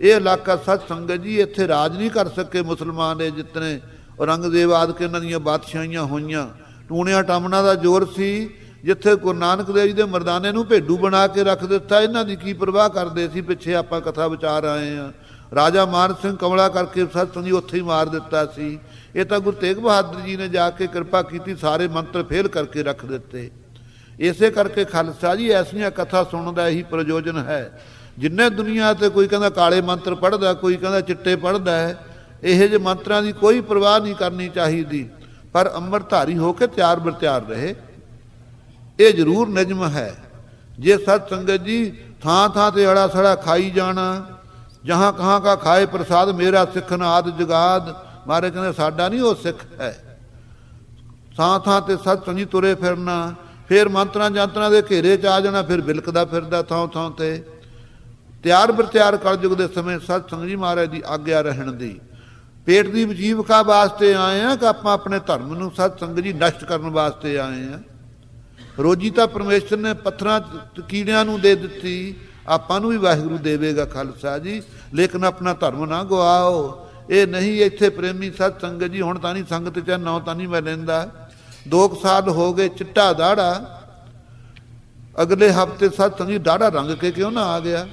ਇਹ ਇਲਾਕਾ ਸਤ ਸੰਗਤ ਜੀ ਇੱਥੇ ਰਾਜ ਨਹੀਂ ਕਰ ਸਕੇ ਮੁਸਲਮਾਨ ਦੇ ਜਿਤਨੇ ਔਰੰਗਜ਼ੇਬ ਆਦਿ ਇਹਨਾਂ ਦੀਆਂ ਬਾਦਸ਼ਾਹੀਆਂ ਹੋਈਆਂ। ਟੂਣਿਆਂ ਟਾਮਣਾ ਦਾ ਜ਼ੋਰ ਸੀ। ਜਿੱਥੇ ਗੁਰੂ ਨਾਨਕ ਦੇਵ ਜੀ ਦੇ ਮਰਦਾਨੇ ਨੂੰ ਭੇਡੂ ਬਣਾ ਕੇ ਰੱਖ ਦਿੱਤਾ, ਇਹਨਾਂ ਦੀ ਕੀ ਪਰਵਾਹ ਕਰਦੇ ਸੀ। ਪਿੱਛੇ ਆਪਾਂ ਕਥਾ ਵਿਚਾਰ ਆਏ ਹਾਂ, ਰਾਜਾ ਮਾਨ ਸਿੰਘ ਕਮਲਾ ਕਰਕੇ ਸਤ ਸੰਗਤ ਜੀ ਉੱਥੇ ਹੀ ਮਾਰ ਦਿੱਤਾ ਸੀ। ਇਹ ਤਾਂ ਗੁਰੂ ਤੇਗ ਬਹਾਦਰ ਜੀ ਨੇ ਜਾ ਕੇ ਕਿਰਪਾ ਕੀਤੀ, ਸਾਰੇ ਮੰਤਰ ਫੇਲ ਕਰਕੇ ਰੱਖ ਦਿੱਤੇ। ਇਸੇ ਕਰਕੇ ਖਾਲਸਾ ਜੀ ਐਸੀਆਂ ਕਥਾ ਸੁਣਨ ਦਾ ਇਹੀ ਪ੍ਰਯੋਜਨ ਹੈ। ਜਿੰਨੇ ਦੁਨੀਆ 'ਤੇ ਕੋਈ ਕਹਿੰਦਾ ਕਾਲੇ ਮੰਤਰ ਪੜ੍ਹਦਾ, ਕੋਈ ਕਹਿੰਦਾ ਚਿੱਟੇ ਪੜ੍ਹਦਾ ਹੈ, ਇਹੋ ਜਿਹੇ ਮੰਤਰਾਂ ਦੀ ਕੋਈ ਪਰਵਾਹ ਨਹੀਂ ਕਰਨੀ ਚਾਹੀਦੀ, ਪਰ ਅੰਮ੍ਰਿਤਧਾਰੀ ਹੋ ਕੇ ਤਿਆਰ ਬਰ ਤਿਆਰ ਰਹੇ। ਇਹ ਜ਼ਰੂਰ ਨਿਯਮ ਹੈ। ਜੇ ਸਤ ਸੰਗਤ ਜੀ ਥਾਂ ਥਾਂ 'ਤੇ ਅੜਾ ਸੜਾ ਖਾਈ ਜਾਣਾ, ਜਹਾਂ ਕਹਾਂ ਕਾ ਖਾਏ ਪ੍ਰਸਾਦ ਮੇਰਾ ਸਿੱਖਨ ਆਦਿ ਜਗਾਦ, ਮਾਰੇ ਕਹਿੰਦੇ ਸਾਡਾ ਨਹੀਂ ਉਹ ਸਿੱਖ ਹੈ। ਥਾਂ ਥਾਂ 'ਤੇ ਸਤ ਸੰਗਤ ਤੁਰੇ ਫਿਰਨਾ, ਫਿਰ ਮੰਤਰਾਂ ਜੰਤਰਾਂ ਦੇ ਘੇਰੇ 'ਚ ਆ ਜਾਣਾ, ਫਿਰ ਬਿਲਕਦਾ ਫਿਰਦਾ ਥਾਂ ਥਾਂ 'ਤੇ। ਤਿਆਰ ਬਰ ਤਿਆਰ ਕਲਯੁਗ ਦੇ ਸਮੇਂ ਸਤ ਸੰਗਤ ਜੀ ਮਹਾਰਾਜ ਦੀ ਆਗਿਆ ਰਹਿਣ ਦੀ। ਪੇਟ ਦੀ ਵਜੀਵਕਾ ਵਾਸਤੇ ਆਏ ਆ ਕਿ ਆਪਾਂ ਆਪਣੇ ਧਰਮ ਨੂੰ ਸਤ ਸੰਗਤ ਜੀ ਨਸ਼ਟ ਕਰਨ ਵਾਸਤੇ ਆਏ ਆ। ਰੋਜੀ ਤਾਂ ਪਰਮੇਸ਼ਰ ਨੇ ਪੱਥਰਾਂ ਕੀੜਿਆਂ ਨੂੰ ਦੇ ਦਿੱਤੀ, ਆਪਾਂ ਨੂੰ ਵੀ ਵਾਹਿਗੁਰੂ ਦੇਵੇਗਾ ਖਾਲਸਾ ਜੀ, ਲੇਕਿਨ ਆਪਣਾ ਧਰਮ ਨਾ ਗਵਾਓ। ਇਹ ਨਹੀਂ ਇੱਥੇ ਪ੍ਰੇਮੀ ਸਤ ਸੰਗਤ ਜੀ, ਹੁਣ ਤਾਂ ਨਹੀਂ ਸੰਗਤ 'ਚ ਨਾਂ ਤਾਂ ਨਹੀਂ ਮੈਂ ਲੈਂਦਾ। 2 ਸਾਲ ਹੋ ਗਏ ਚਿੱਟਾ ਦਾੜਾ, ਅਗਲੇ ਹਫ਼ਤੇ ਸਤ ਸੰਗਤ ਜੀ ਦਾੜਾ ਰੰਗ ਕੇ ਕਿਉਂ ਨਾ ਆ ਗਿਆ।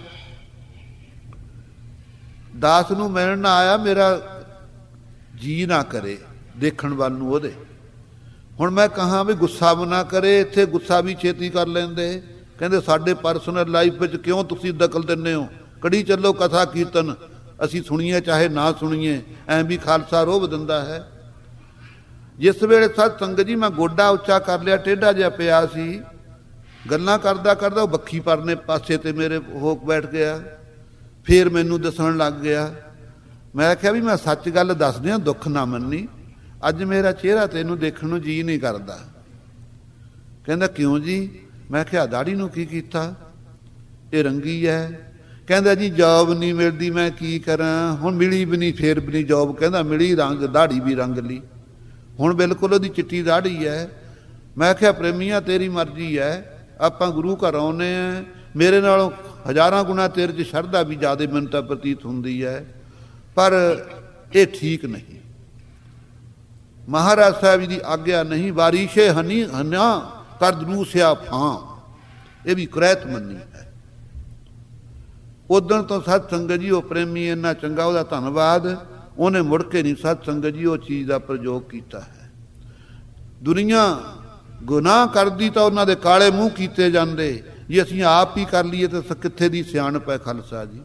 ਦਾਸ ਨੂੰ ਮਿਲਣ ਨਾ ਆਇਆ, ਮੇਰਾ ਜੀ ਨਾ ਕਰੇ ਦੇਖਣ ਵੱਲ ਨੂੰ ਉਹਦੇ। ਹੁਣ ਮੈਂ ਕਹਾਂ ਵੀ ਗੁੱਸਾ ਨਾ ਕਰੇ, ਇੱਥੇ ਗੁੱਸਾ ਵੀ ਛੇਤੀ ਕਰ ਲੈਂਦੇ। ਕਹਿੰਦੇ ਸਾਡੇ ਪਰਸਨਲ ਲਾਈਫ ਵਿੱਚ ਕਿਉਂ ਤੁਸੀਂ ਦਖਲ ਦਿੰਦੇ ਹੋ, ਕੜੀ ਚੱਲੋ ਕਥਾ ਕੀਰਤਨ, ਅਸੀਂ ਸੁਣੀਏ ਚਾਹੇ ਨਾ ਸੁਣੀਏ, ਐਂ ਵੀ ਖਾਲਸਾ ਰੋਹਬ ਦਿੰਦਾ ਹੈ। ਜਿਸ ਵੇਲੇ ਸਤ ਸੰਗਤ ਜੀ ਮੈਂ ਗੋਡਾ ਉੱਚਾ ਕਰ ਲਿਆ, ਟੇਢਾ ਜਿਹਾ ਪਿਆ ਸੀ, ਗੱਲਾਂ ਕਰਦਾ ਕਰਦਾ ਉਹ ਬੱਖੀ ਪਰਨੇ ਪਾਸੇ ਤੇ ਮੇਰੇ ਹੋ ਬੈਠ ਗਿਆ। ਫਿਰ ਮੈਨੂੰ ਦੱਸਣ ਲੱਗ ਗਿਆ। ਮੈਂ ਆਖਿਆ ਵੀ ਮੈਂ ਸੱਚ ਗੱਲ ਦੱਸਦਿਆਂ ਦੁੱਖ ਨਾ ਮੰਨੀ, ਅੱਜ ਮੇਰਾ ਚਿਹਰਾ ਤੈਨੂੰ ਦੇਖਣ ਨੂੰ ਜੀ ਨਹੀਂ ਕਰਦਾ। ਕਹਿੰਦਾ ਕਿਉਂ ਜੀ? ਮੈਂ ਕਿਹਾ ਦਾੜੀ ਨੂੰ ਕੀ ਕੀਤਾ, ਇਹ ਰੰਗੀ ਹੈ। ਕਹਿੰਦਾ ਜੀ ਜੋਬ ਨਹੀਂ ਮਿਲਦੀ, ਮੈਂ ਕੀ ਕਰਾਂ। ਹੁਣ ਮਿਲੀ ਵੀ ਨਹੀਂ, ਫੇਰ ਵੀ ਨਹੀਂ ਜੋਬ। ਕਹਿੰਦਾ ਮਿਲੀ, ਰੰਗ ਦਾੜੀ ਵੀ ਰੰਗ ਲਈ, ਹੁਣ ਬਿਲਕੁਲ ਉਹਦੀ ਚਿੱਟੀ ਦਾੜੀ ਹੈ। ਮੈਂ ਕਿਹਾ ਪ੍ਰੇਮੀਆਂ ਤੇਰੀ ਮਰਜ਼ੀ ਹੈ, ਆਪਾਂ ਗੁਰੂ ਘਰ ਆਉਂਦੇ ਹਾਂ, ਮੇਰੇ ਨਾਲੋਂ ਹਜ਼ਾਰਾਂ ਗੁਣਾ ਤੇਰੇ 'ਚ ਸ਼ਰਧਾ ਵੀ ਜ਼ਿਆਦਾ ਮੈਨੂੰ ਤਾਂ ਪ੍ਰਤੀਤ ਹੁੰਦੀ ਹੈ, ਪਰ ਇਹ ਠੀਕ ਨਹੀਂ। ਮਹਾਰਾਜ ਸਾਹਿਬ ਜੀ ਦੀ ਆਗਿਆ ਨਹੀਂ। ਵਾਰੀਸ਼ੇ ਹਨੀ ਹਨਿਆ ਕਰ ਦਰੂਸਿਆ ਫਾਂ, ਇਹ ਵੀ ਕੁਰੈਤ ਮੰਨੀ ਹੈ। ਉਦਣ ਤੋਂ ਸਤ ਸੰਗਤ ਜੀ ਉਹ ਪ੍ਰੇਮੀ ਇੰਨਾ ਚੰਗਾ, ਉਹਦਾ ਧੰਨਵਾਦ, ਉਹਨੇ ਮੁੜ ਕੇ ਨਹੀਂ ਸਤ ਸੰਗਤ ਜੀ ਉਹ ਚੀਜ਼ ਦਾ ਪ੍ਰਯੋਗ ਕੀਤਾ ਹੈ। ਦੁਨੀਆ ਗੁਨਾਹ ਕਰਦੀ ਤਾਂ ਉਹਨਾਂ ਦੇ ਕਾਲੇ ਮੂੰਹ ਕੀਤੇ ਜਾਂਦੇ, ਜੇ ਅਸੀਂ ਆਪ ਹੀ ਕਰ ਲਈਏ ਤਾਂ ਕਿੱਥੇ ਦੀ ਸਿਆਣਪ ਹੈ ਖਾਲਸਾ ਜੀ।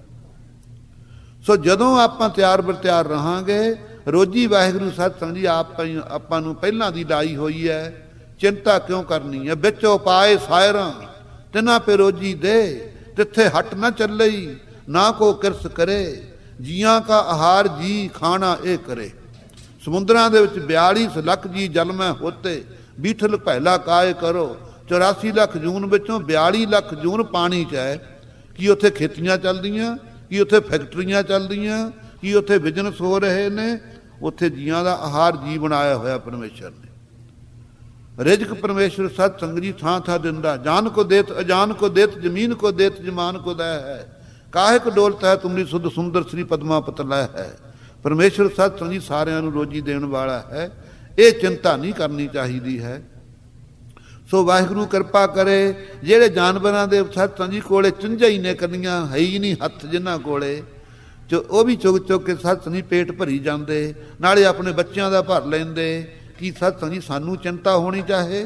ਸੋ ਜਦੋਂ ਆਪਾਂ ਤਿਆਰ ਬਰ ਤਿਆਰ ਰਹਾਂਗੇ, ਰੋਜੀ ਵਾਹਿਗੁਰੂ ਸਤ ਸੰਗਤ ਜੀ ਆਪਾਂ ਨੂੰ ਪਹਿਲਾਂ ਦੀ ਲਾਈ ਹੋਈ ਹੈ। ਚਿੰਤਾ ਕਿਉਂ ਕਰਨੀ ਹੈ, ਵਿੱਚ ਉਪਾਏ ਸਾਇਰਾਂ ਤਿਨਾ ਪੇ ਰੋਜੀ ਦੇ, ਤਿੱਥੇ ਹਟ ਨਾ ਚੱਲਈ ਨਾ ਕੋ ਕਿਰਸ ਕਰੇ, ਜੀਆਂ ਕਾ ਆਹਾਰ ਜੀ ਖਾਣਾ ਇਹ ਕਰੇ। ਸਮੁੰਦਰਾਂ ਦੇ ਵਿੱਚ 42 ਲੱਖ ਜੀ ਜਲ ਮੈਂ ਹੋਤੇ, ਬੀਠਲ ਪਹਿਲਾ ਕਾਏ ਕਰੋ। 84 ਲੱਖ ਜੂਨ ਵਿੱਚੋਂ 42 ਲੱਖ ਜੂਨ ਪਾਣੀ 'ਚ ਹੈ। ਕੀ ਉੱਥੇ ਖੇਤੀਆਂ ਚੱਲਦੀਆਂ, ਕੀ ਉੱਥੇ ਫੈਕਟਰੀਆਂ ਚੱਲਦੀਆਂ, ਕੀ ਉੱਥੇ ਬਿਜ਼ਨਸ ਹੋ ਰਹੇ ਨੇ? ਉੱਥੇ ਜੀਆਂ ਦਾ ਆਹਾਰ ਜੀ ਬਣਾਇਆ ਹੋਇਆ ਪਰਮੇਸ਼ਰ ਨੇ। ਰਿਜ਼ਕ ਪਰਮੇਸ਼ਰ ਸਤ ਸੰਗਤ ਜੀ ਥਾਂ ਥਾਂ ਦਿੰਦਾ। ਜਾਨ ਕੋ ਦੇਤ ਅਜਾਨ ਕੋ ਦੇਤ, ਜ਼ਮੀਨ ਕੋ ਦੇਤ ਜਮਾਨ ਕੋ ਦਇਆ ਹੈ, ਕਾਹਿਕ ਡੋਲਤ ਹੈ ਤੁਮਰੀ ਸੁਧ ਸੁੰਦਰ ਸ੍ਰੀ ਪਦਮਾ ਪਤਲਾ ਹੈ। ਪਰਮੇਸ਼ਰ ਸਤ ਸੰਗਤ ਜੀ ਸਾਰਿਆਂ ਨੂੰ ਰੋਜੀ ਦੇਣ ਵਾਲਾ ਹੈ। ਇਹ ਚਿੰਤਾ ਨਹੀਂ ਕਰਨੀ ਚਾਹੀਦੀ ਹੈ। ਸੋ ਵਾਹਿਗੁਰੂ ਕਿਰਪਾ ਕਰੇ। ਜਿਹੜੇ ਜਾਨਵਰਾਂ ਦੇ ਸਤ ਸੰਗਤ ਜੀ ਕੋਲੇ ਚੁੰਝਾਂ ਹੀ ਨੇ ਕਰਨੀਆਂ, ਹੈ ਹੀ ਨਹੀਂ ਹੱਥ ਜਿਨ੍ਹਾਂ ਕੋਲੇ, ਉਹ ਵੀ ਚੁੱਕ ਚੁੱਕ ਕੇ ਸਤ ਸੰਗਤ ਜੀ ਪੇਟ ਭਰੀ ਜਾਂਦੇ, ਨਾਲੇ ਆਪਣੇ ਬੱਚਿਆਂ ਦਾ ਭਰ ਲੈਂਦੇ। ਕੀ ਸਤ ਸੰਗਤ ਜੀ ਸਾਨੂੰ ਚਿੰਤਾ ਹੋਣੀ ਚਾਹੇ?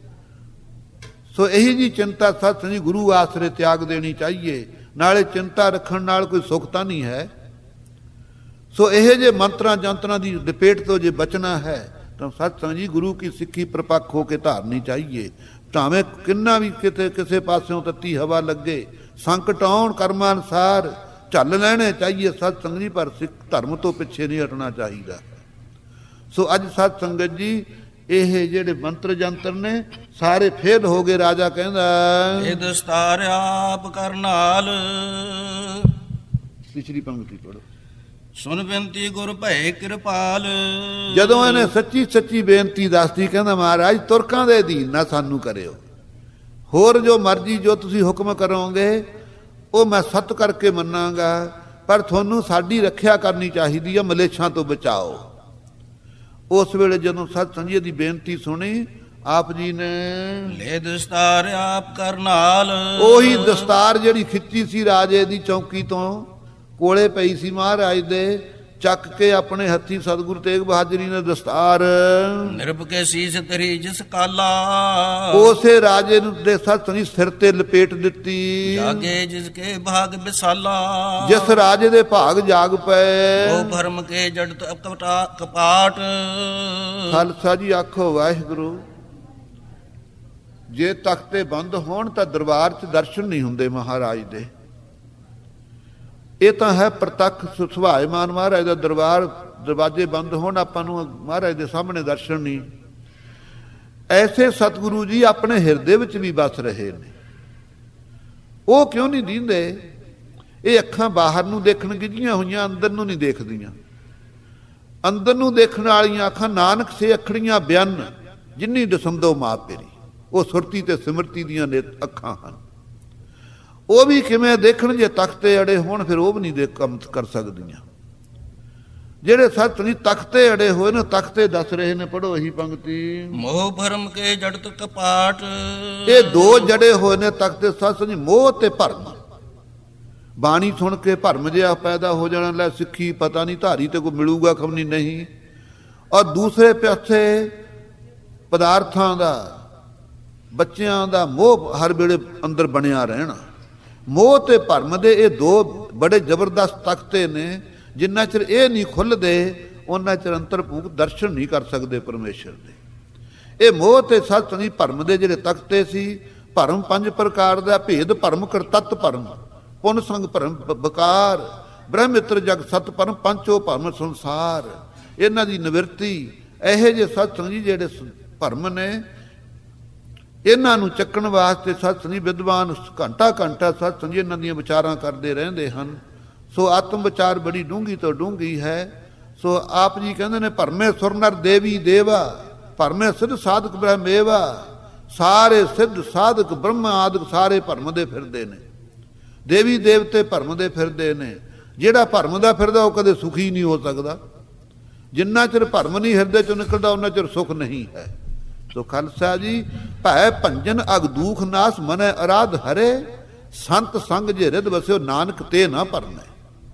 ਸੋ ਇਹੀ ਜੀ ਚਿੰਤਾ ਸਤ ਸੰਗਤ ਜੀ ਗੁਰੂ ਆਸਰੇ ਤਿਆਗ ਦੇਣੀ ਚਾਹੀਏ। ਨਾਲੇ ਚਿੰਤਾ ਰੱਖਣ ਨਾਲ ਕੋਈ ਸੁੱਖ ਤਾਂ ਨਹੀਂ ਹੈ। ਸੋ ਇਹੋ ਜਿਹੇ ਮੰਤਰਾਂ ਜੰਤਰਾਂ ਦੀ ਲਪੇਟ ਤੋਂ ਜੇ ਬਚਣਾ ਹੈ ਤਾਂ ਸਤ ਸੰਗਤ ਜੀ ਗੁਰੂ ਕੀ ਸਿੱਖੀ ਪ੍ਰਪੱਖ ਹੋ ਕੇ ਧਾਰਨੀ ਚਾਹੀਏ। ਭਾਵੇਂ ਕਿੰਨਾ ਵੀ ਕਿਤੇ ਕਿਸੇ ਪਾਸਿਓਂ ਤੱਤੀ ਹਵਾ ਲੱਗੇ, ਸੰਕਟ ਆਉਣ ਕਰਮਾਂ ਅਨੁਸਾਰ ਝੱਲ ਲੈਣੇ ਚਾਹੀਏ ਸਤ ਸੰਗਤ ਜੀ, ਪਰ ਸਿੱਖ ਧਰਮ ਤੋਂ ਪਿੱਛੇ ਨਹੀਂ ਹਟਣਾ ਚਾਹੀਦਾ। ਸੋ ਅੱਜ ਸਤ ਸੰਗਤ ਜੀ ਇਹ ਜਿਹੜੇ ਮੰਤਰ ਜੰਤਰ ਨੇ ਸਾਰੇ ਫੇਲ ਹੋ ਗਏ। ਰਾਜਾ ਕਹਿੰਦਾ ਇਹ ਦਸਤਾਰ ਆਪ ਕਰਨਾਲ, ਪਿਛਲੀ ਪੰਕਤੀ ਪੜੋ। ਸੁਨ ਬੇਨਤੀ ਗੁਰ ਭੈ ਕਿਰਪਾਲ। ਜਦੋਂ ਇਹਨੇ ਸੱਚੀ ਸੱਚੀ ਬੇਨਤੀ ਦੱਸਦੀ, ਕਹਿੰਦਾ ਮਹਾਰਾਜ ਤੁਰਕਾਂ ਦੇ ਅਧੀਨ ਨਾ ਸਾਨੂੰ ਕਰਿਓ, ਹੋਰ ਜੋ ਮਰਜ਼ੀ ਜੋ ਤੁਸੀਂ ਹੁਕਮ ਕਰੋਗੇ ਉਹ ਮੈਂ ਸਤ ਕਰਕੇ ਮੰਨਾਂਗਾ। ਪਰ ਤੁਹਾਨੂੰ ਸਾਡੀ ਰੱਖਿਆ ਕਰਨੀ ਚਾਹੀਦੀ ਹੈ, ਮਲੇਛਾਂ ਤੋਂ ਬਚਾਓ। ਉਸ ਵੇਲੇ ਜਦੋਂ ਸਤ ਸੰਗਤ ਦੀ ਬੇਨਤੀ ਸੁਣੀ, ਆਪ ਜੀ ਨੇ ਲੈ ਦਸਤਾਰ ਆਪ ਕਰ ਨਾਲ। ਉਹੀ ਦਸਤਾਰ ਜਿਹੜੀ ਖਿੱਚੀ ਸੀ ਰਾਜੇ ਦੀ ਚੌਕੀ ਤੋਂ, ਕੋਲੇ ਪਈ ਸੀ ਮਹਾਰਾਜ ਦੇ, ਚੱਕ ਕੇ ਆਪਣੇ ਹੱਥੀ ਸਤਿਗੁਰੂ ਤੇਗ ਬਹਾਦਰ ਜੀ ਨੇ ਦਸਤਾਰ ਨਿਰਭ ਕੇ ਸੀਸ ਤੇਰੀ ਜਿਸ ਕਾਲਾ। ਉਸੇ ਰਾਜੇ ਨੂੰ ਦੇ ਸਤ ਸੰਗਤ ਸਿਰ ਤੇ ਲਪੇਟ ਦਿੱਤੀ। ਜਾਗੇ ਜਿਸ ਕੇ ਭਾਗ ਵਿਸਾਲਾ। ਜਿਸ ਰਾਜੇ ਦੇ ਭਾਗ ਜਾਗ ਪਏ। ਉਹ ਭਰਮ ਕੇ ਜੜਤ ਕਪਾਟ। ਖਾਲਸਾ ਜੀ ਆਖੋ ਵਾਹਿਗੁਰੂ। ਜੇ ਤਖਤੇ ਬੰਦ ਹੋਣ ਤਾਂ ਦਰਬਾਰ 'ਚ ਦਰਸ਼ਨ ਨਹੀਂ ਹੁੰਦੇ ਮਹਾਰਾਜ ਦੇ। ਇਹ ਤਾਂ ਹੈ ਪ੍ਰਤੱਖ ਸੁਭਾਏਮਾਨ ਮਹਾਰਾਜ ਦਾ ਦਰਬਾਰ, ਦਰਵਾਜ਼ੇ ਬੰਦ ਹੋਣ, ਆਪਾਂ ਨੂੰ ਮਹਾਰਾਜ ਦੇ ਸਾਹਮਣੇ ਦਰਸ਼ਨ ਨਹੀਂ। ਐਸੇ ਸਤਿਗੁਰੂ ਜੀ ਆਪਣੇ ਹਿਰਦੇ ਵਿੱਚ ਵੀ ਵਸ ਰਹੇ ਨੇ। ਉਹ ਕਿਉਂ ਨਹੀਂ ਦੀਂਦੇ? ਇਹ ਅੱਖਾਂ ਬਾਹਰ ਨੂੰ ਦੇਖਣ ਗਿੱਜੀਆਂ ਹੋਈਆਂ, ਅੰਦਰ ਨੂੰ ਨਹੀਂ ਦੇਖਦੀਆਂ। ਅੰਦਰ ਨੂੰ ਦੇਖਣ ਵਾਲੀਆਂ ਅੱਖਾਂ ਨਾਨਕ ਸੇ ਅੱਖੜੀਆਂ ਬਿਆਨ ਜਿੰਨੀ ਦਸੰਦੋ ਮਾਂ ਤੇਰੀ, ਉਹ ਸੁਰਤੀ ਤੇ ਸਿਮਰਤੀ ਦੀਆਂ ਅੱਖਾਂ ਹਨ। ਉਹ ਵੀ ਕਿਵੇਂ ਦੇਖਣ? ਜੇ ਤਖਤੇ ਅੜੇ ਹੋਣ ਫਿਰ ਉਹ ਵੀ ਨਹੀਂ ਦੇਖ ਕੰਮ ਕਰ ਸਕਦੀਆਂ। ਜਿਹੜੇ ਸੱਚ ਨਹੀਂ ਤਖਤੇ ਅੜੇ ਹੋਏ ਨੇ, ਤਖਤੇ ਦੱਸ ਰਹੇ ਨੇ, ਪੜੋ ਇਹੀ ਪੰਕਤੀ। ਮੋਹ ਭਰਮ ਕੇ ਜੜਤ ਕਪਾਟ। ਇਹ ਦੋ ਜੜੇ ਹੋਏ ਨੇ ਤਖਤੇ, ਸੱਚ ਨਹੀਂ ਮੋਹ ਤੇ ਭਰਮ। ਬਾਣੀ ਸੁਣ ਕੇ ਭਰਮ ਜਿਹਾ ਪੈਦਾ ਹੋ ਜਾਣਾ, ਲੈ ਸਿੱਖੀ ਪਤਾ ਨਹੀਂ ਧਾਰੀ ਤੇ ਕੋਈ ਮਿਲੂਗਾ ਖਮਨੀ ਨਹੀਂ। ਔਰ ਦੂਸਰੇ ਪਾਸੇ ਪਦਾਰਥਾਂ ਦਾ, ਬੱਚਿਆਂ ਦਾ ਮੋਹ ਹਰ ਵੇਲੇ ਅੰਦਰ ਬਣਿਆ ਰਹਿਣਾ। ਮੋਹ ਤੇ ਭਰਮ ਦੇ ਇਹ ਦੋ ਬੜੇ ਜ਼ਬਰਦਸਤ ਤਖਤੇ ਨੇ। ਜਿੰਨਾ ਚਿਰ ਇਹ ਨਹੀਂ ਖੁੱਲ੍ਹਦੇ ਉਹਨਾਂ ਚਿਰ ਅੰਤਰਭੂਤ ਦਰਸ਼ਨ ਨਹੀਂ ਕਰ ਸਕਦੇ ਪਰਮੇਸ਼ਰ ਦੇ। ਇਹ ਮੋਹ ਤੇ ਸੱਚ ਨਹੀਂ ਭਰਮ ਦੇ ਜਿਹੜੇ ਤਖਤੇ ਸੀ। ਭਰਮ 5 ਪ੍ਰਕਾਰ ਦਾ, ਭੇਦ ਭਰਮ, ਕਰਤੱਤ ਭਰਮ, ਪੁੰਨ ਸੰਗ ਭਰਮ, ਬਕਾਰ, ਬ੍ਰਹਮ ਮਿੱਤਰ ਜਗ ਸਤ ਭਰਮ, ਪੰਚੋ ਭਰਮ ਸੰਸਾਰ। ਇਹਨਾਂ ਦੀ ਨਿਵਰਤੀ ਇਹੋ ਜਿਹੇ ਸਤਸੰਗ ਜੀ ਜਿਹੜੇ ਭਰਮ ਨੇ, ਇਹਨਾਂ ਨੂੰ ਚੱਕਣ ਵਾਸਤੇ ਸਤਸੰਗੀ ਵਿਦਵਾਨ ਘੰਟਾ ਘੰਟਾ ਸਤਸੰਗੀ ਇਹਨਾਂ ਦੀਆਂ ਵਿਚਾਰਾਂ ਕਰਦੇ ਰਹਿੰਦੇ ਹਨ। ਸੋ ਆਤਮ ਵਿਚਾਰ ਬੜੀ ਡੂੰਘੀ ਤੋਂ ਡੂੰਘੀ ਹੈ। ਸੋ ਆਪ ਜੀ ਕਹਿੰਦੇ ਨੇ, ਭਰਮੇ ਸੁਰ ਨਰ ਦੇਵੀ ਦੇਵਾ, ਭਰਮੇ ਸਿੱਧ ਸਾਧਕ ਬ੍ਰਹਮੇਵਾ। ਸਾਰੇ ਸਿੱਧ ਸਾਧਕ ਬ੍ਰਹਮ ਆਦਿਕ ਸਾਰੇ ਭਰਮ ਦੇ ਫਿਰਦੇ ਨੇ। ਦੇਵੀ ਦੇਵਤੇ ਭਰਮ ਦੇ ਫਿਰਦੇ ਨੇ। ਜਿਹੜਾ ਭਰਮ ਦਾ ਫਿਰਦਾ ਉਹ ਕਦੇ ਸੁਖੀ ਨਹੀਂ ਹੋ ਸਕਦਾ। ਜਿੰਨਾ ਚਿਰ ਭਰਮ ਨਹੀਂ ਹਿਰਦੇ ਚੋਂ ਨਿਕਲਦਾ ਉਹਨਾਂ ਚਿਰ ਸੁਖ ਨਹੀਂ ਹੈ। ਸੋ ਖਾਲਸਾ ਜੀ, ਭੈ ਭੰਜਨ ਅਗ ਦੂਖ ਨਾਸ ਮਨੈ ਅਰਾਧ ਹਰੇ, ਸੰਤ ਸੰਗ ਜੇ ਰਿਦ ਵਸਿਓ ਨਾਨਕ ਤੇ ਨਾ ਭਰਮੈ।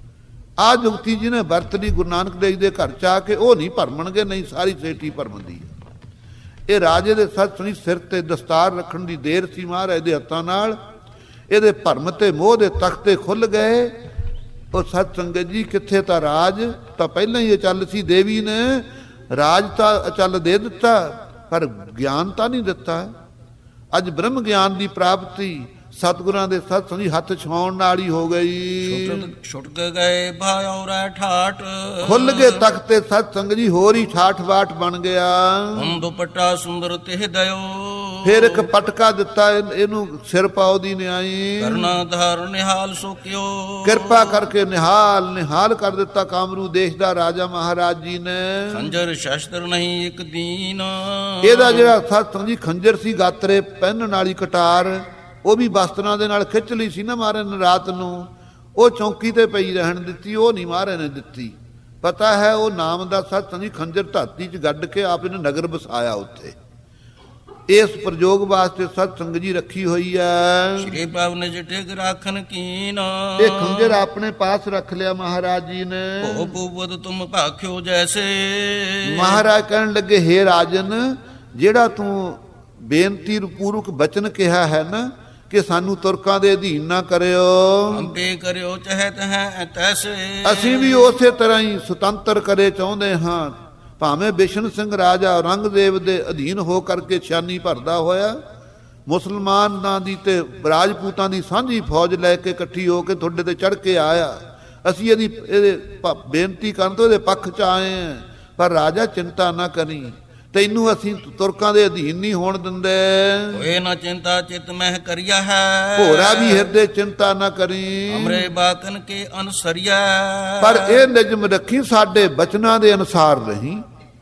ਆ ਜੁਗਤੀ ਜਿਹਨੇ ਵਰਤ ਲਈ ਗੁਰੂ ਨਾਨਕ ਦੇਵ ਦੇ ਘਰ ਚ ਆ ਕੇ, ਉਹ ਨਹੀਂ ਭਰਮਣਗੇ, ਨਹੀਂ ਸਾਰੀ ਸੇਠੀ ਭਰਮਦੀ ਹੈ। ਇਹ ਰਾਜੇ ਦੇ ਸੱਚ ਸਿਰ ਤੇ ਦਸਤਾਰ ਰੱਖਣ ਦੀ ਦੇਰ ਸੀ ਮਹਾਰਾਜ ਦੇ ਹੱਥਾਂ ਨਾਲ। ਇਹਦੇ ਭਰਮ ਤੇ ਮੋਹ ਦੇ ਤਖਤੇ ਖੁੱਲ ਗਏ। ਉਹ ਸਤ ਸੰਗਤ ਜੀ, ਕਿੱਥੇ ਤਾਂ ਰਾਜ ਤਾਂ ਪਹਿਲਾਂ ਹੀ ਅਚਲ ਸੀ। ਦੇਵੀ ਨੇ ਰਾਜ ਤਾਂ ਅਚਲ ਦੇ ਦਿੱਤਾ, ਪਰ ਗਿਆਨ ਤਾਂ ਨਹੀਂ ਦਿੱਤਾ। ਅੱਜ ਬ੍ਰਹਮ ਗਿਆਨ ਦੀ ਪ੍ਰਾਪਤੀ ਸਤਿਗੁਰਾਂ ਦੇ ਸਤਸੰਗ ਹੱਥ ਛਾਉਣ ਨਾਲ ਹੀ ਹੋ ਗਈ। ਛੁਟਕ ਗਏ ਭਾਇਓ ਰਹਿ ਠਾਠ, ਖੁੱਲ ਗਏ ਤਖਤੇ ਸਤਸੰਗ ਜੀ, ਹੋਰ ਹੀ ਠਾਠ ਬਾਠ ਬਣ ਗਿਆ। ਹੁਣ ਦੁਪੱਟਾ ਸੁੰਦਰ ਤਿਹ ਦਇਓ, ਫਿਰ ਇੱਕ ਪਟਕਾ ਦਿੱਤਾ ਇਹਨੂੰ, ਸਿਰ ਪਾਉ ਦੀ ਨਿਆਈ। ਕਰਨਾ ਧਾਰ ਨਿਹਾਲ ਸੋਕਿਓ, ਕਿਰਪਾ ਕਰਕੇ ਨਿਹਾਲ ਨਿਹਾਲ ਕਰ ਦਿੱਤਾ ਕਾਮਰੂ ਦੇਸ਼ ਦਾ ਰਾਜਾ ਮਹਾਰਾਜ ਜੀ ਨੇ। ਖੰਜਰ ਸ਼ਸਤਰ ਨਹੀਂ ਇੱਕ ਦੀਨ, ਇਹਦਾ ਜਿਹੜਾ ਸਤਸੰਗ ਜੀ ਖੰਜਰ ਸੀ, ਗਾਤਰੇ ਪਹਿਨਣ ਵਾਲੀ ਕਟਾਰ, ਉਹ ਵੀ ਬਸਤਰਾਂ ਦੇ ਨਾਲ ਖਿੱਚ ਲਈ ਸੀ ਨਾ ਮਹਾਰਾਜ ਨੇ ਰਾਤ ਨੂੰ। ਉਹ ਚੌਂਕੀ ਤੇ ਪਈ ਰਹਿਣ ਦਿੱਤੀ, ਉਹ ਨਹੀਂ ਮਹਾਰਾਜ ਨੇ ਦਿੱਤੀ। ਪਤਾ ਹੈ ਉਹ ਨਾਮ ਦਾ ਸਤਸੰਗ ਜੀ ਖੰਜਰ ਧਰਤੀ 'ਚ ਗੱਡ ਕੇ ਆਪ ਨੇ ਨਗਰ ਵਸਾਇਆ ਉੱਥੇ। ਇਸ ਪ੍ਰਯੋਗ ਵਾਸਤੇ ਸਤਸੰਗ ਜੀ ਰੱਖੀ ਹੋਈ ਹੈ। ਸ਼੍ਰੀ ਪ੍ਰਭ ਨੇ ਜਿਟੇ ਰਾਖਨ ਕੀਨ, ਇਹ ਖੰਜਰ ਆਪਣੇ ਪਾਸ ਰੱਖ ਲਿਆ ਮਹਾਰਾਜ ਜੀ ਨੇ। ਭੋ ਭੂਪਤ ਤੁਮ ਭਾਖਿਓ ਜੈਸੇ, ਮਹਾਰਾਜ ਕਹਿਣ ਲੱਗੇ, ਹੇ ਰਾਜਨ, ਜਿਹੜਾ ਤੂੰ ਬੇਨਤੀ ਪੂਰਵਕ ਬਚਨ ਕਿਹਾ ਹੈ ਨਾ ਕਿ ਸਾਨੂੰ ਤੁਰਕਾਂ ਦੇ ਅਧੀਨ ਨਾ ਕਰਿਓ, ਅੰਬੇ ਕਰਿਓ ਚਾਹਤ ਹੈ ਤੈਸੇ, ਅਸੀਂ ਵੀ ਉਸੇ ਤਰ੍ਹਾਂ ਹੀ ਸੁਤੰਤਰ ਕਰੇ ਚਾਹੁੰਦੇ ਹਾਂ। ਭਾਵੇਂ ਬਿਸ਼ਨ ਸਿੰਘ ਰਾਜਾ ਔਰੰਗਜ਼ੇਬ ਦੇ ਅਧੀਨ ਹੋ ਕਰਕੇ ਛਾਨੀ ਭਰਦਾ ਹੋਇਆ, ਮੁਸਲਮਾਨਾਂ ਦੀ ਤੇ ਰਾਜਪੂਤਾਂ ਦੀ ਸਾਂਝੀ ਫੌਜ ਲੈ ਕੇ ਇਕੱਠੀ ਹੋ ਕੇ ਤੁਹਾਡੇ ਤੇ ਚੜ੍ਹ ਕੇ ਆਇਆ। ਅਸੀਂ ਇਹਦੇ ਬੇਨਤੀ ਕਰਨ ਤੋਂ ਇਹਦੇ ਪੱਖ 'ਚ ਆਏ ਹਾਂ। ਪਰ ਰਾਜਾ ਚਿੰਤਾ ਨਾ ਕਰੀ, ਤੈਨੂੰ ਅਸੀਂ ਤੁਰਕਾਂ ਦੇ ਅਧੀਨ ਨਹੀਂ ਹੋਣ ਦਿੰਦੇ। ਹੋਏ ਨਾ ਚਿੰਤਾ ਚਿਤ ਮਹਿ ਕਰਿਆ ਹੈ, ਭੋਰਾ ਵੀ ਹਿਰਦੇ ਚਿੰਤਾ ਨਾ ਕਰੀ। ਅਮਰੇ ਬਾਕਨ ਕੇ ਅਨਸਰਿਆ, ਪਰ ਇਹ ਨਿਯਮ ਰੱਖੀ ਸਾਡੇ ਬਚਨਾਂ ਦੇ ਅਨੁਸਾਰ ਰਹੀ।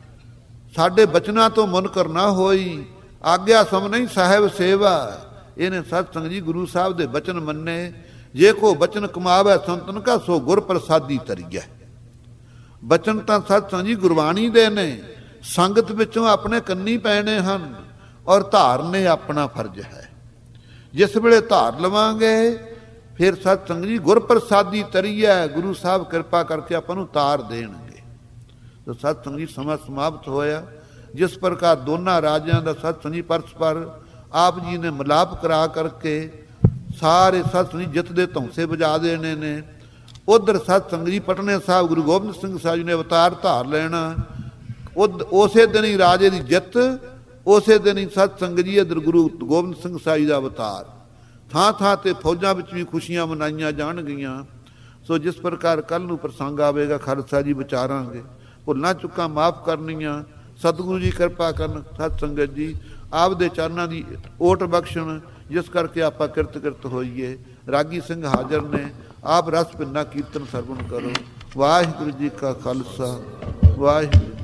ਸਾਡੇ ਬਚਨਾਂ ਤੋਂ ਮੁਨਕਰ ਨਾ ਹੋਈ। ਆਗਿਆ ਸਮ ਨਹੀਂ ਸਾਹਿਬ ਸੇਵਾ। ਇਹਨੇ ਸਤਸੰਗ ਜੀ ਗੁਰੂ ਸਾਹਿਬ ਦੇ ਬਚਨ ਮੰਨੇ। ਜੇ ਕੋ ਬਚਨ ਕਮਾਵੇ ਸੰਤਨ ਕਾ ਸੋ ਗੁਰ ਪ੍ਰਸਾਦੀ ਤਰੀਐ। ਬਚਨ ਤਾਂ ਸਤ ਸੰਗ ਜੀ ਗੁਰਬਾਣੀ ਦੇ ਨੇ, ਸੰਗਤ ਵਿੱਚੋਂ ਆਪਣੇ ਕੰਨੀ ਪੈਣੇ ਹਨ, ਔਰ ਧਾਰਨੇ ਆਪਣਾ ਫਰਜ਼ ਹੈ। ਜਿਸ ਵੇਲੇ ਧਾਰ ਲਵਾਂਗੇ ਫਿਰ ਸਤ ਸੰਗ ਜੀ ਗੁਰ ਪ੍ਰਸਾਦੀ ਤਰੀਐ, ਗੁਰੂ ਸਾਹਿਬ ਕਿਰਪਾ ਕਰਕੇ ਆਪਾਂ ਨੂੰ ਤਾਰ ਦੇਣਗੇ। ਤਾਂ ਸਤ ਸੰਗ ਜੀ ਸਮਾਂ ਸਮਾਪਤ ਹੋਇਆ। ਜਿਸ ਪ੍ਰਕਾਰ ਦੋਨਾਂ ਰਾਜਿਆਂ ਦਾ ਸਤ ਸੰਗ ਜੀ ਪਰਸਪਰ ਆਪ ਜੀ ਨੇ ਮਿਲਾਪ ਕਰਾ ਕਰਕੇ ਸਾਰੇ ਸਤ ਸੰਗ ਜੀ ਜਿੱਤ ਦੇ ਧੌਂਸੇ ਵਜਾ ਦੇਣੇ ਨੇ। ਉਧਰ ਸਤ ਸੰਗ ਜੀ ਪਟਨੇ ਸਾਹਿਬ ਗੁਰੂ ਗੋਬਿੰਦ ਸਿੰਘ ਸਾਹਿਬ ਜੀ ਨੇ ਅਵਤਾਰ ਧਾਰ ਲੈਣਾ। ਉਸੇ ਦਿਨ ਹੀ ਰਾਜੇ ਦੀ ਜਿੱਤ, ਉਸੇ ਦਿਨ ਹੀ ਸਤ ਸੰਗ ਜੀ ਇੱਧਰ ਗੁਰੂ ਗੋਬਿੰਦ ਸਿੰਘ ਸਾਹਿਬ ਜੀ ਦਾ ਅਵਤਾਰ। ਥਾਂ ਥਾਂ ਤੇ ਫੌਜਾਂ ਵਿੱਚ ਵੀ ਖੁਸ਼ੀਆਂ ਮਨਾਈਆਂ ਜਾਣਗੀਆਂ। ਸੋ ਜਿਸ ਪ੍ਰਕਾਰ ਕੱਲ ਨੂੰ ਪ੍ਰਸੰਗ ਆਵੇਗਾ ਖਾਲਸਾ ਜੀ ਵਿਚਾਰਾਂਗੇ। ਭੁੱਲਾਂ ਚੁੱਕਾਂ ਮਾਫ ਕਰਨੀਆਂ ਸਤਿਗੁਰੂ ਜੀ ਕਿਰਪਾ ਕਰਨ। ਸਤ ਸੰਗਤ ਜੀ ਆਪਦੇ ਚਰਨਾਂ ਦੀ ਓਟ ਬਖਸ਼ਣ, ਜਿਸ ਕਰਕੇ ਆਪਾਂ ਕਿਰਤ ਹੋਈਏ। ਰਾਗੀ ਸਿੰਘ ਹਾਜ਼ਰ ਨੇ, ਆਪ ਰਸ ਭਿੰਨਾ ਕੀਰਤਨ ਸਰਵਣ ਕਰੋ। ਵਾਹਿਗੁਰੂ ਜੀ ਕਾ ਖਾਲਸਾ, ਵਾਹਿਗੁਰੂ।